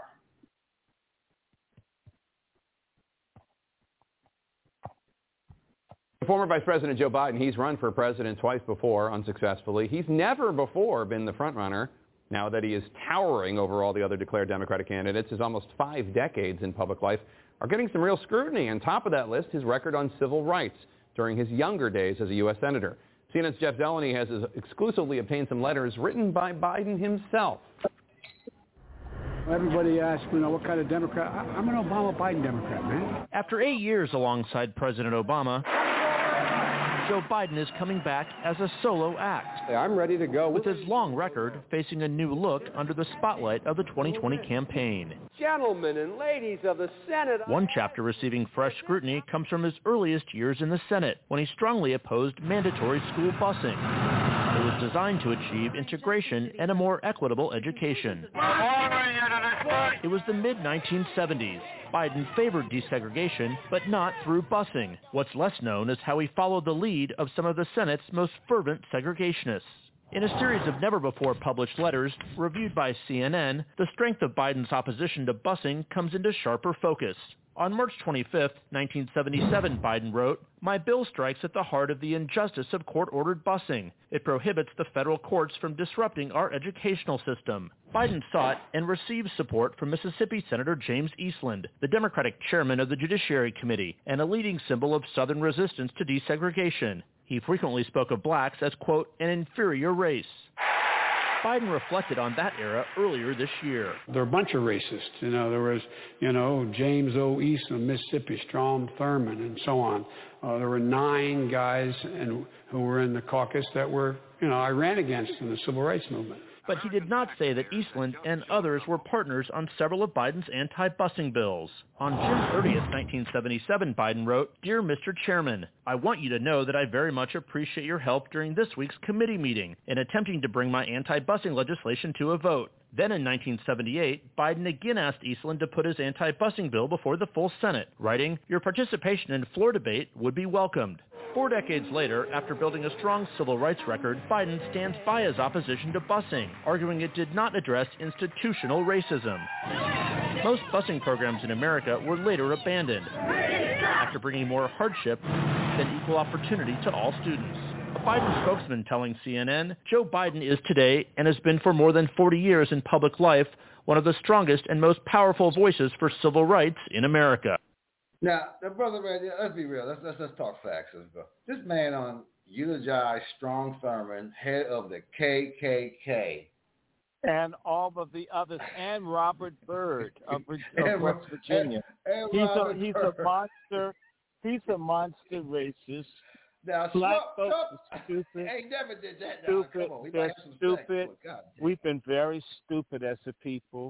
Former Vice President Joe Biden, he's run for president twice before, unsuccessfully. He's never before been the front runner. Now that he is towering over all the other declared Democratic candidates, his almost five decades in public life are getting some real scrutiny. On top of that list, his record on civil rights during his younger days as a U S Senator. C N N's Jeff Delaney has exclusively obtained some letters written by Biden himself. Everybody asks, you know, what kind of Democrat? I'm an Obama-Biden Democrat, man. After eight years alongside President Obama, Joe Biden is coming back as a solo act. I'm ready to go. With his long record facing a new look under the spotlight of the twenty twenty campaign. Gentlemen and ladies of the Senate. One chapter receiving fresh scrutiny comes from his earliest years in the Senate, when he strongly opposed mandatory school busing. It was designed to achieve integration and a more equitable education. It was the mid nineteen seventies. Biden favored desegregation, but not through busing. What's less known is how he followed the lead of some of the Senate's most fervent segregationists. In a series of never-before-published letters reviewed by C N N, the strength of Biden's opposition to busing comes into sharper focus. On March twenty-fifth, nineteen seventy-seven, Biden wrote, "My bill strikes at the heart of the injustice of court-ordered busing. It prohibits the federal courts from disrupting our educational system." Biden sought and received support from Mississippi Senator James Eastland, the Democratic chairman of the Judiciary Committee, and a leading symbol of Southern resistance to desegregation. He frequently spoke of blacks as, quote, an inferior race. Biden reflected on that era earlier this year. They're a bunch of racists. You know, there was, you know, James O. East of Mississippi, Strom Thurmond, and so on. Uh, there were nine guys and who were in the caucus that were, you know, I ran against in the civil rights movement. But he did not say that Eastland and others were partners on several of Biden's anti-busing bills. On June thirtieth, nineteen seventy-seven, Biden wrote, "Dear Mister Chairman, I want you to know that I very much appreciate your help during this week's committee meeting in attempting to bring my anti-busing legislation to a vote. Then in nineteen seventy-eight, Biden again asked Eastland to put his anti-busing bill before the full Senate, writing, "Your participation in floor debate would be welcomed." Four decades later, after building a strong civil rights record, Biden stands by his opposition to busing, arguing it did not address institutional racism. Most busing programs in America were later abandoned after bringing more hardship than equal opportunity to all students. A Biden spokesman telling C N N, Joe Biden is today, and has been for more than forty years in public life, one of the strongest and most powerful voices for civil rights in America. Now, brother, let's be real. Let's let's, let's talk facts. This man on eulogized Strom Thurmond, head of the K K K, and all of the others, and Robert Byrd of, of and, West Virginia. And, and he's Robert a he's Byrd. a monster. He's a monster racist. Now, Black stop, folks stop. are stupid. Hey, never did that. Now. Stupid. Come on. We They're might have some stupid. sex. Oh, We've been very stupid as a people.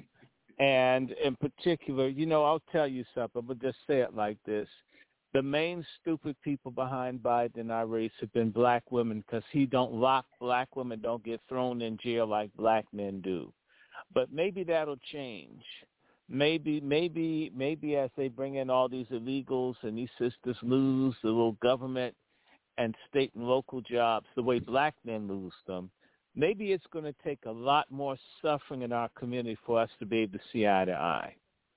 And in particular, you know, I'll tell you something, but just say it like this. The main stupid people behind Biden in our race have been black women, because he don't lock black women, don't get thrown in jail like black men do. But maybe that'll change. Maybe, maybe, maybe as they bring in all these illegals and these sisters lose the little government and state and local jobs the way black men lose them, maybe it's going to take a lot more suffering in our community for us to be able to see eye to eye.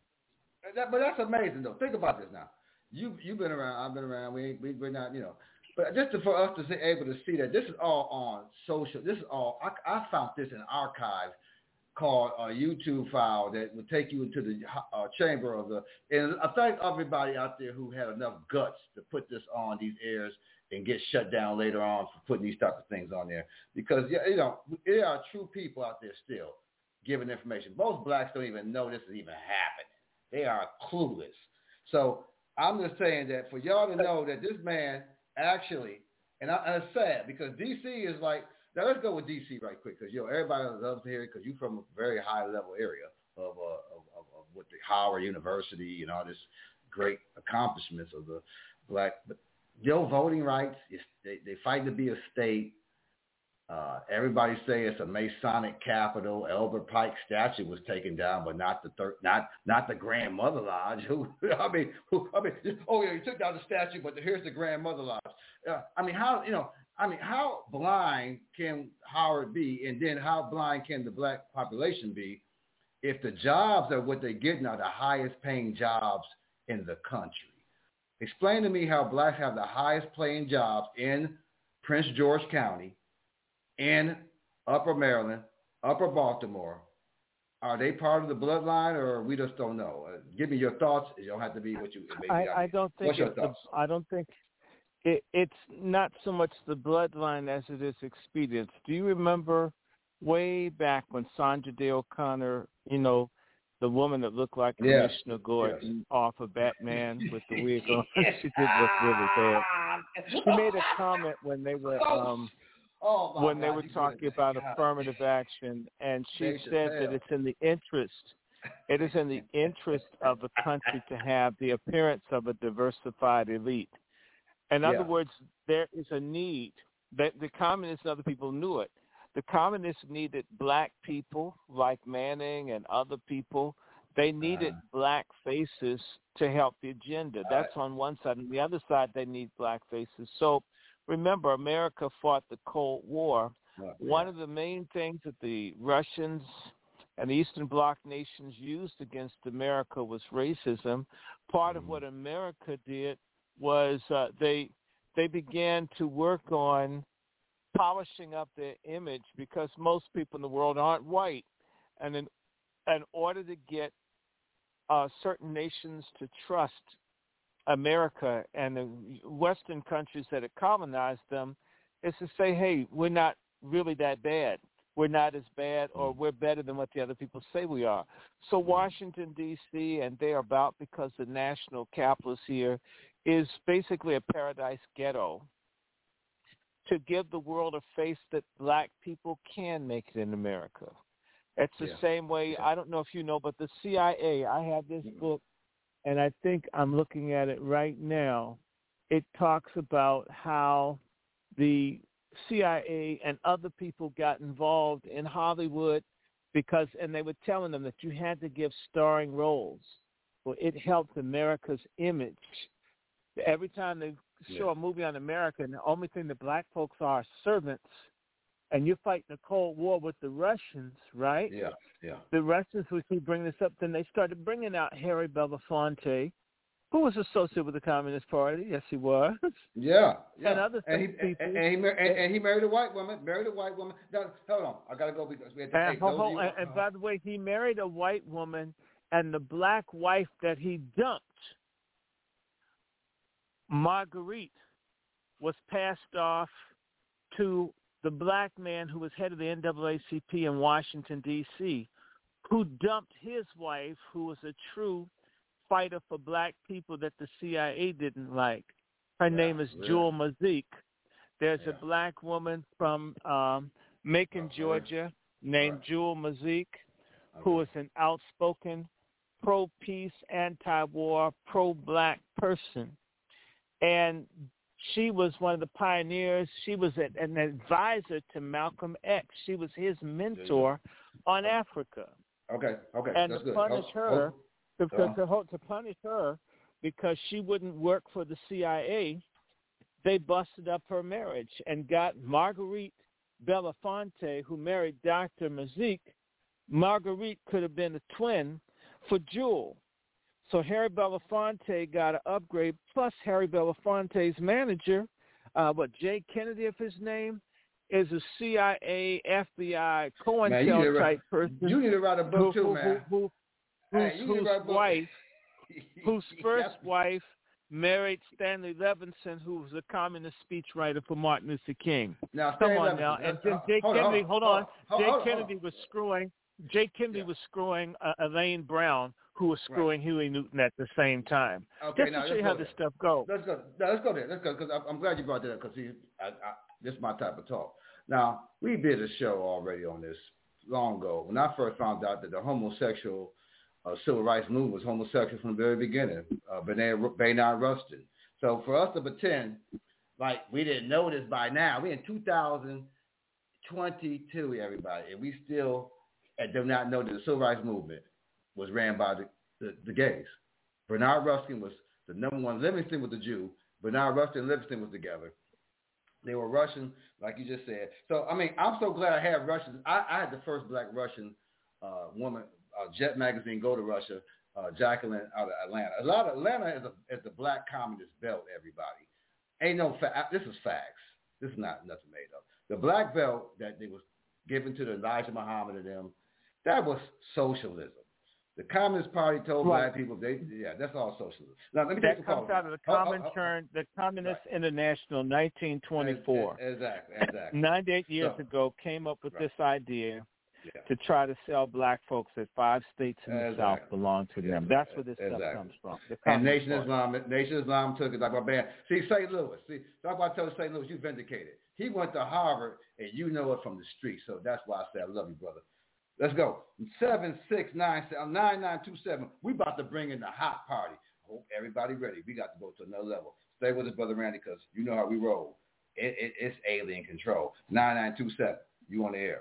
That, but that's amazing, though. Think about this now. You, you've been around. I've been around. We, we, we're not, you know. But just to, for us to be able to see that, this is all on social. This is all, I, I found this in an archive called a YouTube file that would take you into the uh, chamber of the, and I thank everybody out there who had enough guts to put this on these airs and get shut down later on for putting these type of things on there. Because, you know, there are true people out there still giving information. Most blacks don't even know this is even happening. They are clueless. So I'm just saying that for y'all to know that this man actually, and, I, and it's sad because D C is like, now let's go with D C right quick, because, you know, everybody loves to hear it because you're from a very high level area of, uh, of, of, of what the Howard University and all this great accomplishments of the black, but your voting rights, is, they, they fight to be a state. Uh, everybody say it's a Masonic capital. Albert Pike statue was taken down, but not the thir- not not the Grandmother Lodge. Who I mean, who I mean, oh yeah, you took down the statue, but here's the Grandmother Lodge. Uh, I mean, how you know? I mean, how blind can Howard be, and then how blind can the black population be, if the jobs are what they're getting are the highest paying jobs in the country? Explain to me how blacks have the highest paying jobs in Prince George County, in Upper Maryland, Upper Baltimore. Are they part of the bloodline, or we just don't know? Uh, give me your thoughts. It don't have to be what you. Maybe I, I don't think. What's your it's thoughts? The, I don't think it, it's not so much the bloodline as it is experience. Do you remember way back when Sandra Day O'Connor, you know, the woman that looked like Yes. Commissioner Gordon Yes. off of Batman with the wig on? She did look really bad. She made a comment when they were um, oh my when they God, were you talking good. about God. affirmative action, and she Dave said Chappelle. that it's in the interest, it is in the interest of the country to have the appearance of a diversified elite. In Yeah. other words, there is a need that the communists and other people knew it. The communists needed black people like Manning and other people. They needed Uh-huh. black faces to help the agenda. All That's right. on one side. On the other side, they need black faces. So remember, America fought the Cold War. Oh, One yeah. of the main things that the Russians and the Eastern Bloc nations used against America was racism. Part of what America did was uh, they they began to work on polishing up their image, because most people in the world aren't white. And in, in order to get uh, certain nations to trust America and the Western countries that had colonized them, is to say, hey, we're not really that bad. We're not as bad, or we're better than what the other people say we are. So Washington, D C, and thereabout, because the national capital is here, is basically a paradise ghetto to give the world a face that black people can make it in America. It's the Yeah. same way, I don't know if you know, but the C I A, I have this book, and I think I'm looking at it right now. It talks about how the C I A and other people got involved in Hollywood because, and they were telling them that you had to give starring roles. Well, it helped America's image. Every time they show Yeah. a movie on America, and the only thing the black folks are servants, and you're fighting the Cold War with the Russians, right? Yeah, yeah. The Russians would keep bringing this up. Then they started bringing out Harry Belafonte, who was associated with the Communist Party. Yes, he was. Yeah, yeah. And other and he, people. and, and, he mar- and, and he married a white woman. Married a white woman. Now, hold on, I gotta go because we had to. And, Hey, ho- those ho- of you- and, and by the way, he married a white woman, and the black wife that he dumped, Marguerite, was passed off to the black man who was head of the N double A C P in Washington, D C, who dumped his wife, who was a true fighter for black people that the C I A didn't like. Her Yeah, name is really? Jewel Mazik. There's Yeah. a black woman from um, Macon, Oh, Georgia, named Right. Jewel Mazik, who is an outspoken pro-peace, anti-war, pro-black person. And she was one of the pioneers. She was a, an advisor to Malcolm X. She was his mentor on Africa. Okay, okay, And that's to good. punish Oh, her, oh, to, uh, to, to, to punish her because she wouldn't work for the C I A, they busted up her marriage and got Marguerite Belafonte, who married Doctor Mazik. Marguerite could have been a twin for Jewel. So Harry Belafonte got an upgrade, plus Harry Belafonte's manager, uh, what, Jay Kennedy, if his name, is a C I A, F B I, Man, you need to COINTEL write- type person. you need to write a book who, too, who, man. Who, who, Hey, whose you need to whose write a book. wife, whose first wife married Stanley Levinson, who was a communist speechwriter for Martin Luther King. Now, Come Stanley on now. Levinson, And uh, then Jay hold on, Kennedy, hold hold on, on. hold Jay on, hold on. Kennedy was screwing, Jay Kennedy was screwing uh, Elaine Brown, who was screwing Huey Newton at the same time. Okay, Just now to show let's you go how there. this stuff goes. Let's go. No, let's go there. Let's go because I'm glad you brought that up because I, I, this is my type of talk. Now we did a show already on this long ago when I first found out that the homosexual uh, civil rights movement was homosexual from the very beginning. Uh, Bayard, Bayard Rustin. So for us to pretend like we didn't know this by now, we in two thousand twenty-two, everybody, and we still uh, do not know that the civil rights movement was ran by the, the, the gays. Bernard Ruskin was the number one. Livingston was the Jew. Bernard Rustin and Livingston was together. They were Russian, like you just said. So, I mean, I'm so glad I had Russians. I, I had the first black Russian uh, woman, uh, Jet Magazine, go to Russia, uh, Jacqueline out of Atlanta. A lot of Atlanta is a, is the black communist belt, everybody. Ain't no fa- This is facts. This is not nothing made up. The black belt that they was given to the Elijah Muhammad and them, that was socialism. The Communist Party told Right. black people, they yeah, that's all socialism. Now, let me That take the comes call. out of the Oh, oh, Common oh, Turn, the Communist International, nineteen twenty-four. Exactly, exactly. ninety-eight years So- ago, came up with Right. this idea Yeah. to try to sell black folks that five states in the Exactly. South belong to them. That's where this Exactly. stuff comes from. The And Communist Nation Party. Islam, Nation Islam took it like my band. See, Saint Louis. See, talk about telling Saint Louis, you vindicated. He went to Harvard, and you know it from the street. So that's why I say I love you, brother. Let's go. seven six nine seven nine nine two seven. We about to bring in the hot party. Hope everybody ready. We got to go to another level. Stay with us, Brother Randy, because you know how we roll. It, it, it's alien control. nine nine two seven. You on the air.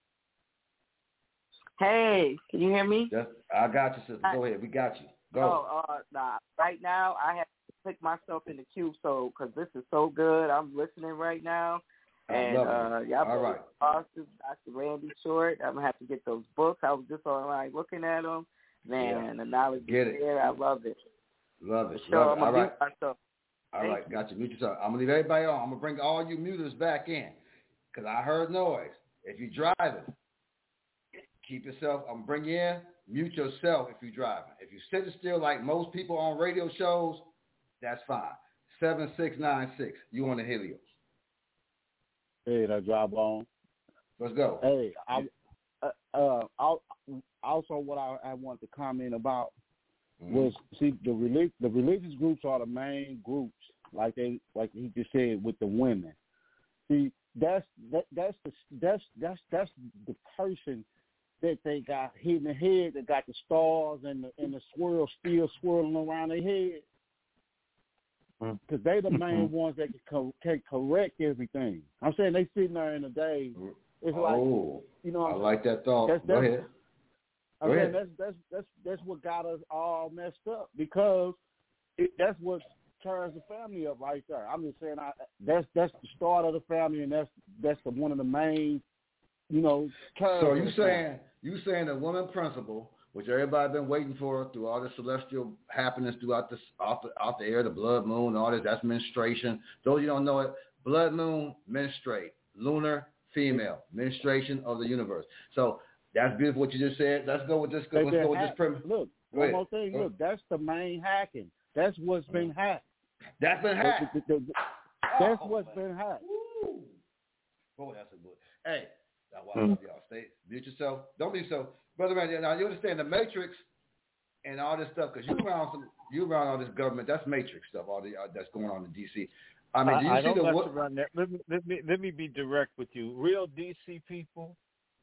Hey, can you hear me? Just, I got you, sister. Go ahead. We got you. Go. Oh, uh, nah. Right now, I have to pick myself in the queue, so because this is so good, I'm listening right now. I And love uh, it. y'all All both right. awesome, Doctor Randy Short. I'm gonna have to get those books. I was just online looking at them. Man, Yeah. the knowledge Get is it. there. I love it. Love it. Sure, Love I'm it. All gonna right. mute myself. All Thank right, you. got you. Mute yourself. I'm gonna leave everybody on. I'm gonna bring all you muters back in because I heard noise. If you're driving, keep yourself. I'm gonna bring you in. Mute yourself if you're driving. If you're sitting still like most people on radio shows, that's fine. Seven six nine six. You on the Helios? Hey, that job on. Let's go. Hey, I, uh, uh, I, also what I, I wanted to comment about Mm-hmm. was see the relig- the religious groups are the main groups, like they like he just said with the women. See, that's that that's the that's that's that's the person that they got hit in the head that got the stars and the and the swirl still swirling around their head. Because they the main ones that can, co- can correct everything. I'm saying they sitting there in the day It's oh, like, you know, I like that thought. that's, Go that's, ahead. I Go mean, ahead. that's that's that's that's what got us all messed up because it, that's what turns the family up right there. I'm just saying, I, that's that's the start of the family, and that's that's the, one of the main, you know. So you of saying you saying the woman principle, which everybody been waiting for through all the celestial happenings throughout this off the off the air, the blood moon, all this. That's menstruation. Those you don't know it, blood moon, menstruate, lunar, female, menstruation of the universe. So that's beautiful what you just said. Let's go with this. Let's go with this premise. Look, go one ahead. more thing. Go Look, that's the main hacking. That's what's been hacked. That's been hacked. The, the, the, that's oh, what's man. been hacked. Woo. Boy, that's a good. Hey, that's why I love y'all. Stay, mute yourself. Don't be so, brother. Man, now you understand the Matrix and all this stuff because you around some, you around all this government. That's Matrix stuff. All the uh, that's going on in D C. I mean, do you I, I see don't the mess what? around there. Let me, let me let me be direct with you. Real D C people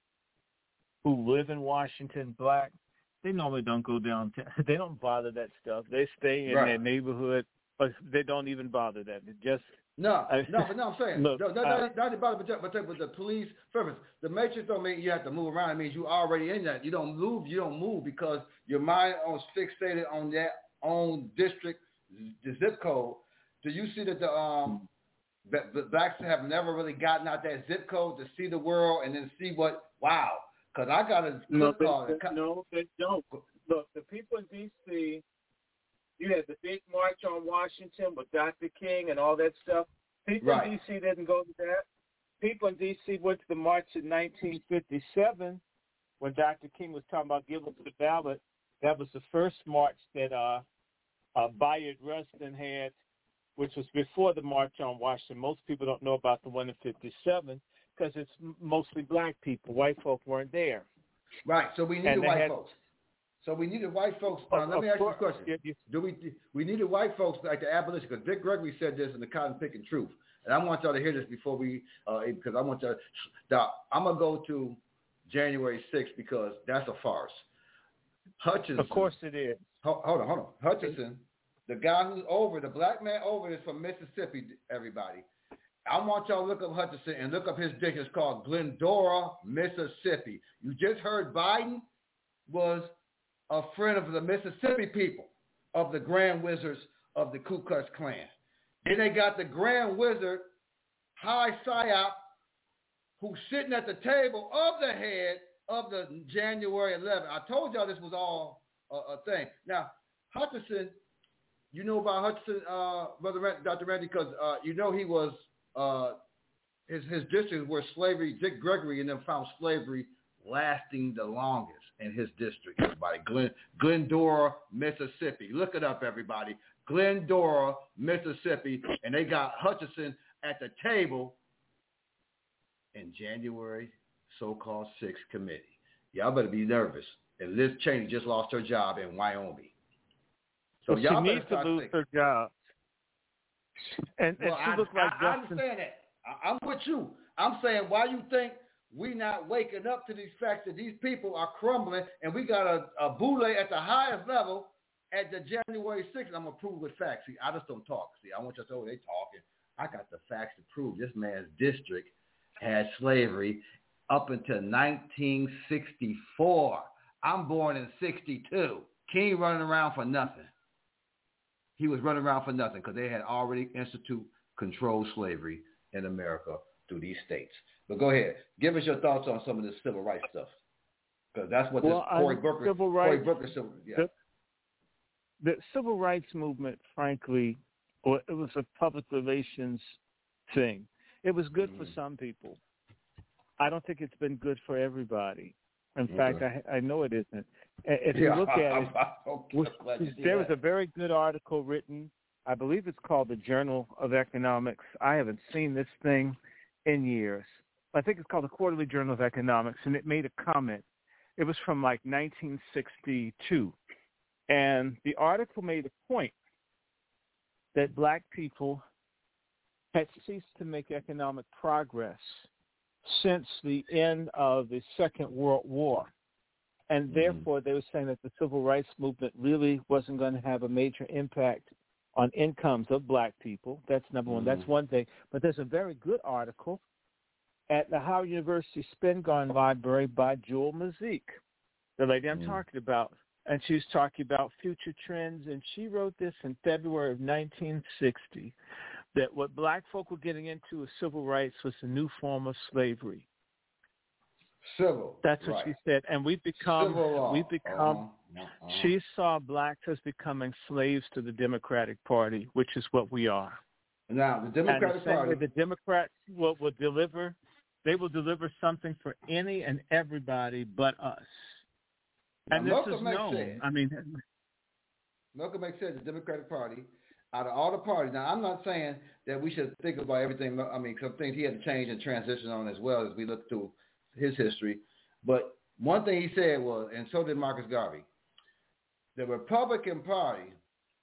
who live in Washington, black, they normally don't go downtown. They don't bother that stuff. They stay in Right. their neighborhood, but they don't even bother that. It just No, I, no, but no, I'm saying, look, no, no, uh, no, not about it, but, but, but the police service, the Matrix don't mean you have to move around. It means you already in that. You don't move, you don't move because your mind is fixated on that own district, the zip code. Do you see that the um the blacks have never really gotten out that zip code to see the world and then see what? Wow, because I got a no, they, call. they, no, they don't. Look, the people in D C, you had the big march on Washington with Doctor King and all that stuff. People Right. in D C didn't go to that. People in D C went to the march in nineteen fifty-seven when Doctor King was talking about giving to the ballot. That was the first march that uh, uh, Bayard Rustin had, which was before the March on Washington. Most people don't know about the one in fifty-seven because it's mostly black people. White folk weren't there. Right, so we needed And they white had- folks. So we needed white folks. Uh, Of- let me of ask you a course. question. Yeah, you- Do we we needed white folks like the abolition? Because Dick Gregory said this in the Cotton Picking Truth, and I want y'all to hear this before we, uh, because I want y'all. Now, I'm gonna go to January sixth because that's a farce. Hutchinson. Of course it is. Hold, hold on, hold on. Hutchinson, the guy who's over, the black man over is from Mississippi. Everybody, I want y'all to look up Hutchinson and look up his district. It's called Glendora, Mississippi. You just heard Biden was a friend of the Mississippi people, of the Grand Wizards of the Ku Klux Klan. Then they got the Grand Wizard, High Psyop, who's sitting at the table of the head of the January eleventh. I told y'all this was all a, a thing. Now, Hutchinson, you know about Hutchinson, uh, Brother Rand, Doctor Randy, because uh, you know he was, uh, his, his district where slavery, Dick Gregory and them found slavery lasting the longest in his district, everybody. Glen, Glendora, Mississippi. Look it up, everybody. Glendora, Mississippi. And they got Hutchinson at the table in January so-called sixth committee. Y'all better be nervous. And Liz Cheney just lost her job in Wyoming. So well, y'all she better needs to start lose thinking. her job. And, and Well, she I, looks like I, I Justin. understand that. I, I'm with you. I'm saying, why you think we not waking up to these facts that these people are crumbling, and we got a, a boule at the highest level at the January sixth. I'm going to prove with facts. See, I just don't talk. See, I want you to say, oh, they talking. I got the facts to prove this man's district had slavery up until nineteen sixty-four. I'm born in sixty-two. King running around for nothing. He was running around for nothing because they had already instituted controlled slavery in America through these states. But go ahead. Give us your thoughts on some of this civil rights stuff. Because that's what Well, this Cory I- Booker, civil Cory rights- Booker, civil, yeah. The, the civil rights movement, frankly, well, it was a public relations thing. It was good for some people. I don't think it's been good for everybody. In Okay. fact, I, I know it isn't. If Yeah, you look at I'm- it, I'm- I'm glad you see there was that. a very good article written. I believe it's called the Journal of Economics. I haven't seen this thing in years. I think it's called the Quarterly Journal of Economics, and it made a comment. It was from like nineteen sixty-two. And the article made a point that black people had ceased to make economic progress since the end of the Second World War. And therefore, they were saying that the civil rights movement really wasn't going to have a major impact on incomes of black people. That's number one. That's one thing. But there's a very good article, at the Howard University Spingarn Library by Jewel Mazik, the lady I'm mm. talking about. And she was talking about future trends, and she wrote this in February of nineteen sixty, that what black folk were getting into with civil rights was a new form of slavery. Civil. That's what right. she said. And we've become, we've become, uh-huh. Uh-huh. she saw blacks as becoming slaves to the Democratic Party, which is what we are. Now, the Democratic and the same Party. Way the Democrats will, will deliver, they will deliver something for any and everybody but us. Now, and this Malcolm is X known. Said, I mean, Malcolm X said the Democratic Party, out of all the parties, now I'm not saying that we should think about everything, I mean, some things he had to change and transition on as well as we look through his history. But one thing he said was, and so did Marcus Garvey, the Republican Party,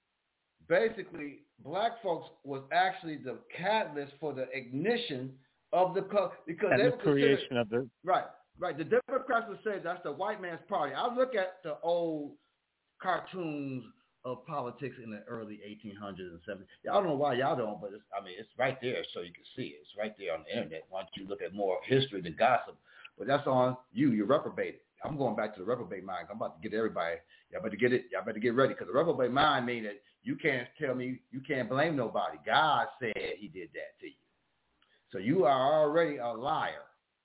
basically, black folks was actually the catalyst for the ignition of the, because and they the were creation of the... Right. Right, the Democrats would say that's the white man's party. I look at the old cartoons of politics in the early eighteen hundreds and seventies. Y'all don't know why y'all don't, but it's, I mean, it's right there so you can see it. It's right there on the internet once you look at more history than gossip. But that's on you. You're reprobated. I'm going back to the reprobate mind. I'm about to get everybody. Y'all better get it. Y'all better get ready because the reprobate mind means that you can't tell me, you can't blame nobody. God said he did that to you. So you are already a liar.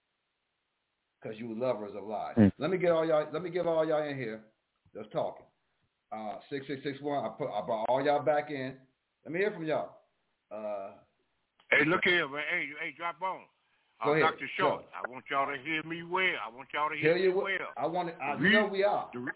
Because you lovers of lies. Mm. Let me get all y'all. Let me give all y'all in here that's talking. Uh, six six six one. I put. I brought all y'all back in. Let me hear from y'all. Uh, hey, look here, man. Hey, hey, drop on. Go uh, ahead. Doctor Short. Sure. I want y'all to hear me well. I want y'all to hear Tell you me what, well. I want. To, I re- know we are. Re-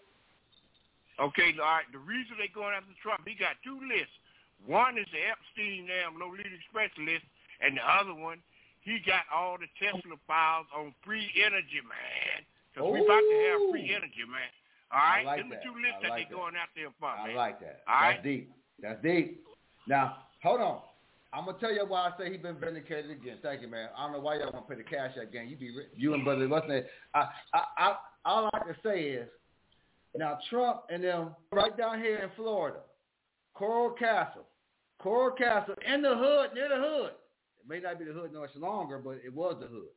okay, all right. The reason they going after Trump, he got two lists. One is the Epstein damn low lead express list, and the other one, he got all the Tesla files on free energy, man. Because we about to have free energy, man. All right? I like Them that. the two lists I that like they that. going out there for, man. I like that. All That's right? deep. That's deep. Now, hold on. I'm going to tell you why I say he's been vindicated again. Thank you, man. I don't know why y'all want to play the cash out game. You be you and brother, what's that? I, I, I, all I can say is, now Trump and them right down here in Florida, Coral Castle, Coral Castle in the hood, near the hood. It may not be the hood no much longer, but it was the hood.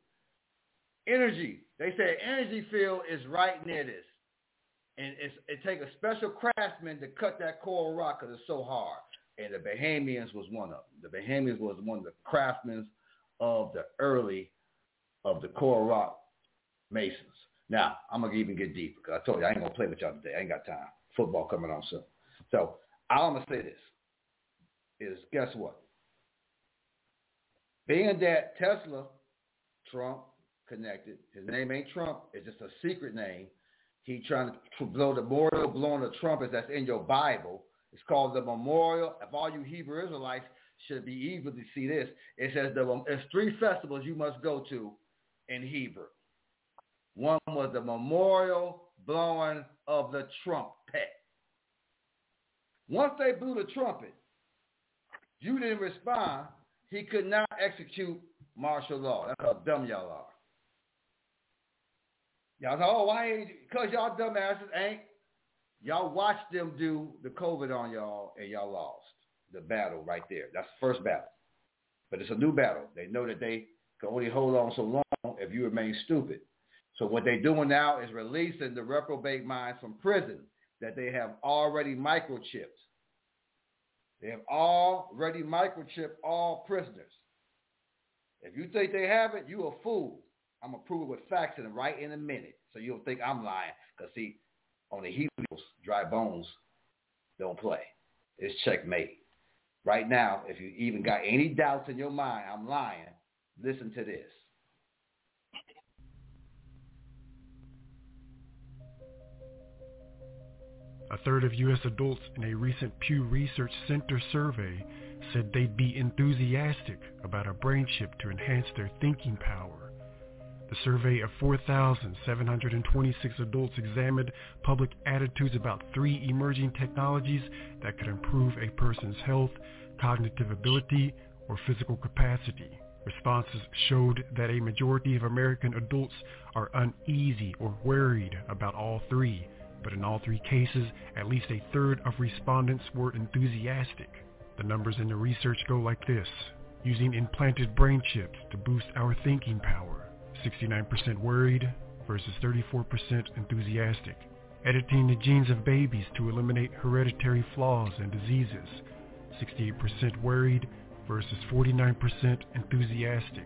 Energy. They say energy field is right near this. And it's, it takes a special craftsman to cut that coral rock because it's so hard. And the Bahamians was one of them. The Bahamians was one of the craftsmen of the early of the coral rock masons. Now, I'm going to even get deeper because I told you I ain't going to play with y'all today. I ain't got time. Football coming on soon. So all I'm going to say this is, guess what? Being that Tesla, Trump connected, his name ain't Trump, it's just a secret name. He trying to blow the memorial blowing the trumpets that's in your Bible. It's called the memorial. If all you Hebrew Israelites should be eager to see this, it says the, it's three festivals you must go to in Hebrew. One was the memorial blowing of the trumpet. Once they blew the trumpet, you didn't respond. He could not execute martial law. That's how dumb y'all are. Y'all say, oh, why ain't, because y'all dumbasses ain't. Y'all watched them do the COVID on y'all, and y'all lost the battle right there. That's the first battle. But it's a new battle. They know that they can only hold on so long if you remain stupid. So what they're doing now is releasing the reprobate minds from prison that they have already microchipped. They have already microchipped all prisoners. If you think they haven't, you a fool. I'm going to prove it with facts and right in a minute. So you don't think I'm lying. Because, see, on the Helios, dry bones don't play. It's checkmate. Right now, if you even got any doubts in your mind, I'm lying, listen to this. A third of U S adults in a recent Pew Research Center survey said they'd be enthusiastic about a brain chip to enhance their thinking power. The survey of four thousand seven hundred twenty-six adults examined public attitudes about three emerging technologies that could improve a person's health, cognitive ability, or physical capacity. Responses showed that a majority of American adults are uneasy or worried about all three. But in all three cases, at least a third of respondents were enthusiastic. The numbers in the research go like this. Using implanted brain chips to boost our thinking power. sixty-nine percent worried versus thirty-four percent enthusiastic. Editing the genes of babies to eliminate hereditary flaws and diseases, sixty-eight percent worried versus forty-nine percent enthusiastic.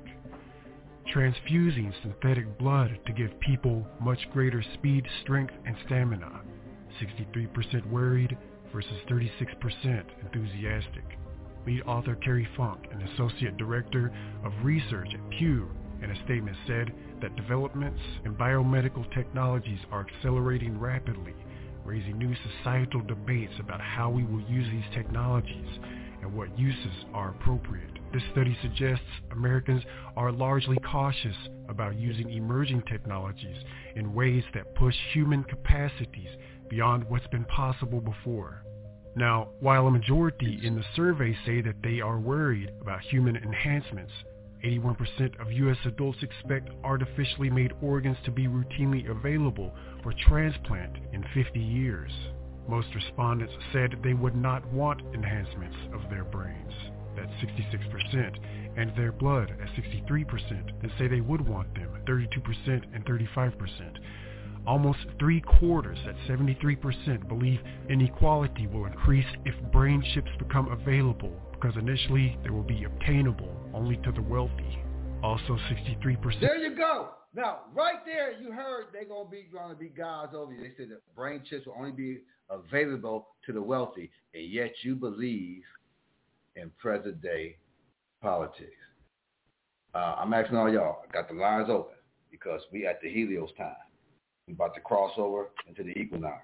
Transfusing synthetic blood to give people much greater speed, strength, and stamina, sixty-three percent worried versus thirty-six percent enthusiastic. Lead author Carrie Funk, an associate director of research at Pew, in a statement said that developments in biomedical technologies are accelerating rapidly, raising new societal debates about how we will use these technologies and what uses are appropriate. This study suggests Americans are largely cautious about using emerging technologies in ways that push human capacities beyond what's been possible before. Now, while a majority in the survey say that they are worried about human enhancements, eighty-one percent of U S adults expect artificially made organs to be routinely available for transplant in fifty years. Most respondents said they would not want enhancements of their brains, that's sixty-six percent, and their blood at sixty-three percent, and say they would want them, thirty-two percent and thirty-five percent. Almost three quarters, at seventy-three percent, believe inequality will increase if brain chips become available, because initially they will be obtainable only to the wealthy. Also sixty-three percent. There you go. Now, right there, you heard they're going to be going to be guys over you. They said that brain chips will only be available to the wealthy, and yet you believe in present-day politics. Uh, I'm asking all y'all. I got the lines open because we at the Helios time. We about to cross over into the equinox.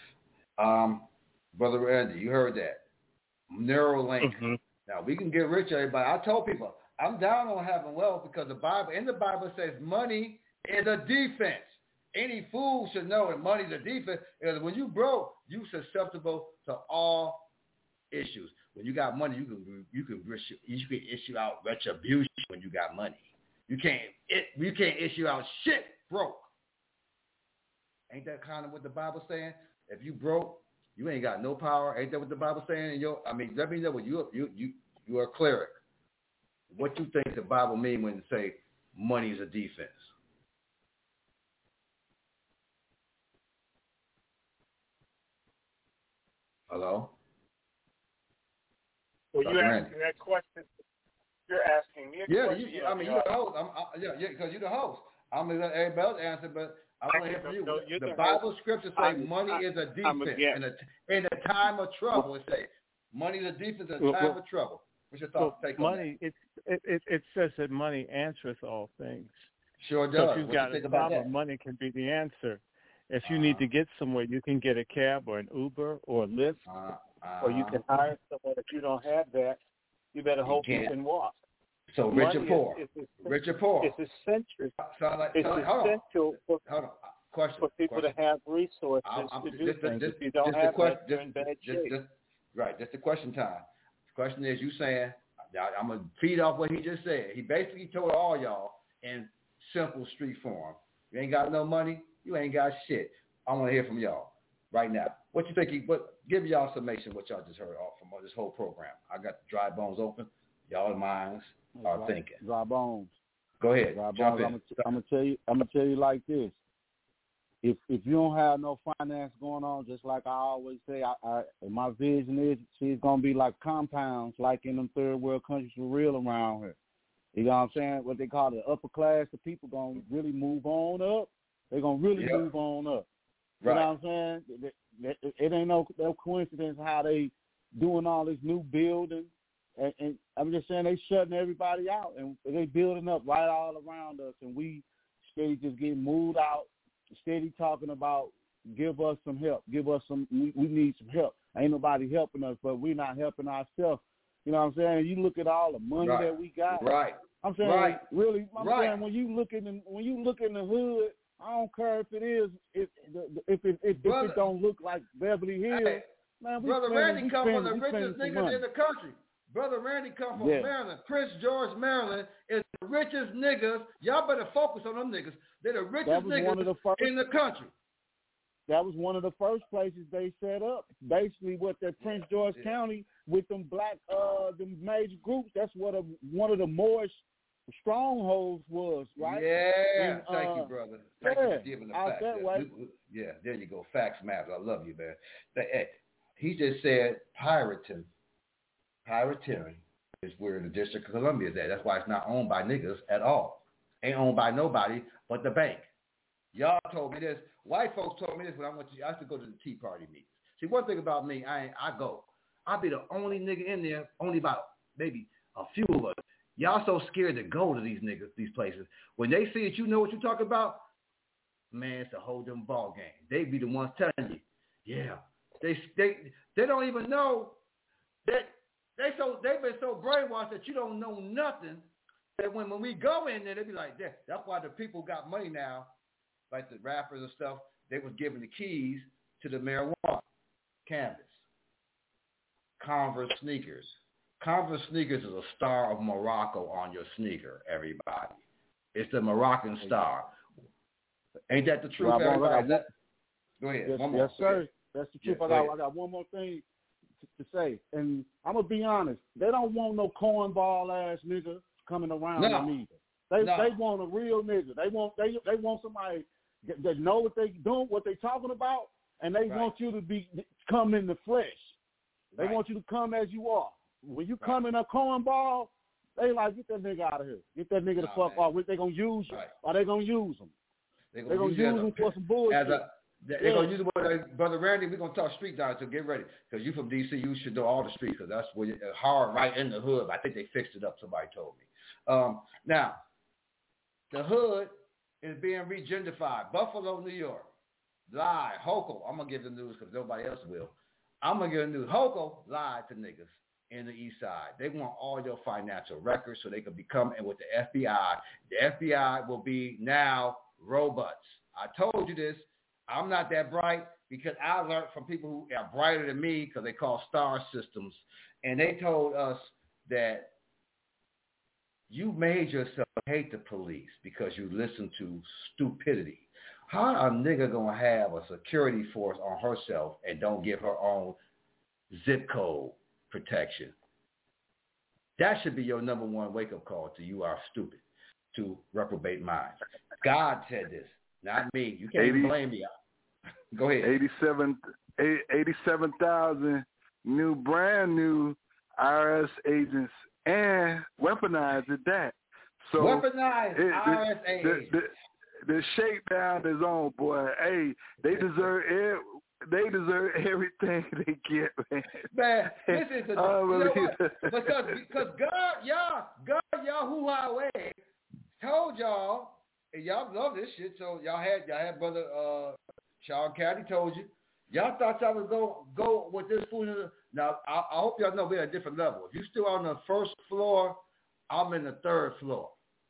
Um, Brother Randy, you heard that. Neuralink. Mm-hmm. Now, we can get rich, everybody. I told people, I'm down on having wealth because the Bible, in the Bible says money is a defense. Any fool should know that money is a defense. Because when you broke, you susceptible to all issues. When you got money, you can you can you can issue out retribution when you got money. You can't it, you can't issue out shit broke. Ain't that kind of what the Bible's saying? If you broke, you ain't got no power. Ain't that what the Bible's saying? And yo, I mean, let me know what you you you you are a cleric. What you think the Bible mean when it say money is a defense? Hello? Well, you asking that question. You're asking me a yeah, question. Yeah, I mean, you're the host. I'm, I, yeah, yeah, because you're the host. I'm going to let everybody else answer, but I want to hear from you. No, the the Bible host. scripture say I'm, money I, is a defense. In a, in a time of trouble, it say money is a defense in a time well, of trouble. What's your thoughts? Well, take money, on that? It, it, it says that money answers all things. Sure does. So if you've what got you a think about problem, that? money can be the answer. If you uh, need to get somewhere, you can get a cab or an Uber or a Lyft, uh, uh, or you can hire someone. If you don't have that, you better hope you, you can walk. So rich or poor? Is, is, rich or poor? It's essential. Sound like, it's sound like, hold essential on. for, hold on. Question, for people question. to have resources I'm, I'm, to do just, things. Just, if you don't just have question, that, you're in bad just, shape. Just, right. That's the question time. The question is, you saying, I'm going to feed off what he just said. He basically told all y'all in simple street form, you ain't got no money, you ain't got shit. I want to hear from y'all right now. What you think? He, what, give y'all summation what y'all just heard off from this whole program. I got the dry bones open. Y'all minds are dry, thinking. Dry bones. Go ahead. Dry Jump bones. in. I'm gonna tell you. I'm gonna tell you like this. If if you don't have no finance going on, just like I always say, I, I my vision is she's gonna be like compounds, like in them third world countries for real around here. You know what I'm saying? What they call the upper class, the people gonna really move on up. They're gonna really yeah. move on up. Right. You know what I'm saying? It, it, it ain't no, no coincidence how they doing all this new building. And, and I'm just saying they shutting everybody out, and they building up right all around us, and we steady just getting moved out, steady talking about give us some help, give us some, we, we need some help. Ain't nobody helping us, but we're not helping ourselves. You know what I'm saying? You look at all the money right. that we got. Right. I'm saying, right. really, I'm right. saying when you look in the, when you look in the hood, I don't care if it is, if if it, if, if it don't look like Beverly Hills. Hey, man, we Brother spend, Randy we come spend, from the richest niggas in the country. Brother Randy come from yeah. Maryland. Prince George, Maryland is the richest niggas. Y'all better focus on them niggas. They're the richest niggas the first, in the country. That was one of the first places they set up. Basically, what that Prince George yeah. County with them black, uh, them major groups. That's what a, one of the Moorish strongholds was, right? Yeah, and, thank uh, you, brother. Thank yeah, you for giving the out facts. that Yeah, way. yeah, there you go. Facts matter. I love you, man. Hey, he just said pirating. Pirateering is where the District of Columbia is at. That's why it's not owned by niggas at all. Ain't owned by nobody but the bank. Y'all told me this. White folks told me this when I went to, I used to go to the Tea Party meetings. See, one thing about me, I ain't, I go. I'll be the only nigga in there, only about maybe a few of us. Y'all so scared to go to these niggas, these places. When they see it, you know what you're talking about? Man, it's a whole different ball game. They be the ones telling you, yeah. They they they don't even know that they so they've been so brainwashed that you don't know nothing. That when, when we go in there, they be like, that. That's why the people got money now, like the rappers and stuff. They was giving the keys to the marijuana cannabis. Converse sneakers. Converse sneakers is a star of Morocco on your sneaker, everybody. It's the Moroccan star. Ain't that the truth, Rob, everybody? got, go ahead. Yes, one more. yes sir. That's the truth. Yeah, I, got, I got one more thing to, to say. And I'm going to be honest. They don't want no cornball-ass nigga coming around no. them either. They no. they want a real nigga. They want they they want somebody that, that know what they doing, what they talking about, and they right. want you to be come in the flesh. They right. want you to come as you are. When you come right. in a cornball, they like, get that nigga out of here. Get that nigga the no, fuck off. What they gonna use you? Right. Or they gonna use them? They're gonna, they gonna use, use them a, for some bullshit. A, they're yeah. gonna use them. Like, Brother Randy, we're gonna talk street down, so get ready. Because you from D C, you should know all the streets, because that's where it's hard right in the hood. I think they fixed it up. Somebody told me. Um, now, the hood is being regentrified. Buffalo, New York. Lie. Hochul. I'm going to give the news because nobody else will. I'm going to give the news. Hochul lied to niggas in the east side. They want all your financial records so they can become, and with the F B I, the F B I will be now robots. I told you this. I'm not that bright because I learned from people who are brighter than me because they call star systems. And they told us that you made yourself hate the police because you listen to stupidity. How a nigga gonna have a security force on herself and don't give her own zip code protection? That should be your number one wake-up call to you are stupid, to reprobate minds. God said this, not me. You can't even blame me. Go ahead. eighty-seven, eighty-seven thousand new, brand new I R S agents and weaponized at that. So weaponized it, I R S the, agents. The, the, the shakedown is on, boy. Hey, they deserve it. They deserve everything they get, man. Man, this is the, you know what? Because, because God, y'all, God, y'all, who I way, told y'all, and y'all love this shit. So y'all had, y'all had brother uh, Sean Caddy told you. Y'all thought y'all would go go with this food. Now, I, I hope y'all know we're at a different level. If you're still on the first floor, I'm in the third floor.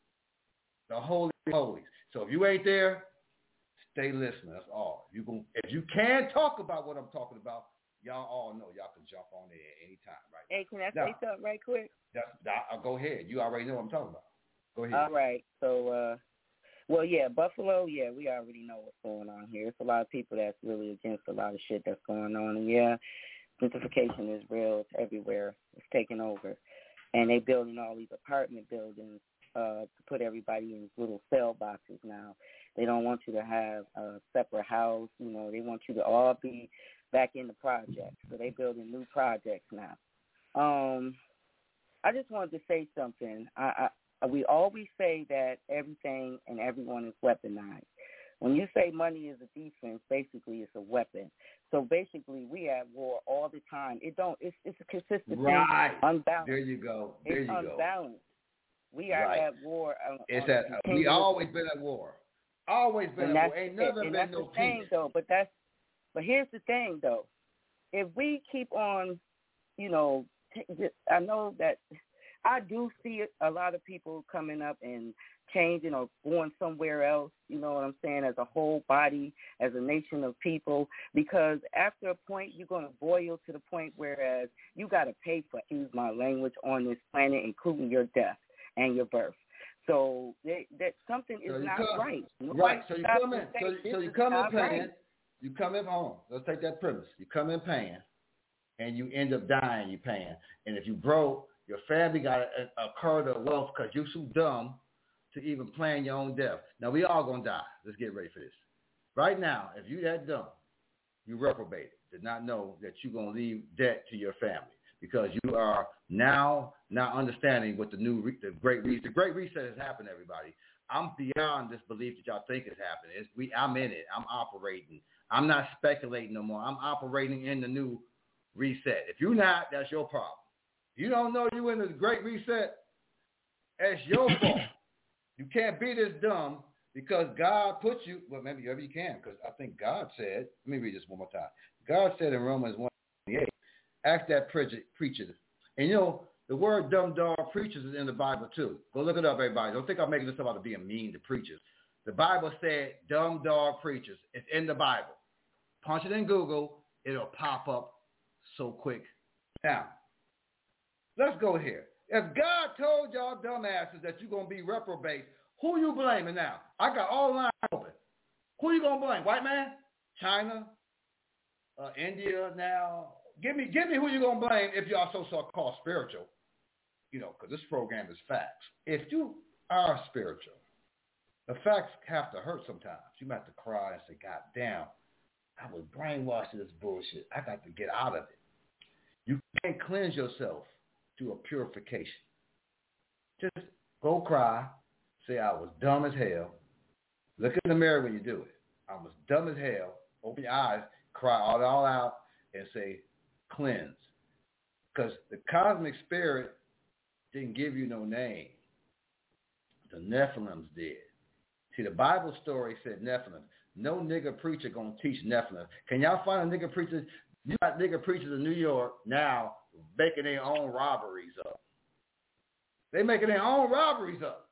The holy holies. So if you ain't there, stay listening. That's all. You can, if you can talk about what I'm talking about, y'all all know y'all can jump on there at any time, right? Hey, can I now, say something right quick? That's, that, I'll go ahead. You already know what I'm talking about. Go ahead. All right. So, uh, well, yeah, Buffalo, yeah, we already know what's going on here. It's a lot of people that's really against a lot of shit that's going on. And, yeah, gentrification is real. It's everywhere. It's taking over. And they building all these apartment buildings uh, to put everybody in little cell boxes now. They don't want you to have a separate house. You know, they want you to all be back in the projects. So they building new projects now. Um, I just wanted to say something. I, I We always say that everything and everyone is weaponized. When you say money is a defense, basically it's a weapon. So basically we have war all the time. It don't. It's it's a consistency. Right. Unbalanced. There you go. There it's you unbalanced. go. We are right. at war. On, it's on at. We always been at war. Always been and at war. Ain't never and been that's no the thing, peace. though. But that's. But here's the thing, though. If we keep on, you know, t- I know that. I do see a lot of people coming up and changing or going somewhere else, you know what I'm saying, as a whole body, as a nation of people, because after a point, you're going to boil to the point whereas you got to pay for, use my language, on this planet, including your death and your birth. So they, that something is so not come, right. Nobody right. So you come in. So, so you come in paying. Right. You come in home. Let's take that premise. You come in paying, and you end up dying. You paying, and if you broke, Your family got a, a curse of wealth because you're too dumb to even plan your own death. Now, we all going to die. Let's get ready for this. Right now, if you that dumb, you reprobated, did not know that you're going to leave debt to your family because you are now not understanding what the new, re- the great reset, the great reset has happened, everybody. I'm beyond this belief that y'all think is happening. It's, we, I'm in it. I'm operating. I'm not speculating no more. I'm operating in the new reset. If you're not, that's your problem. You don't know you're in the great reset, that's your fault. You can't be this dumb because God put you, well, maybe you ever you can, because I think God said, let me read this one more time. God said in Romans one twenty-eight, ask that preacher, preacher. And you know, the word dumb dog preachers is in the Bible too. Go look it up, everybody. Don't think I'm making this up about being mean to preachers. The Bible said dumb dog preachers. It's in the Bible. Punch it in Google. It'll pop up so quick. Now, let's go here. If God told y'all dumbasses that you're going to be reprobate, who you blaming now? I got all lines open. Who you going to blame? White man? China? Uh, India now? Give me give me who you going to blame if y'all so so-called spiritual. You know, because this program is facts. If you are spiritual, the facts have to hurt sometimes. You might have to cry and say, God damn, I was brainwashed to this bullshit. I got to get out of it. You can't cleanse yourself through a purification. Just go cry, say I was dumb as hell. Look in the mirror when you do it. I was dumb as hell. Open your eyes, cry all, all out, and say, cleanse. Because the cosmic spirit didn't give you no name. The Nephilims did. See, the Bible story said Nephilim. No nigger preacher going to teach Nephilim. Can y'all find a nigger preacher? You got nigger preachers in New York now making their own robberies up. They making their own robberies up.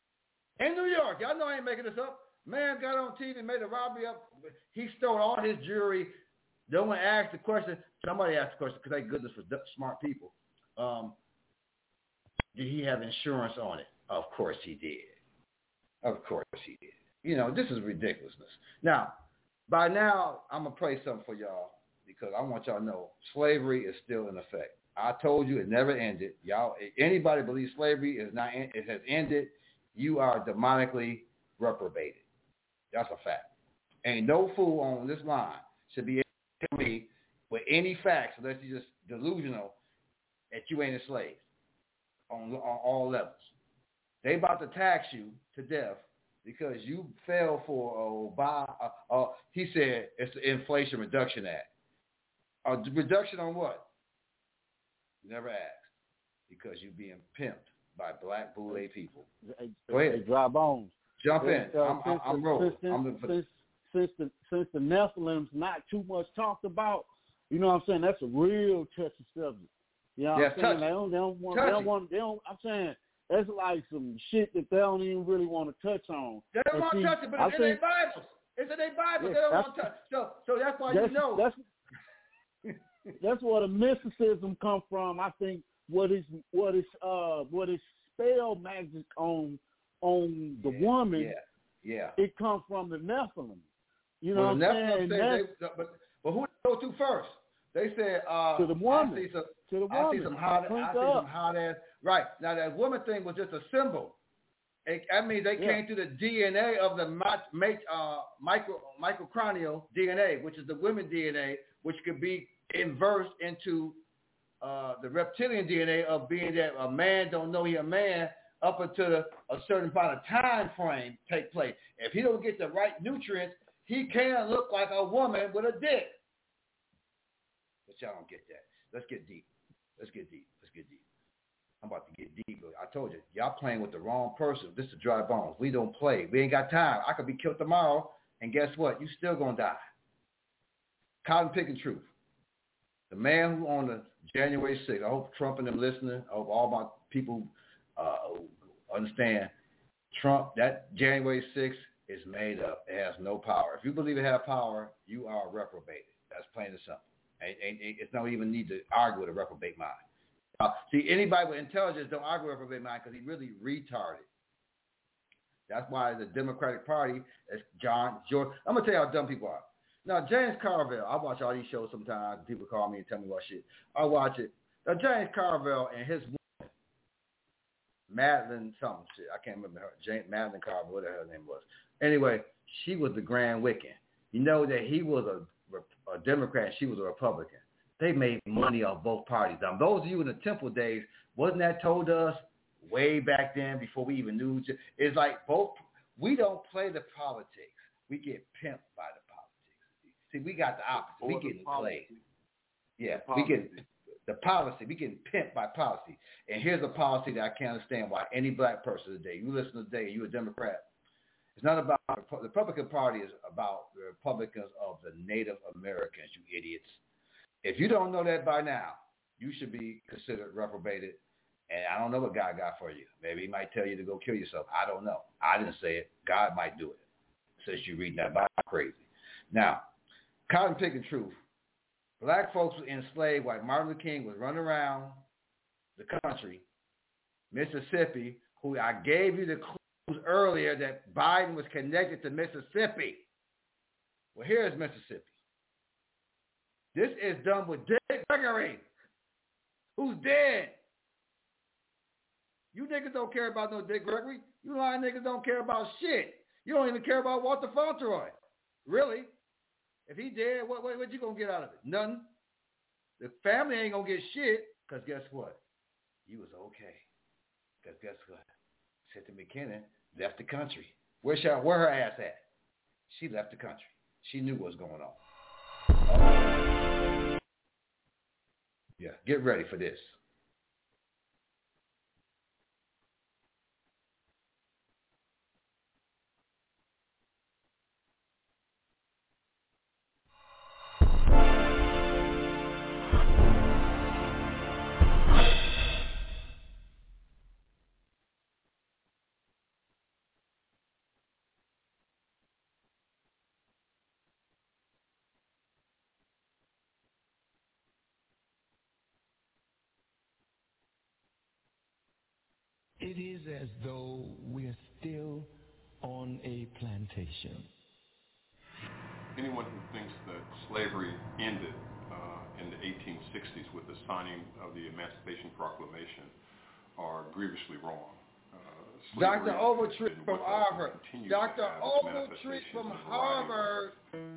In New York. Y'all know I ain't making this up. Man got on T V, made a robbery up. He stole all his jewelry. No one asked the question. Somebody asked the question because they goodness for smart people. Um, did he have insurance on it? Of course he did. Of course he did. You know, this is ridiculousness. Now, by now, I'm going to play something for y'all because I want y'all to know slavery is still in effect. I told you it never ended. Y'all, if anybody believes slavery is not, it has ended, you are demonically reprobated. That's a fact. Ain't no fool on this line should be able to tell me with any facts unless you're just delusional that you ain't a slave on, on all levels. They about to tax you to death because you fell for a, uh, uh, he said it's the Inflation Reduction Act. A reduction on what? Never asked. Because you're being pimped by black boule people. Go ahead. Hey, dry bones. Jump in. Uh, I'm, since, I'm rolling. Since, I'm the, since, since, the, since the Nephilim's not too much talked about, you know what I'm saying? That's a real touchy subject. You know what yeah, I'm saying? They don't, they don't want, they don't want, they don't, I'm saying, that's like some shit that they don't even really want to touch on. They don't want to touch it, but it's I in think, their Bibles. It's in their Bibles. Yeah, they don't want to touch. So, so that's why that's, you know. That's, that's where the mysticism come from. I think what is what is uh what is spell magic on on the yeah, woman. Yeah, yeah. It comes from the Nephilim. You know well, what I'm saying? Say they, but but who they go to first? They said uh, to the woman. I see some, to the I woman. see some hot. I see some hot ass. Right now, that woman thing was just a symbol. It, I mean, they yeah. came through the D N A of the uh, micro microcranial D N A, which is the women D N A, which could be inversed into uh, the reptilian D N A of being that a man don't know he a man up until the, a certain amount of time frame take place. If he don't get the right nutrients, he can't look like a woman with a dick. But y'all don't get that. Let's get deep. Let's get deep. Let's get deep. I'm about to get deep. I told you, y'all playing with the wrong person. This is dry bones. We don't play. We ain't got time. I could be killed tomorrow, and guess what? You still gonna die. Cotton picking truth. The man who on the January sixth, I hope Trump and them listening, I hope all my people uh, understand, Trump, that January sixth is made up. It has no power. If you believe it has power, you are reprobated. That's plain and simple. And, and, and it's no even need to argue with a reprobate mind. Uh, see, anybody with intelligence don't argue with a reprobate mind because he really retarded. That's why the Democratic Party is John George. I'm gonna tell you how dumb people are. Now, James Carville, I watch all these shows sometimes. People call me and tell me what shit. I watch it. Now, James Carville and his woman, Madeline something shit. I can't remember her. Jane, Madeline Carver, whatever her name was. Anyway, she was the Grand Wiccan. You know that he was a, a Democrat and she was a Republican. They made money off both parties. Now, those of you in the Temple days, wasn't that told to us way back then before we even knew? It's like both, we don't play the politics. We get pimped by the politics. See, we got the opposite. Or we get played. Yeah, we get the policy. We getting pimped by policy. And here's a policy that I can't understand why any black person today, you listen today, you're a Democrat, it's not about, the Republican Party is about the Republicans of the Native Americans, you idiots. If you don't know that by now, you should be considered reprobated. And I don't know what God got for you. Maybe he might tell you to go kill yourself. I don't know. I didn't say it. God might do it. Since you're reading that Bible crazy. Now, cotton picking truth. Black folks were enslaved while Martin Luther King was running around the country, Mississippi, who I gave you the clues earlier that Biden was connected to Mississippi. Well, here's Mississippi. This is done with Dick Gregory, who's dead. You niggas don't care about no Dick Gregory. You lying niggas don't care about shit. You don't even care about Walter Fauntleroy. Really? If he dead, what, what, what you going to get out of it? Nothing. The family ain't going to get shit, because guess what? You was okay. Because guess what? Cynthia McKinnon left the country. Where, she, where her ass at? She left the country. She knew what was going on. Uh, yeah, get ready for this. It is as though we're still on a plantation. Anyone who thinks that slavery ended uh, in the eighteen sixties with the signing of the Emancipation Proclamation are grievously wrong. Uh, Doctor Overtree from Harvard. Doctor Overtree from Harvard.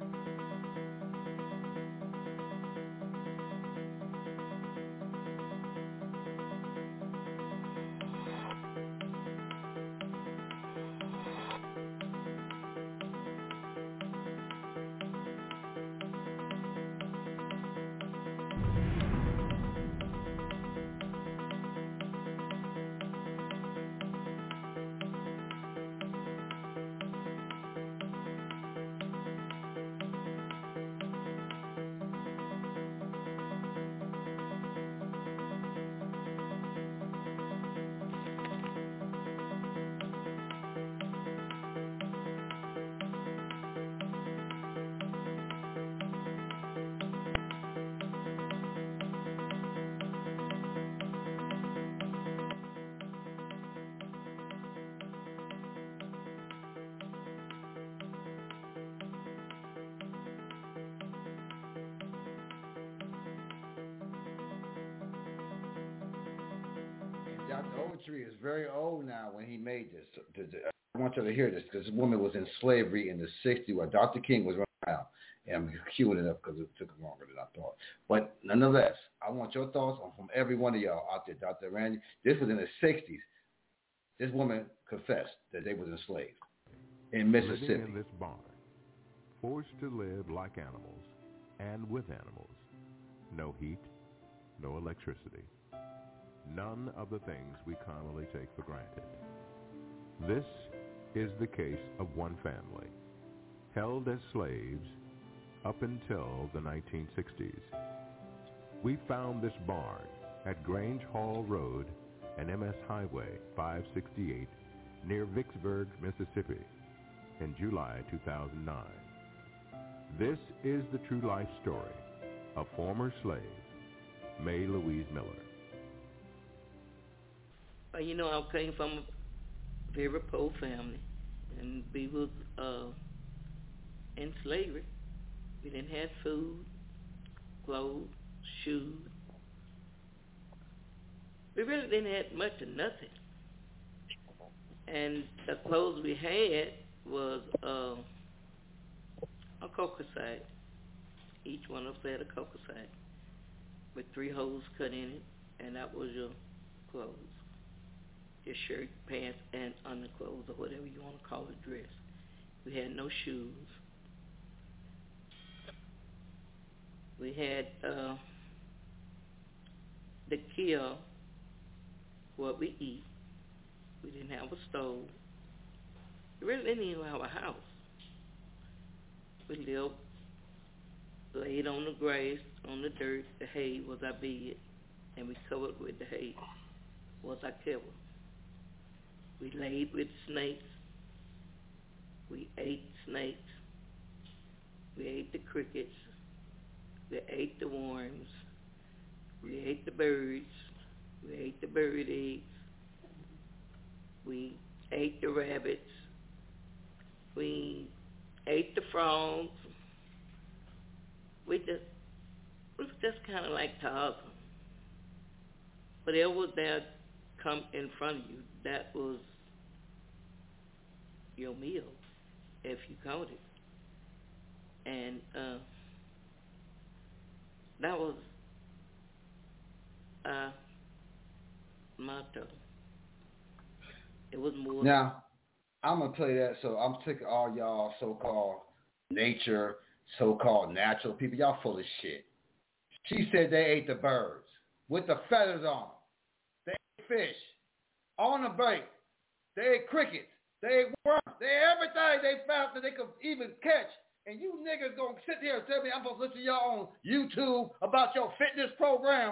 Doctor Overtree is very old now when he made this. I want you to hear this because this woman was in slavery in the sixties while Doctor King was running around. And I'm queuing it up because it took longer than I thought. But nonetheless, I want your thoughts on from every one of y'all out there. Doctor Randy, this was in the sixties. This woman confessed that they was enslaved in Mississippi. Living in this barn, forced to live like animals and with animals. No heat, no electricity. None of the things we commonly take for granted. This is the case of one family, held as slaves up until the nineteen sixties. We found this barn at Grange Hall Road and M S Highway five sixty-eight near Vicksburg, Mississippi in July two thousand nine. This is the true life story of former slave May Louise Miller. Well, you know, I came from a very poor family, and we was uh, in slavery. We didn't have food, clothes, shoes. We really didn't have much of nothing. And the clothes we had was uh, a coca sack. Each one of us had a coca sack with three holes cut in it, and that was your clothes. Your shirt, pants, and underclothes, or whatever you want to call it, dress. We had no shoes. We had uh, the kill, what we eat. We didn't have a stove. We really didn't even have a house. We lived, laid on the grass, on the dirt. The hay was our bed, and we covered with the hay was our cover. We laid with snakes. We ate snakes. We ate the crickets. We ate the worms. We ate the birds. We ate the bird eggs. We ate the rabbits. We ate the frogs. We just, we was just kind of like Tarzan. Whatever that come in front of you, that was your meal, if you caught it. And uh, that was our motto. It was more. Now, I'm going to play that, so I'm sick of all y'all so-called nature, so-called natural people. Y'all full of shit. She said they ate the birds with the feathers on them. They ate fish on the break. They ate crickets. They ate worms. They ate everything they found that they could even catch. And you niggas going to sit here and tell me I'm supposed to listen to y'all on YouTube about your fitness program.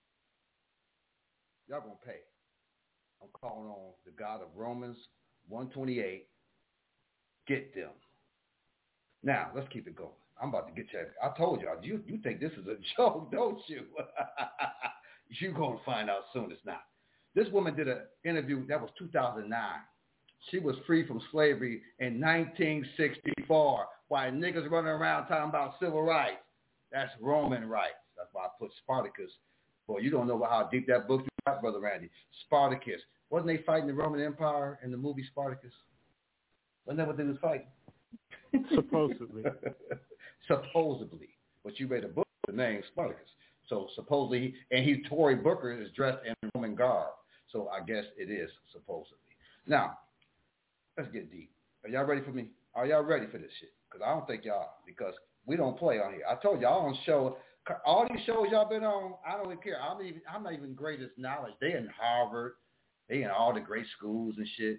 Y'all going to pay. I'm calling on the God of Romans one twenty-eight. Get them. Now, let's keep it going. I'm about to get you. I told y'all, you, you think this is a joke, don't you? You're going to find out soon it's not. This woman did an interview, that was two thousand nine. She was free from slavery in nineteen sixty-four while niggas running around talking about civil rights. That's Roman rights. That's why I put Spartacus. Boy, you don't know how deep that book is, Brother Randy. Spartacus. Wasn't they fighting the Roman Empire in the movie Spartacus? Wasn't that what they was fighting? Supposedly. Supposedly. But you read a book with the name Spartacus. So supposedly, and he, Tory Booker is dressed in Roman garb. So I guess it is supposedly. Now, let's get deep. Are y'all ready for me? Are y'all ready for this shit? Because I don't think y'all are. Because we don't play on here. I told y'all on show, all these shows y'all been on, I don't even care. I'm, even, I'm not even greatest knowledge. They in Harvard. They in all the great schools and shit.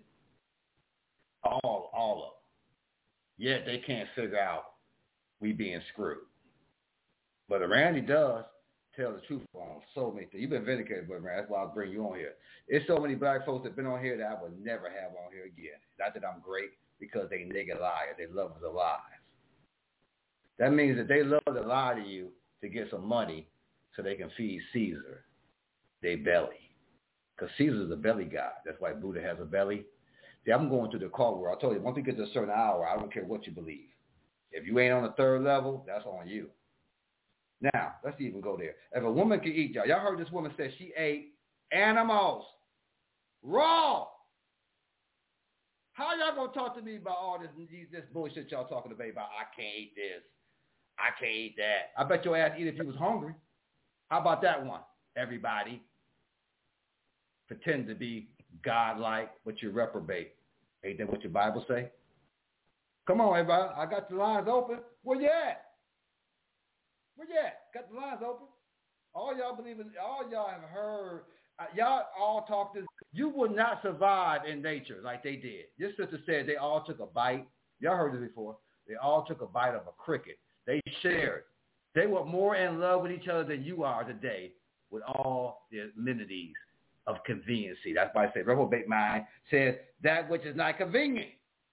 All, all of them. Yet they can't figure out we being screwed. But Randy does tell the truth on so many things. You've been vindicated, but Randy, that's why I'll bring you on here. There's so many black folks that have been on here that I would never have on here again. Not that I'm great, because they nigga liars. They love the lies. That means that they love to lie to you to get some money so they can feed Caesar their belly. Because Caesar's a belly god. That's why Buddha has a belly. See, I'm going to the call where I told you, once we get to a certain hour, I don't care what you believe. If you ain't on the third level, that's on you. Now, let's even go there. If a woman can eat, y'all, y'all heard this woman say she ate animals raw. How y'all going to talk to me about all this, this bullshit y'all talking to me about? I can't eat this. I can't eat that. I bet your ass eat if you was hungry. How about that one, everybody? Pretend to be godlike, but you reprobate. Ain't that what your Bible say? Come on, everybody. I got the lines open. Where you at? Where you at? Got the lines open. All y'all believe in, all y'all have heard, uh, y'all all talk this. You would not survive in nature like they did. Your sister said they all took a bite. Y'all heard this before. They all took a bite of a cricket. They shared. They were more in love with each other than you are today with all the amenities of conveniency. That's why I say reprobate mind says that which is not convenient.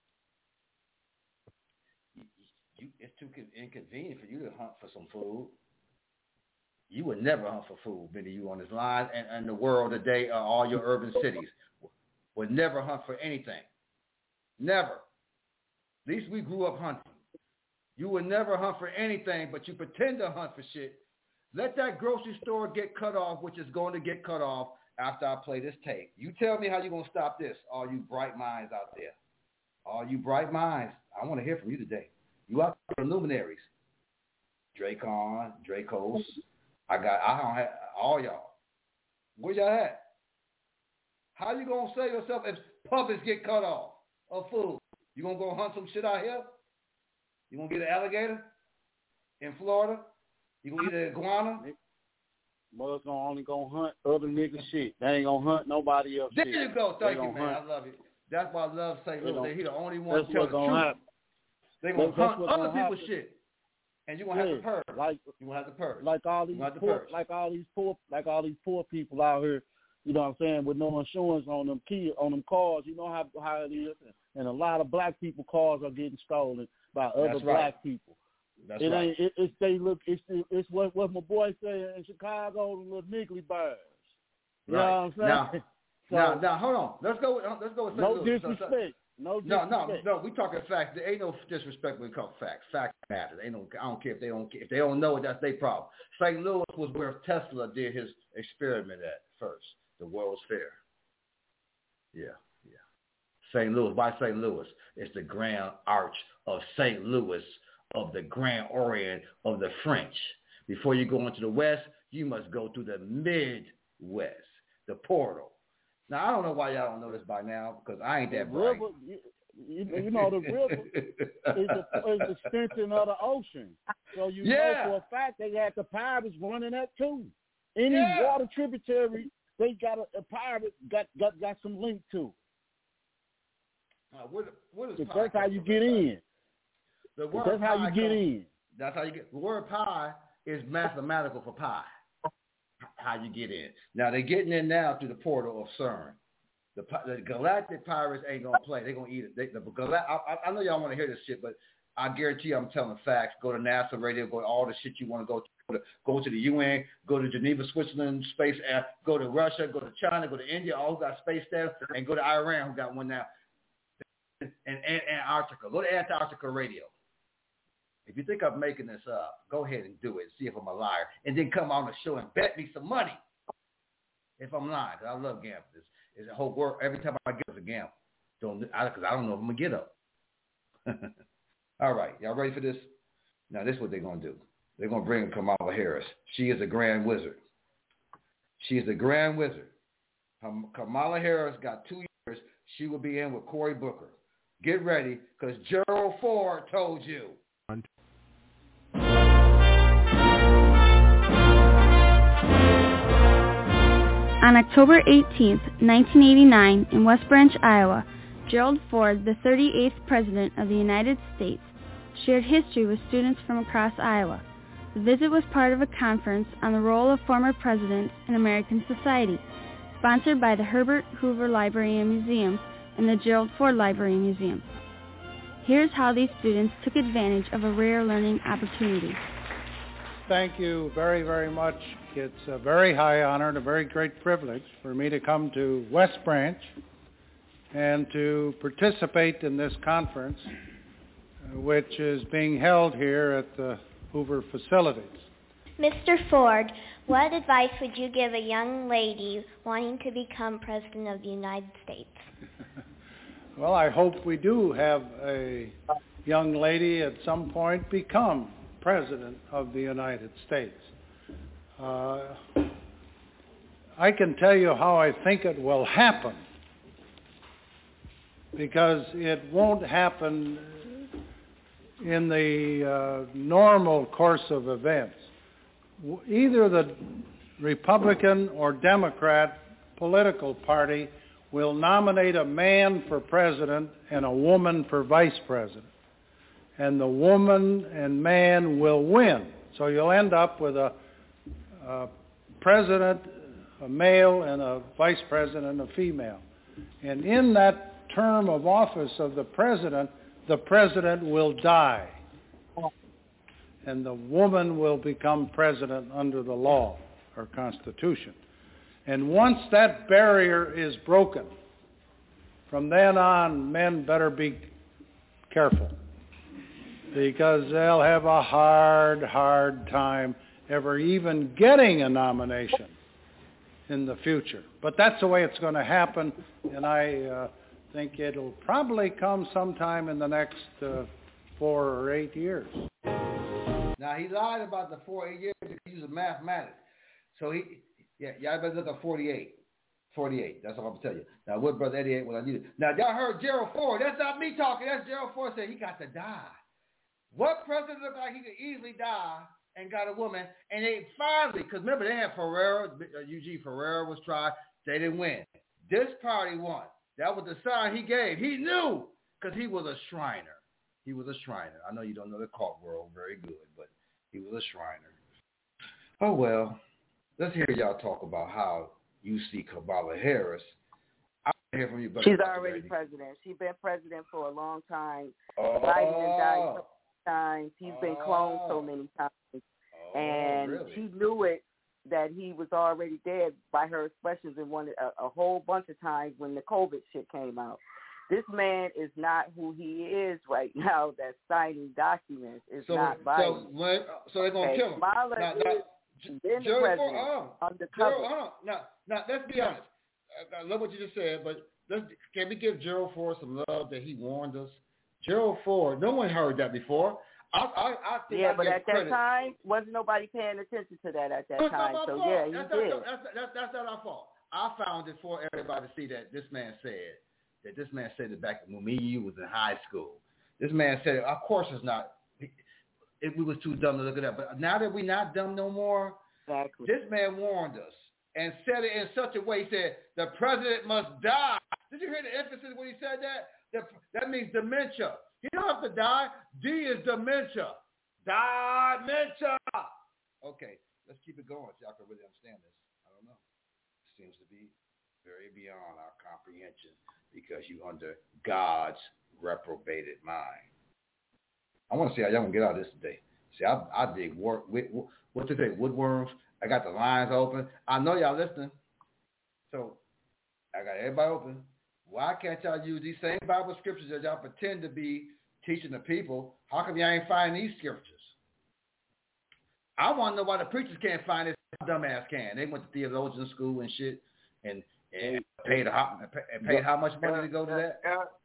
You, you, it's too inconvenient for you to hunt for some food. You would never hunt for food, many of you on this line, and, and the world today, uh, all your urban cities, would never hunt for anything. Never. At least we grew up hunting. You would never hunt for anything, but you pretend to hunt for shit. Let that grocery store get cut off, which is going to get cut off, after I play this tape. You tell me how you're going to stop this, all you bright minds out there. All you bright minds, I want to hear from you today. You out there, luminaries. Dracon, Dracos. I got, I don't have, all y'all. Where y'all at? How you going to save yourself if puppets get cut off of food? You going to go hunt some shit out here? You going to get an alligator in Florida? You going to eat an iguana? Mother's gonna only gonna hunt other niggas shit. They ain't gonna hunt nobody else there shit. There you go. Thank you, man. Hunt. I love you. That's why I love Saint Louis. They, he the only one that's to tell the truth. Happen. They gonna that's, hunt that's other gonna people's happen. shit, and you gonna yeah, have to purge. Like you gonna have to purge. Like all these poor, like all these poor, like all these poor people out here. You know what I'm saying? With no insurance on them key on them cars. You know how how it is, and a lot of black people cars are getting stolen by other that's black right. people. That's it right. ain't. It, it's they look. It's it's what what my boy say in Chicago. The little niggly birds. You right. know what I'm saying? Now, so, now, now, hold on. Let's go. With, let's go with Saint no Louis. disrespect. So, no no, disrespect. no, no. We talking facts. There ain't no disrespect when it comes to facts. Facts matter. Ain't no. I don't care if they don't. If they don't know it, that's their problem. Saint Louis was where Tesla did his experiment at first. The World's Fair. Yeah, yeah. Saint Louis. Why Saint Louis? It's the Grand Arch of Saint Louis, of the Grand Orient of the French. Before you go into the West, you must go through the Midwest, the portal. Now, I don't know why y'all don't know this by now, because I ain't that the bright. river, you, you know, the river is an extension of the ocean. So you yeah. know for a fact they had the pirates running that too. Any yeah. water tributary, they got a, a pirate got, got got some link to. Uh, what, what is that's how you get in. The word that's how you get comes, in. That's how you get. The word pi is mathematical for pi. How you get in. Now they're getting in now through the portal of CERN. The, the galactic pirates ain't gonna play. They're gonna eat it. They, the, I, I know y'all want to hear this shit, but I guarantee you I'm telling facts. Go to NASA radio. Go to all the shit you want to go to. Go to, go to the U N. Go to Geneva, Switzerland, space. Uh, go to Russia. Go to China. Go to India. All who got space there, and go to Iran, who got one now. And, and Antarctica. Go to Antarctica radio. If you think I'm making this up, go ahead and do it. See if I'm a liar, and then come on the show and bet me some money if I'm lying. Cause I love gambling. It's, it's a whole world. Every time I get a gamble, don't because I, I don't know if I'm gonna get up. All right, y'all ready for this? Now this is what they're gonna do. They're gonna bring Kamala Harris. She is a grand wizard. She is a grand wizard. Um, Kamala Harris got two years. She will be in with Cory Booker. Get ready, because Gerald Ford told you. On October eighteenth, nineteen eighty-nine, in West Branch, Iowa, Gerald Ford, the thirty-eighth President of the United States, shared history with students from across Iowa. The visit was part of a conference on the role of former presidents in American society, sponsored by the Herbert Hoover Library and Museum and the Gerald Ford Library and Museum. Here's how these students took advantage of a rare learning opportunity. Thank you very, very much. It's a very high honor and a very great privilege for me to come to West Branch and to participate in this conference, uh, which is being held here at the Hoover facilities. Mister Ford, what advice would you give a young lady wanting to become President of the United States? Well, I hope we do have a young lady at some point become President of the United States. Uh, I can tell you how I think it will happen, because it won't happen in the uh, normal course of events. Either the Republican or Democrat political party will nominate a man for president and a woman for vice president. And the woman and man will win. So you'll end up with a, a president, a male, and a vice president, a female. And in that term of office of the president, the president will die. And the woman will become president under the law or Constitution. And once that barrier is broken, from then on, men better be careful, because they'll have a hard, hard time ever even getting a nomination in the future. but that's the way it's going to happen, and I uh, think it'll probably come sometime in the next uh, four or eight years. Now, he lied about the four or eight years because he used mathematics. So, he, yeah, y'all better look at forty-eight. forty-eight, that's all I'm going to tell you. Now, what Brother Eddie ain't what I needed. Now, y'all heard Gerald Ford. That's not me talking. That's Gerald Ford saying he got to die. What president looked like he could easily die and got a woman? And they finally, because remember, they had Ferrera, Eugene Ferrera was tried. They didn't win. This party won. That was the sign he gave. He knew because he was a Shriner. He was a Shriner. I know you don't know the cult world very good, but he was a Shriner. Oh, well, let's hear y'all talk about how you see Kamala Harris. I want to hear from you. She's already Brady. president. She's been president for a long time. Oh. Biden has died so many times. He's been cloned so many times. Oh, and really? she knew it that he was already dead by her expressions in one a, a whole bunch of times when the COVID shit came out. This man is not who he is right now. That's signing documents. It's so, not Biden. So, when, so they're gonna okay. kill him. Kamala now, is now, been the Gerald president Ford, uh, undercover. Gerald, uh, now, now, let's be honest. I, I love what you just said, but let's, can we give Gerald Ford some love that he warned us? Gerald Ford, no one heard that before. I, I, I think yeah, I but at credit. that time, wasn't nobody paying attention to that at that that's time. Not my so fault. yeah, he that's did. Not, that's, that's, that's not our fault. I found it for everybody to see that this man said that this man said it back when me and you was in high school. This man said it. Of course, it's not. It, we was too dumb to look it up. But now that we're not dumb no more, exactly. This man warned us and said it in such a way. He said the president must die. Did you hear the emphasis when he said that? That, that means dementia. He don't have to die. D is dementia. Dementia. Okay, let's keep it going so y'all can really understand this. I don't know. It seems to be very beyond our comprehension because you under God's reprobated mind. I want to see how y'all gonna get out of this today. See, I, I dig work. What's it say? Woodworms. I got the lines open. I know y'all listening. So I got everybody open. Why can't y'all use these same Bible scriptures that y'all pretend to be teaching the people? How come y'all ain't find these scriptures? I want to know why the preachers can't find it. Dumbass can. They went to theologian school and shit, and, and paid how and paid how much money to go to that?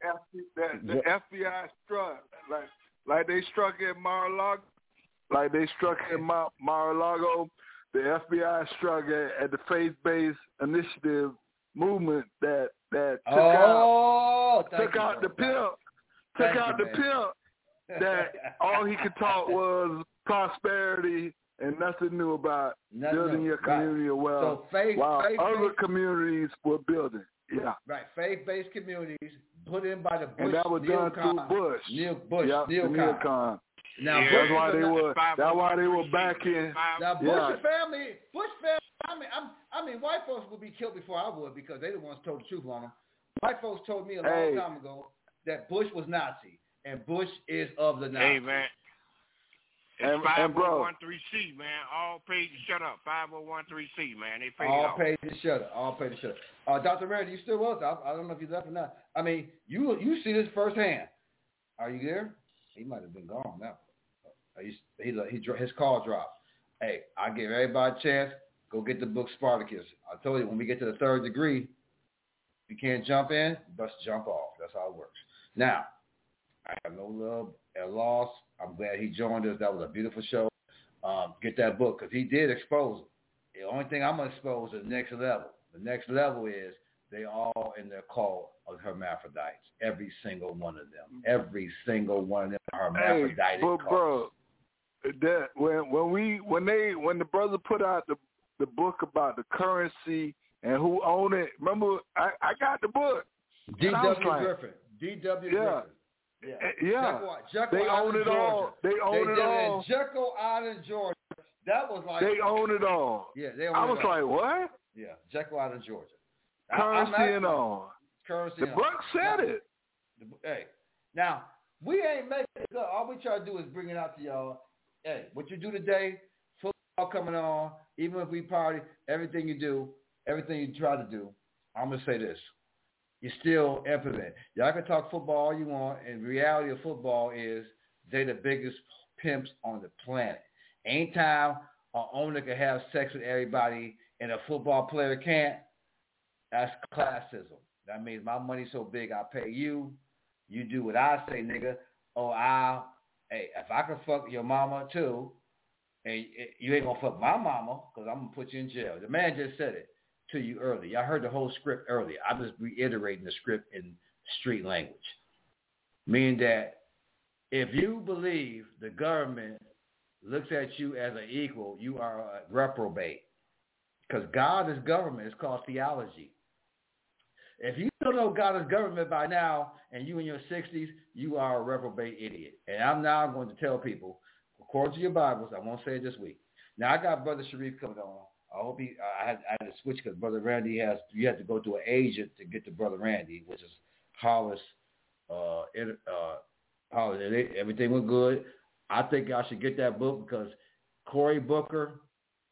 The, the F B I struck like like they struck at Mar-a-Lago, like they struck at Mar- Mar-a-Lago. The F B I struck at, at the faith-based initiative movement that that took oh, out took you, out bro. the pimp, took Thank out you, the man. pimp. That all he could talk was prosperity and nothing new about Nothing building new. your community Right. of wealth, So faith, while faith, other faith, communities were building. Yeah. Right, faith-based communities put in by the Bush. And that was done neocon, through Bush. Neil Bush, yep, neocon. neocon. Now, yeah, Bush that's why they not, were. That's why they were back in. Now, Bush yeah. family, Bush family. I mean, I'm, I mean, white folks would be killed before I would because they the ones told the truth on them. White folks told me a long hey. time ago that Bush was Nazi and Bush is of the Nazis. Hey man, it's and, five and bro, oh one three C, man. All pages shut up. five oh one three C, man. They paid All off. paid to shut up. All paid to shut up. Uh, Doctor Randy, you still with us? I, I don't know if you left or not. I mean, you you see this firsthand. Are you there? He might have been gone now. Uh, he, he, he, his call dropped. Hey, I give everybody a chance. Go get the book Spartacus. I told you, when we get to the third degree, you can't jump in, but jump off. That's how it works. Now, I have no love and loss. I'm glad he joined us. That was a beautiful show. Um, get that book because he did expose it. The only thing I'm going to expose is the next level. The next level is they all in their cult of hermaphrodites. Every single one of them. Every single one of them are hermaphroditic hey, but cults. Bro, that when when we when they when the brother put out the the book about the currency and who owned it, remember I, I got the book. D W Like, Griffin. D W yeah. Griffin. Yeah, yeah. Jekyll, Jekyll they Island, own it Georgia. all. They own they it did all. In Jekyll Island, Georgia. That was like they own it all. Yeah, they own I it was all. like, what? Yeah, Jekyll Island, Georgia. Currency I, and all. Currency the and book all. said now, it. The, hey, now we ain't making it up. All we try to do is bring it out to y'all. Hey, what you do today? Football coming on. Even if we party, everything you do, everything you try to do. I'm gonna say this. You still implement. Y'all can talk football all you want, and the reality of football is they're the biggest pimps on the planet. Anytime an owner can have sex with everybody and a football player can't, That's classism. That means my money's so big, I pay you. You do what I say, nigga. Or I'll, hey, if I can fuck your mama too, and you ain't gonna fuck my mama, because I'm gonna put you in jail. The man just said it to you earlier. Y'all heard the whole script earlier. I'm just reiterating the script in street language. Meaning that if you believe the government looks at you as an equal, you are a reprobate. Because God is government. It's called theology. If you don't know God is government by now, and you in your sixties, you are a reprobate idiot. And I'm now going to tell people, according to your Bibles, I won't say it this week. Now, I got Brother Sharif coming on. I hope he, I had, I had to switch because Brother Randy has, you have to go to an agent to get to Brother Randy, which is Hollis. Uh, it, uh, Hollis. Everything was good. I think I should get that book because Cory Booker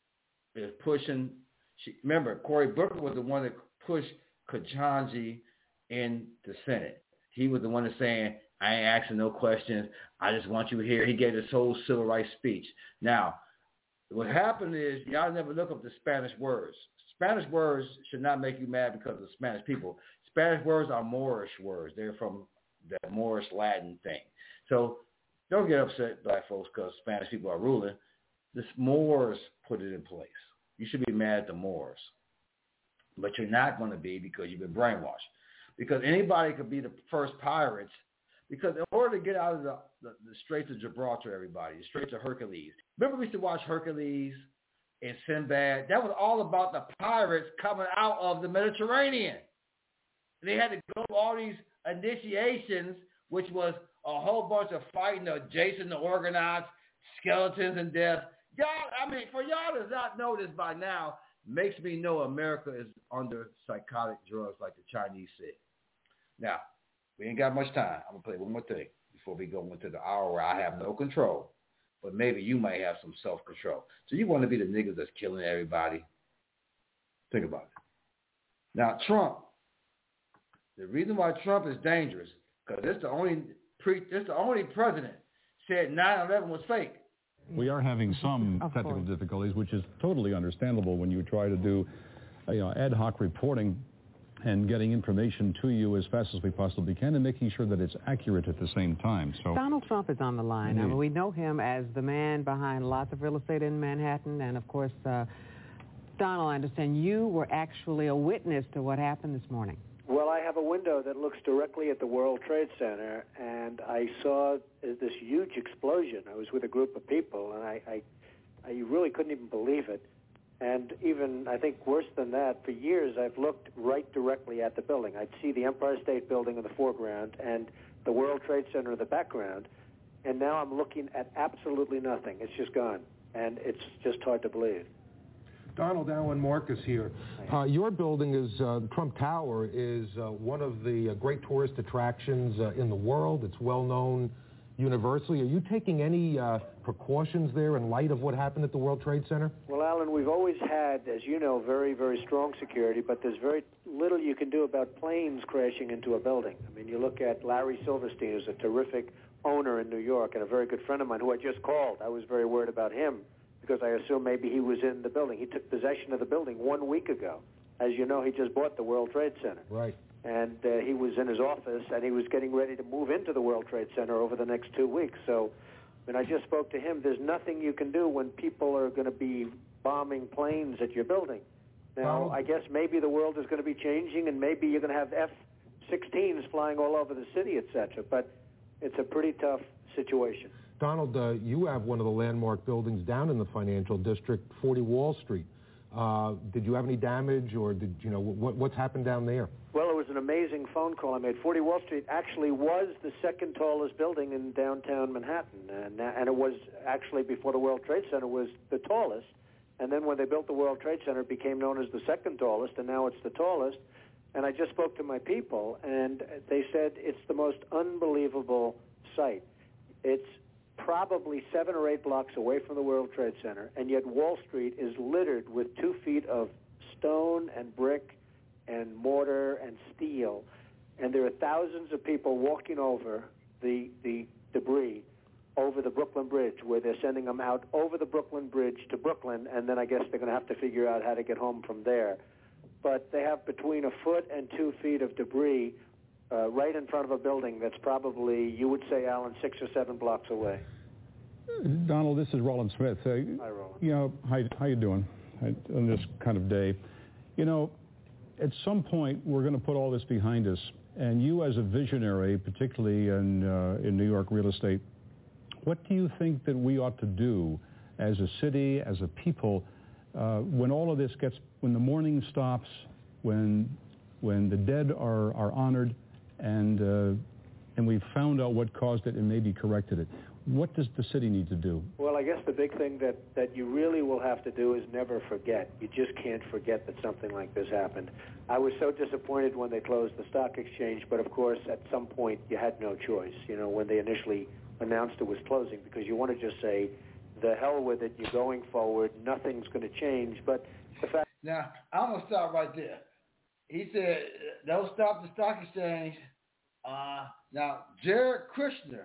is pushing. She, remember, Cory Booker was the one that pushed Ketanji in the Senate. He was the one that's saying, I ain't asking no questions. I just want you here. He gave this whole civil rights speech. Now, what happened is y'all never look up the Spanish words. Spanish words should not make you mad because of the Spanish people. Spanish words are Moorish words. They're from the Moorish Latin thing. So don't get upset, black folks, because Spanish people are ruling. The Moors put it in place. You should be mad at the Moors. But you're not going to be because you've been brainwashed. Because anybody could be the first pirates. Because in order to get out of the, the, the Straits of Gibraltar, everybody, the Straits of Hercules. Remember we used to watch Hercules and Sinbad? That was all about the pirates coming out of the Mediterranean. They had to go through all these initiations, which was a whole bunch of fighting of Jason the Argonauts, skeletons and death. Y'all, I mean, for y'all to not know this by now, makes me know America is under psychotic drugs like the Chinese said. Now, we ain't got much time. I'm going to play one more thing before we go into the hour where I have no control. But maybe you might have some self-control. So you want to be the niggas that's killing everybody? Think about it. Now, Trump, the reason why Trump is dangerous, because it's the only pre, it's the only president said nine eleven was fake. We are having some technical difficulties, which is totally understandable when you try to do you know, ad hoc reporting and getting information to you as fast as we possibly can and making sure that it's accurate at the same time. So Donald Trump is on the line. Mm-hmm. I mean, we know him as the man behind lots of real estate in Manhattan. And, of course, uh, Donald, I understand you were actually a witness to what happened this morning. Well, I have a window that looks directly at the World Trade Center, and I saw this huge explosion. I was with a group of people, and I, I, I really couldn't even believe it. And even, I think, worse than that, for years I've looked right directly at the building. I'd see the Empire State Building in the foreground and the World Trade Center in the background, and now I'm looking at absolutely nothing. It's just gone, and it's just hard to believe. Donald, Alan Marcus here. Uh, your building is, uh, Trump Tower is uh, one of the uh, great tourist attractions uh, in the world. It's well known universally. Are you taking any uh, precautions there in light of what happened at the World Trade Center? Well, Alan, we've always had, as you know, very, very strong security, but there's very little you can do about planes crashing into a building. I mean, you look at Larry Silverstein, who's a terrific owner in New York and a very good friend of mine who I just called. I was very worried about him, because I assume maybe he was in the building. He took possession of the building one week ago. As you know, he just bought the World Trade Center. Right. And uh, he was in his office, and he was getting ready to move into the World Trade Center over the next two weeks. So when I just spoke to him, there's nothing you can do when people are going to be bombing planes at your building. Now, oh. I guess maybe the world is going to be changing, and maybe you're going to have F sixteens flying all over the city, et cetera. But it's a pretty tough situation. Donald, uh, you have one of the landmark buildings down in the financial district, forty Wall Street. Uh, did you have any damage, or did you know what, what's happened down there? Well, it was an amazing phone call I made. forty Wall Street actually was the second tallest building in downtown Manhattan, and, and it was actually, before the World Trade Center, was the tallest. And then when they built the World Trade Center, it became known as the second tallest, and now it's the tallest. And I just spoke to my people, and they said it's the most unbelievable site. It's probably seven or eight blocks away from the World Trade Center, and yet Wall Street is littered with two feet of stone and brick and mortar and steel, and there are thousands of people walking over the the debris over the Brooklyn Bridge, where they're sending them out over the Brooklyn Bridge to Brooklyn, and then I guess they're going to have to figure out how to get home from there. but they have between a foot and two feet of debris uh, right in front of a building that's probably, you would say, Alan, six or seven blocks away. Donald, this is Roland Smith. Uh, Hi, Roland. You know, how, how you doing on this kind of day? You know, at some point, we're going to put all this behind us. And you as a visionary, particularly in, uh, in New York real estate, what do you think that we ought to do as a city, as a people, uh, when all of this gets, when the mourning stops, when, when the dead are, are honored, and, uh, and we've found out what caused it and maybe corrected it? What does the city need to do? Well, I guess the big thing that, that you really will have to do is never forget. You just can't forget that something like this happened. I was so disappointed when they closed the stock exchange, but of course, at some point, you had no choice, you know, when they initially announced it was closing, because you want to just say, the hell with it, you're going forward, nothing's going to change. But the fact... Now, I'm going to stop right there. He said, don't stop the stock exchange. Uh, now, Jared Kushner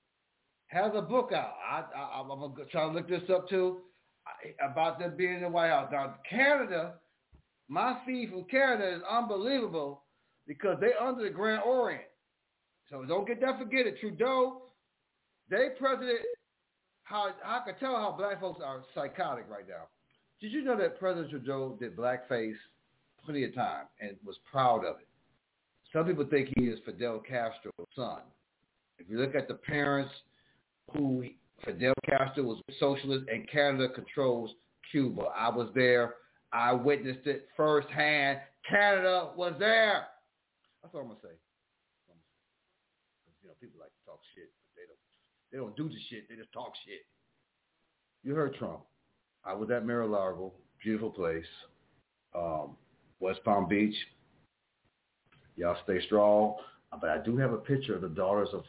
has a book out. I, I, I'm going to try to look this up, too, about them being in the White House. Now, Canada, my feed from Canada is unbelievable because they're under the Grand Orient. So don't get that forget it. Trudeau, they president, how I can tell how black folks are psychotic right now. Did you know that President Trudeau did blackface plenty of time and was proud of it? Some people think he is Fidel Castro's son. If you look at the parents, who Fidel Castro was a socialist, and Canada controls Cuba. I was there. I witnessed it firsthand. Canada was there. That's all I'm gonna say. You know, people like to talk shit, but they don't. They don't do the shit. They just talk shit. You heard Trump. I was at Mar-a-Lago, beautiful place, um, West Palm Beach. Y'all stay strong. But I do have a picture of the daughters of.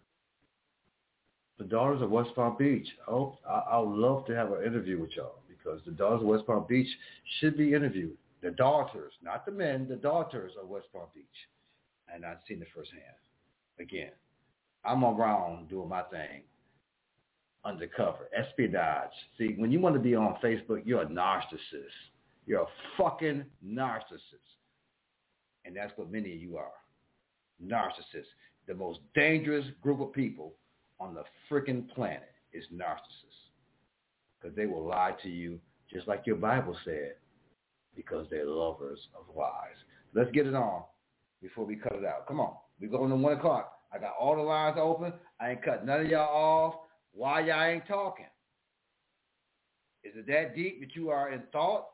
The Daughters of West Palm Beach. Oh, I would love to have an interview with y'all because the Daughters of West Palm Beach should be interviewed. The daughters, not the men, the daughters of West Palm Beach. And I've seen it firsthand. Again, I'm around doing my thing, undercover, espionage. See, when you want to be on Facebook, you're a narcissist. You're a fucking narcissist. And that's what many of you are. Narcissists. The most dangerous group of people on the freaking planet is narcissists, because they will lie to you just like your Bible said, because they're lovers of lies. Let's get it on before we cut it out. Come on. We're going to one o'clock. I got all the lines open. I ain't cut none of y'all off. Why y'all ain't talking? Is it that deep that you are in thought?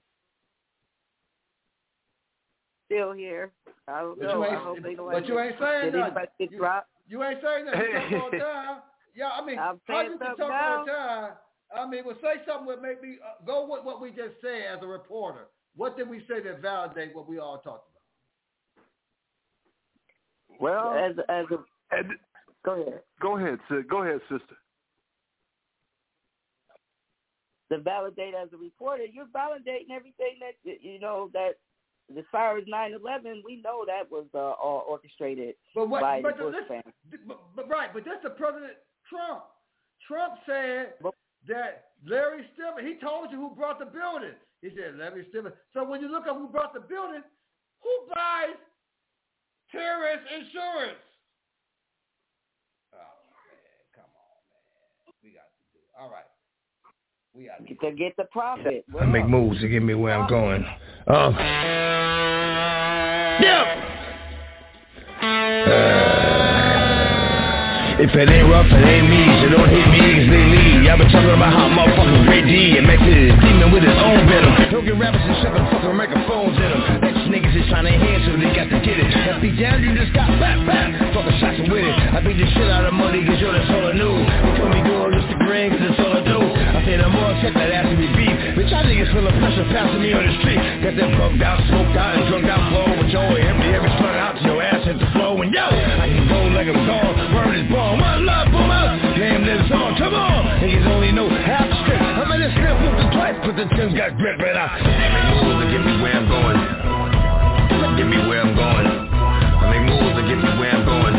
Still here. I don't but know. You I hope they don't but you ain't saying did nothing. Get you, dropped? you ain't saying nothing. You talk all the time. Yeah, I mean, I'm how you can talk now. all the time? I mean, well, say something that make me uh, go with what we just said as a reporter. What did we say that validate what we all talked about? Well, as as a and, go ahead. Go ahead, sis. Go ahead, sister. To validate as a reporter, you're validating everything that you know that. As far as nine eleven, we know that was uh, all orchestrated but what, by but the Bush this, family. But, but right, but that's the President Trump. Trump said that Larry Stibman, he told you who brought the building. He said Larry Stibman. So when you look up who brought the building, who buys terrorist insurance? Oh, man, come on, man. We got to do it. All right. We got to, to get the profit. I make moves to get me where I'm going. Um, yeah. Uh, if it ain't rough, it ain't me. So don't hit me, cause they leave. Y'all been talking about how motherfucking great D and Max is demon with his own venom. Don't get rappers and shoving fucking microphones in them. Next niggas is trying to hand so they got to get it. F B down, you just got back, back. Fucking shots and with it. I beat the shit out of money, cause yo, that's all I knew. They told me go on Instagram, cause that's all I do. I say the more I check that ass to be beef. Bitch, I niggas feeling pressure passing me on the street. Got that bugged out, smoked out, and drunk out flow. With your empty, every slung out to your ass hit the flow. And yo, I can roll like I'm gone. Word is born. One love, boom out. Damn, this song, come on. Niggas only know half the script. I'm in the script, moved it twice, but the Tim's got grip right out. I make moves to get me where I'm going. Get me where I'm going. I make moves to get me where I'm going.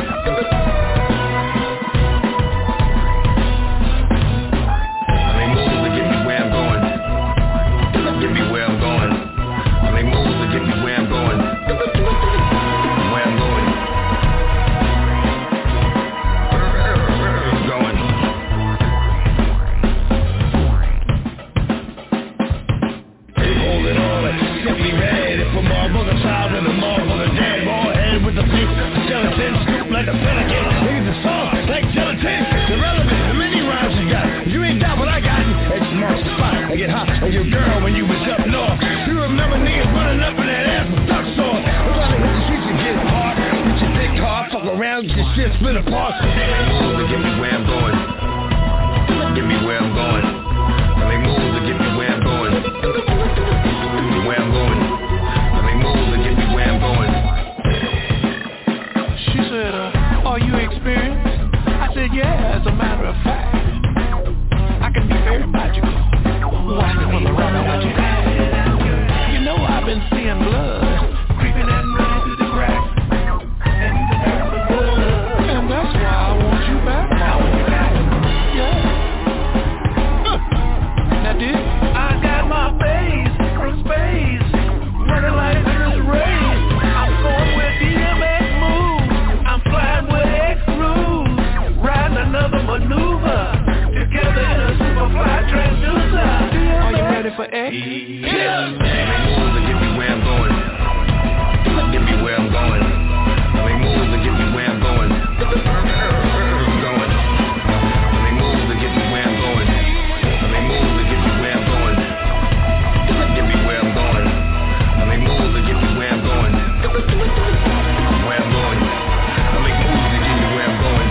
I make moves to get me where I'm going. Get me where I'm going. I make moves to get me Yeah. Make moves and get me where I'm going. Get me where I'm going. Make moves and get me where I'm going. I'm going. Make moves and get me where I'm going. Make moves and get me where I'm going. Get me where I'm going. Make moves and get me where I'm going. Where I'm going. I make moves and get me where I'm going.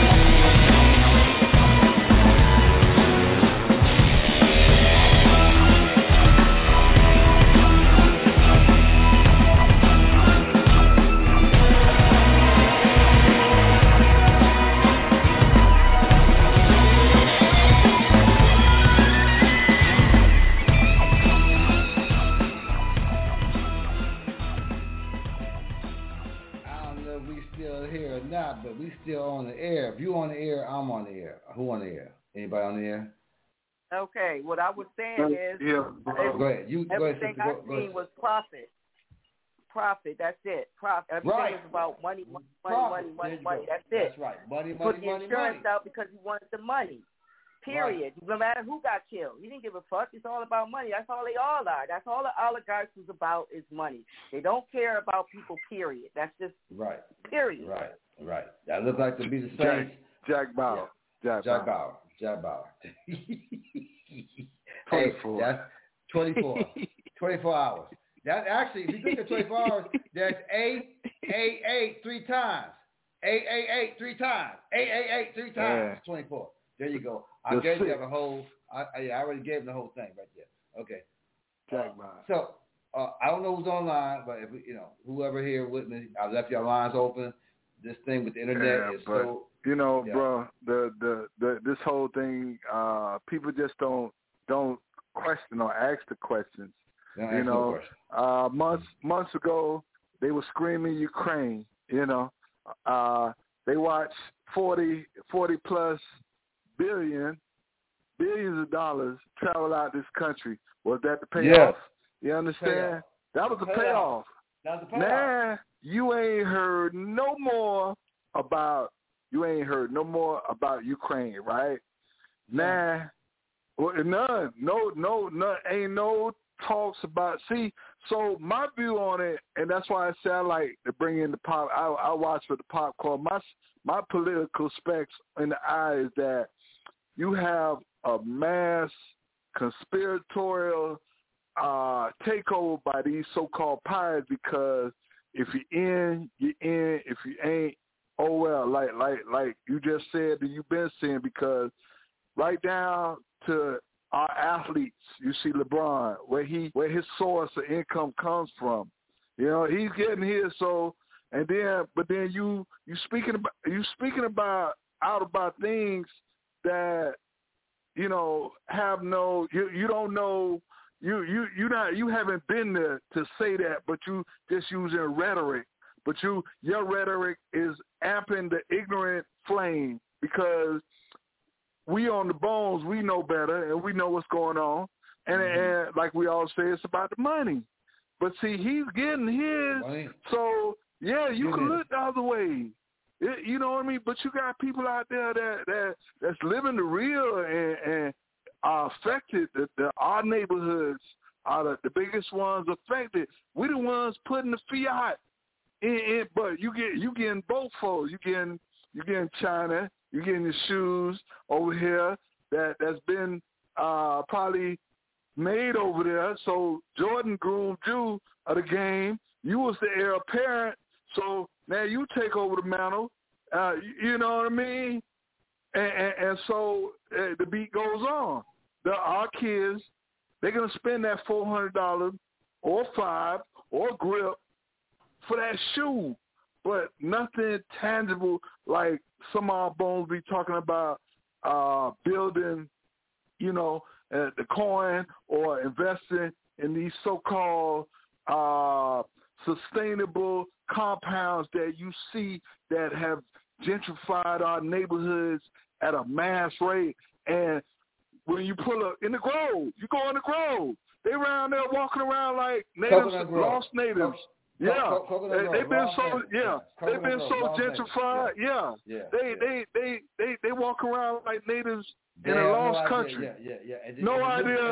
Not, but we still on the air. If you on the air, I'm on the air. Who on the air? Anybody on the air? Okay, what I was saying is, yeah, go ahead. You go ahead. Everything Go, I go seen ahead. was profit. Profit. That's it. Profit. Everything Right. is about money, money, Profit. money, money, There money. you go. That's it. That's right. Money, He money, put the money, insurance money. out because he wanted the money. Period. No matter who got killed, he didn't give a fuck. It's all about money. That's all they all are. That's all the oligarchs is about is money. They don't care about people. Period. That's just right. Period. Right. Right. That look like to be the Jack, same. Jack Bauer. Yeah. Jack, Jack Bauer. Bauer. Jack Bauer. twenty-four. Hey, that's twenty-four. twenty-four hours. That actually, if you think of twenty-four hours, that's eight, eight, eight, three times. Eight, eight, eight, three times. Eight, eight, eight, three times. Yeah. twenty-four. There you go. I The gave six. you the whole. I, I, I already gave them the whole thing right there. Okay. Jack Bauer. So uh, I don't know who's online, but if you know whoever here with me, I left your lines open. This thing with the internet Yeah, is but, so. You know, yeah. bro, the, the the this whole thing, uh, people just don't don't question or ask the questions. Don't you ask no know, question. uh, months months ago they were screaming Ukraine. You know, uh, they watched forty, forty plus billion billions of dollars travel out this country. Was that the payoff? Yeah. You understand? Payoff. That was the Payoff. payoff. That was the payoff. Now you ain't heard no more about you ain't heard no more about Ukraine, right? Nah, well, none, no, no, no, ain't no talks about. See, so my view on it, and that's why I say I like to bring in the pop. I, I watch for the popcorn. My my political specs in the eye is that you have a mass conspiratorial uh, takeover by these so-called pirates, because if you're in, you're in. If you ain't, oh well. Like like like you just said that you've been seeing, because right down to our athletes, you see LeBron, where he where his source of income comes from. You know, he's getting his. So and then, but then you you speaking about you speaking about out about things that you know have no you you don't know. You you you not you haven't been there to say that, but you just using rhetoric. But you your rhetoric is amping the ignorant flame, because we on the bones, we know better and we know what's going on. And, mm-hmm. and like we all say, it's about the money. But see, he's getting his. Money. So yeah, you Get can it. look the other way. It, you know what I mean? But you got people out there that that that's living the real and, and are affected. The, the, our neighborhoods are the, the biggest ones affected. We the ones putting the fiat in, in but you get you getting both folds. You getting you getting China. You getting the shoes over here that that's been uh, probably made over there. So Jordan groomed you of the game. You was the heir apparent. So now you take over the mantle. Uh, you, you know what I mean? And, and, and so uh, the beat goes on. The, our kids, they're going to spend that four hundred dollars or five or grip for that shoe, but nothing tangible like some of our bones be talking about uh, building, you know, uh, the coin or investing in these so-called uh, sustainable compounds that you see that have gentrified our neighborhoods at a mass rate. And when you pull up in the Grove, you go in the Grove, they around there walking around like natives, lost natives. Yeah, Co- Co- they, they've been so yeah, they've been so gentrified. Yeah, yeah, they, yeah. they they they they walk around like natives they in a lost no country. Yeah, yeah, yeah. And no and idea. Look,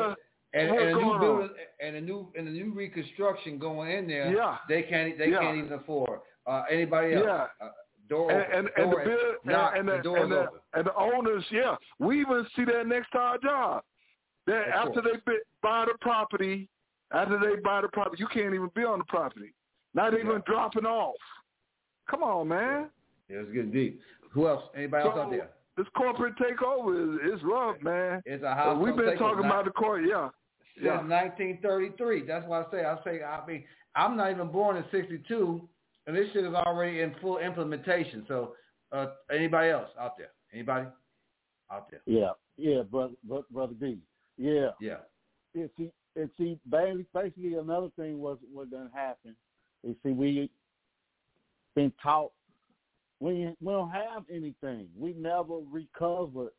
And, and, a new building, and a new and a new reconstruction going in there. Yeah. They can't they yeah. can't even afford. Uh, anybody else? Yeah. Uh, door and, open. and, door and the bill, knock, and, and, the, the, and, the, open. and the owners, yeah, we even see that next to our job. That Of after course. they buy the property, after they buy the property, you can't even be on the property. Not even yeah. dropping off. Come on, man. Yeah, it's getting deep. Who else? Anybody so, else out there? This corporate takeover is, is rough, man. It's a house. Uh, we've been talking about the court, yeah. Since yeah. nineteen thirty-three. That's why I say, I say, I mean, I'm not even born in sixty-two, and this shit is already in full implementation. So, uh, anybody else out there? Anybody out there? Yeah, yeah, brother, brother D. Yeah, yeah. And see, and see, basically another thing was what done happened. You see, we been taught we we don't have anything. We never recovered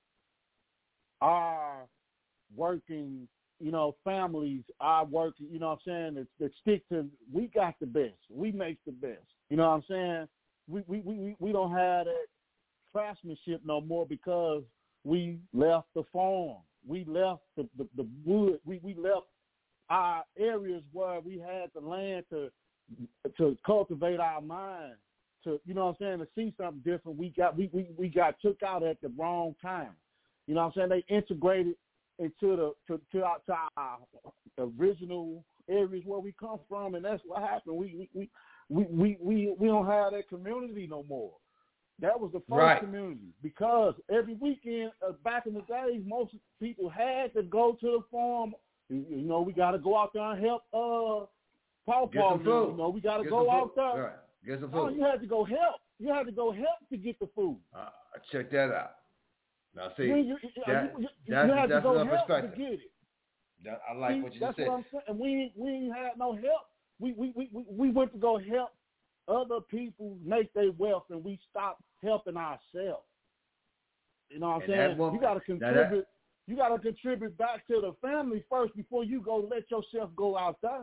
our working, you know, families, our working, you know what I'm saying, that, that stick to, we got the best. We make the best. You know what I'm saying? We we, we, we don't have that craftsmanship no more because we left the farm. We left the, the, the wood. We, we left our areas where we had the land to to cultivate our mind, to, you know what I'm saying, to see something different. We got we, we, we got took out at the wrong time. You know what I'm saying? They integrated into the to, to, our, to our original areas where we come from, and that's what happened. We we we we we, we don't have that community no more. That was the first right. community, because every weekend uh, back in the days, most people had to go to the farm. You, you know, we got to go out there and help uh, Paw Paw. You know, we got to go out food. there. Right. Get some food. Oh, you had to go help. You had to go help to get the food. Uh, check that out. Now, see, you, you, that, you, you, that's, you had that's to go another help perspective. to get it. That, I like see, what you that's said. What I'm saying. We we ain't had no help. We we, we we we went to go help other people make their wealth, and we stopped helping ourselves. You know what I'm and saying? Woman, you got to contribute. That, you got to contribute back to the family first before you go let yourself go out there.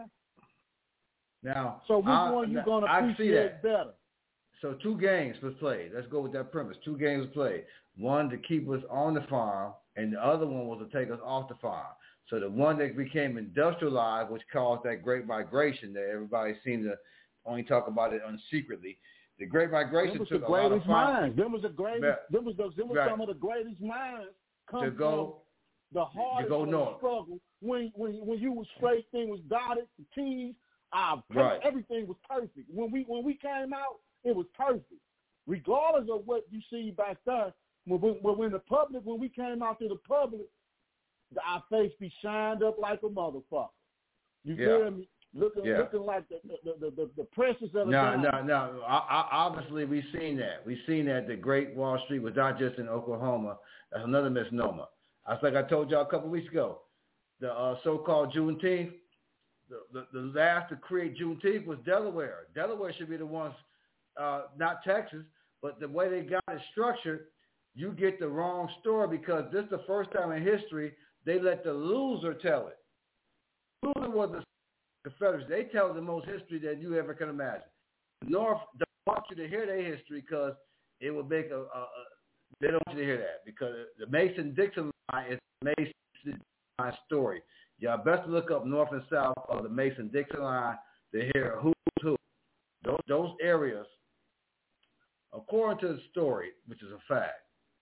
Now, so which I, one you gonna I appreciate better? So two games was played. Let's go with that premise. Two games was played. One to keep us on the farm, and the other one was to take us off the farm. So the one that became industrialized, which caused that great migration that everybody seemed to only talk about it unsecretly. The Great Migration was took the a lot of minds. Them was the greatest. Right. Them was, the, them was right. some of the greatest minds come to go, from the hardest go north. struggle. When when when you was straight, thing was dotted, the T's, our right. everything was perfect. When we when we came out, it was perfect, regardless of what you see back there. When, when, when the public, when we came out to the public, our face be shined up like a motherfucker. You yeah. feel me? Looking, yeah. looking like the the, the, the precious of the No, diamond. no, no. I, I, obviously, we've seen that. We've seen that the Great Wall Street was not just in Oklahoma. That's another misnomer. That's like I told y'all a couple of weeks ago. The uh, so-called Juneteenth, the, the, the last to create Juneteenth was Delaware. Delaware should be the ones, uh, not Texas, but the way they got it structured, you get the wrong story because this is the first time in history they let the loser tell it. The loser was the Confederacy. They tell the most history that you ever can imagine. The North don't want you to hear their history because it would make a, a, a they don't want you to hear that because the Mason-Dixon line is the Mason-Dixon line story. Y'all best look up north and south of the Mason-Dixon line to hear who's who. Those, those areas, according to the story, which is a fact,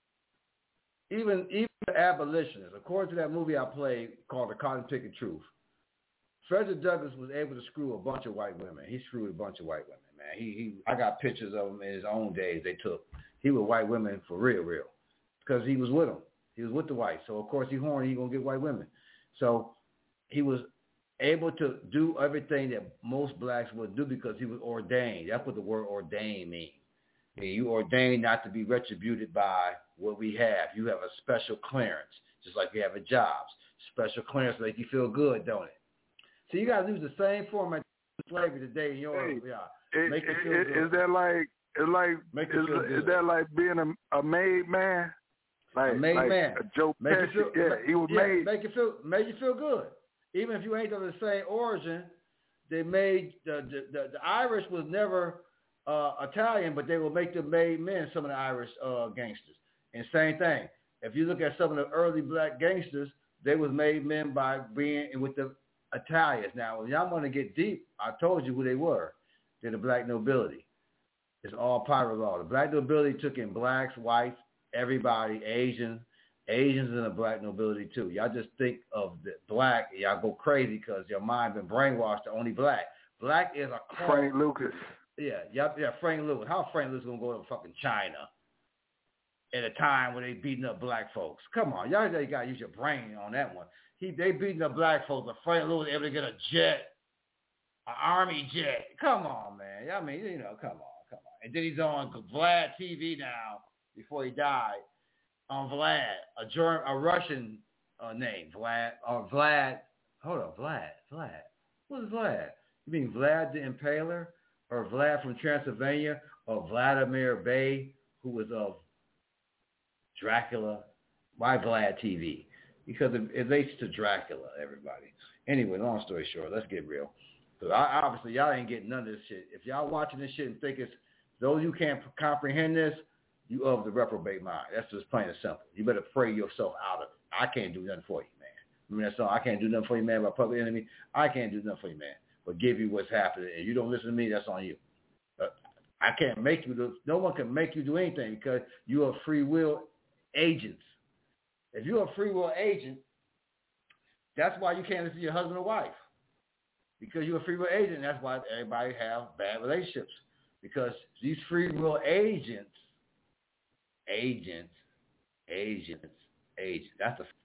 even even the abolitionists, according to that movie I played called The Cotton Picket Truth, Frederick Douglass was able to screw a bunch of white women. He screwed a bunch of white women, man. He, he, I got pictures of him in his own days they took. He was white women for real, real, because he was with them. He was with the whites. So, of course, he horny, he going to get white women. So he was able to do everything that most blacks would do because he was ordained. That's what the word ordained means. I mean, you ordained not to be retributed by what we have. You have a special clearance, just like you have a job. Special clearance make you feel good, don't it? So you got to use the same format of slavery today in your hey, yeah. It, Make you feel it, good. Is that like is like Make is, is that like being a, a made man? Like a made like man. A Joe make Pesci. you feel, yeah, he was yeah, made. Make you feel make you feel good. Even if you ain't of the same origin, they made the the, the, the Irish was never uh, Italian, but they will make them made men. Some of the Irish uh, gangsters. And same thing. If you look at some of the early black gangsters, they was made men by being with the Italians. Now, when y'all want to get deep, I told you who they were. They're the black nobility. It's all private law. The black nobility took in blacks, whites, everybody, Asians, Asians and the black nobility too. Y'all just think of the black, y'all go crazy because your mind been brainwashed to only black. Black is a clone. Frank Lucas. Yeah, yeah, yeah, Frank Lucas. How Frank Lucas gonna go to fucking China at a time when they beating up black folks? Come on, y'all, you gotta use your brain on that one. He they beating up black folks, but Frank Lucas able to get a jet, an army jet. Come on, man. I mean, you know, come on, come on. And then he's on Vlad T V now before he died. On Vlad, a German, a Russian uh, name, Vlad, or Vlad. Hold on, Vlad, Vlad. What's Vlad? You mean Vlad the Impaler, or Vlad from Transylvania, or Vladimir Bey, who was of Dracula? Why Vlad T V? Because it, it relates to Dracula, everybody. Anyway, long story short, let's get real. So I, obviously, y'all ain't getting none of this shit. If y'all watching this shit and think it's, those you can't comprehend this, you of the reprobate mind. That's just plain and simple. You better pray yourself out of it. I can't do nothing for you, man. Remember that song, I can't do nothing for you, man, by Public Enemy? I can't do nothing for you, man, but give you what's happening. And you don't listen to me, that's on you. Uh, I can't make you do, no one can make you do anything because you are free will agents. If you're a free will agent, that's why you can't listen to your husband or wife. Because you're a free will agent, that's why everybody have bad relationships. Because these free will agents, agents, agents, agents, that's a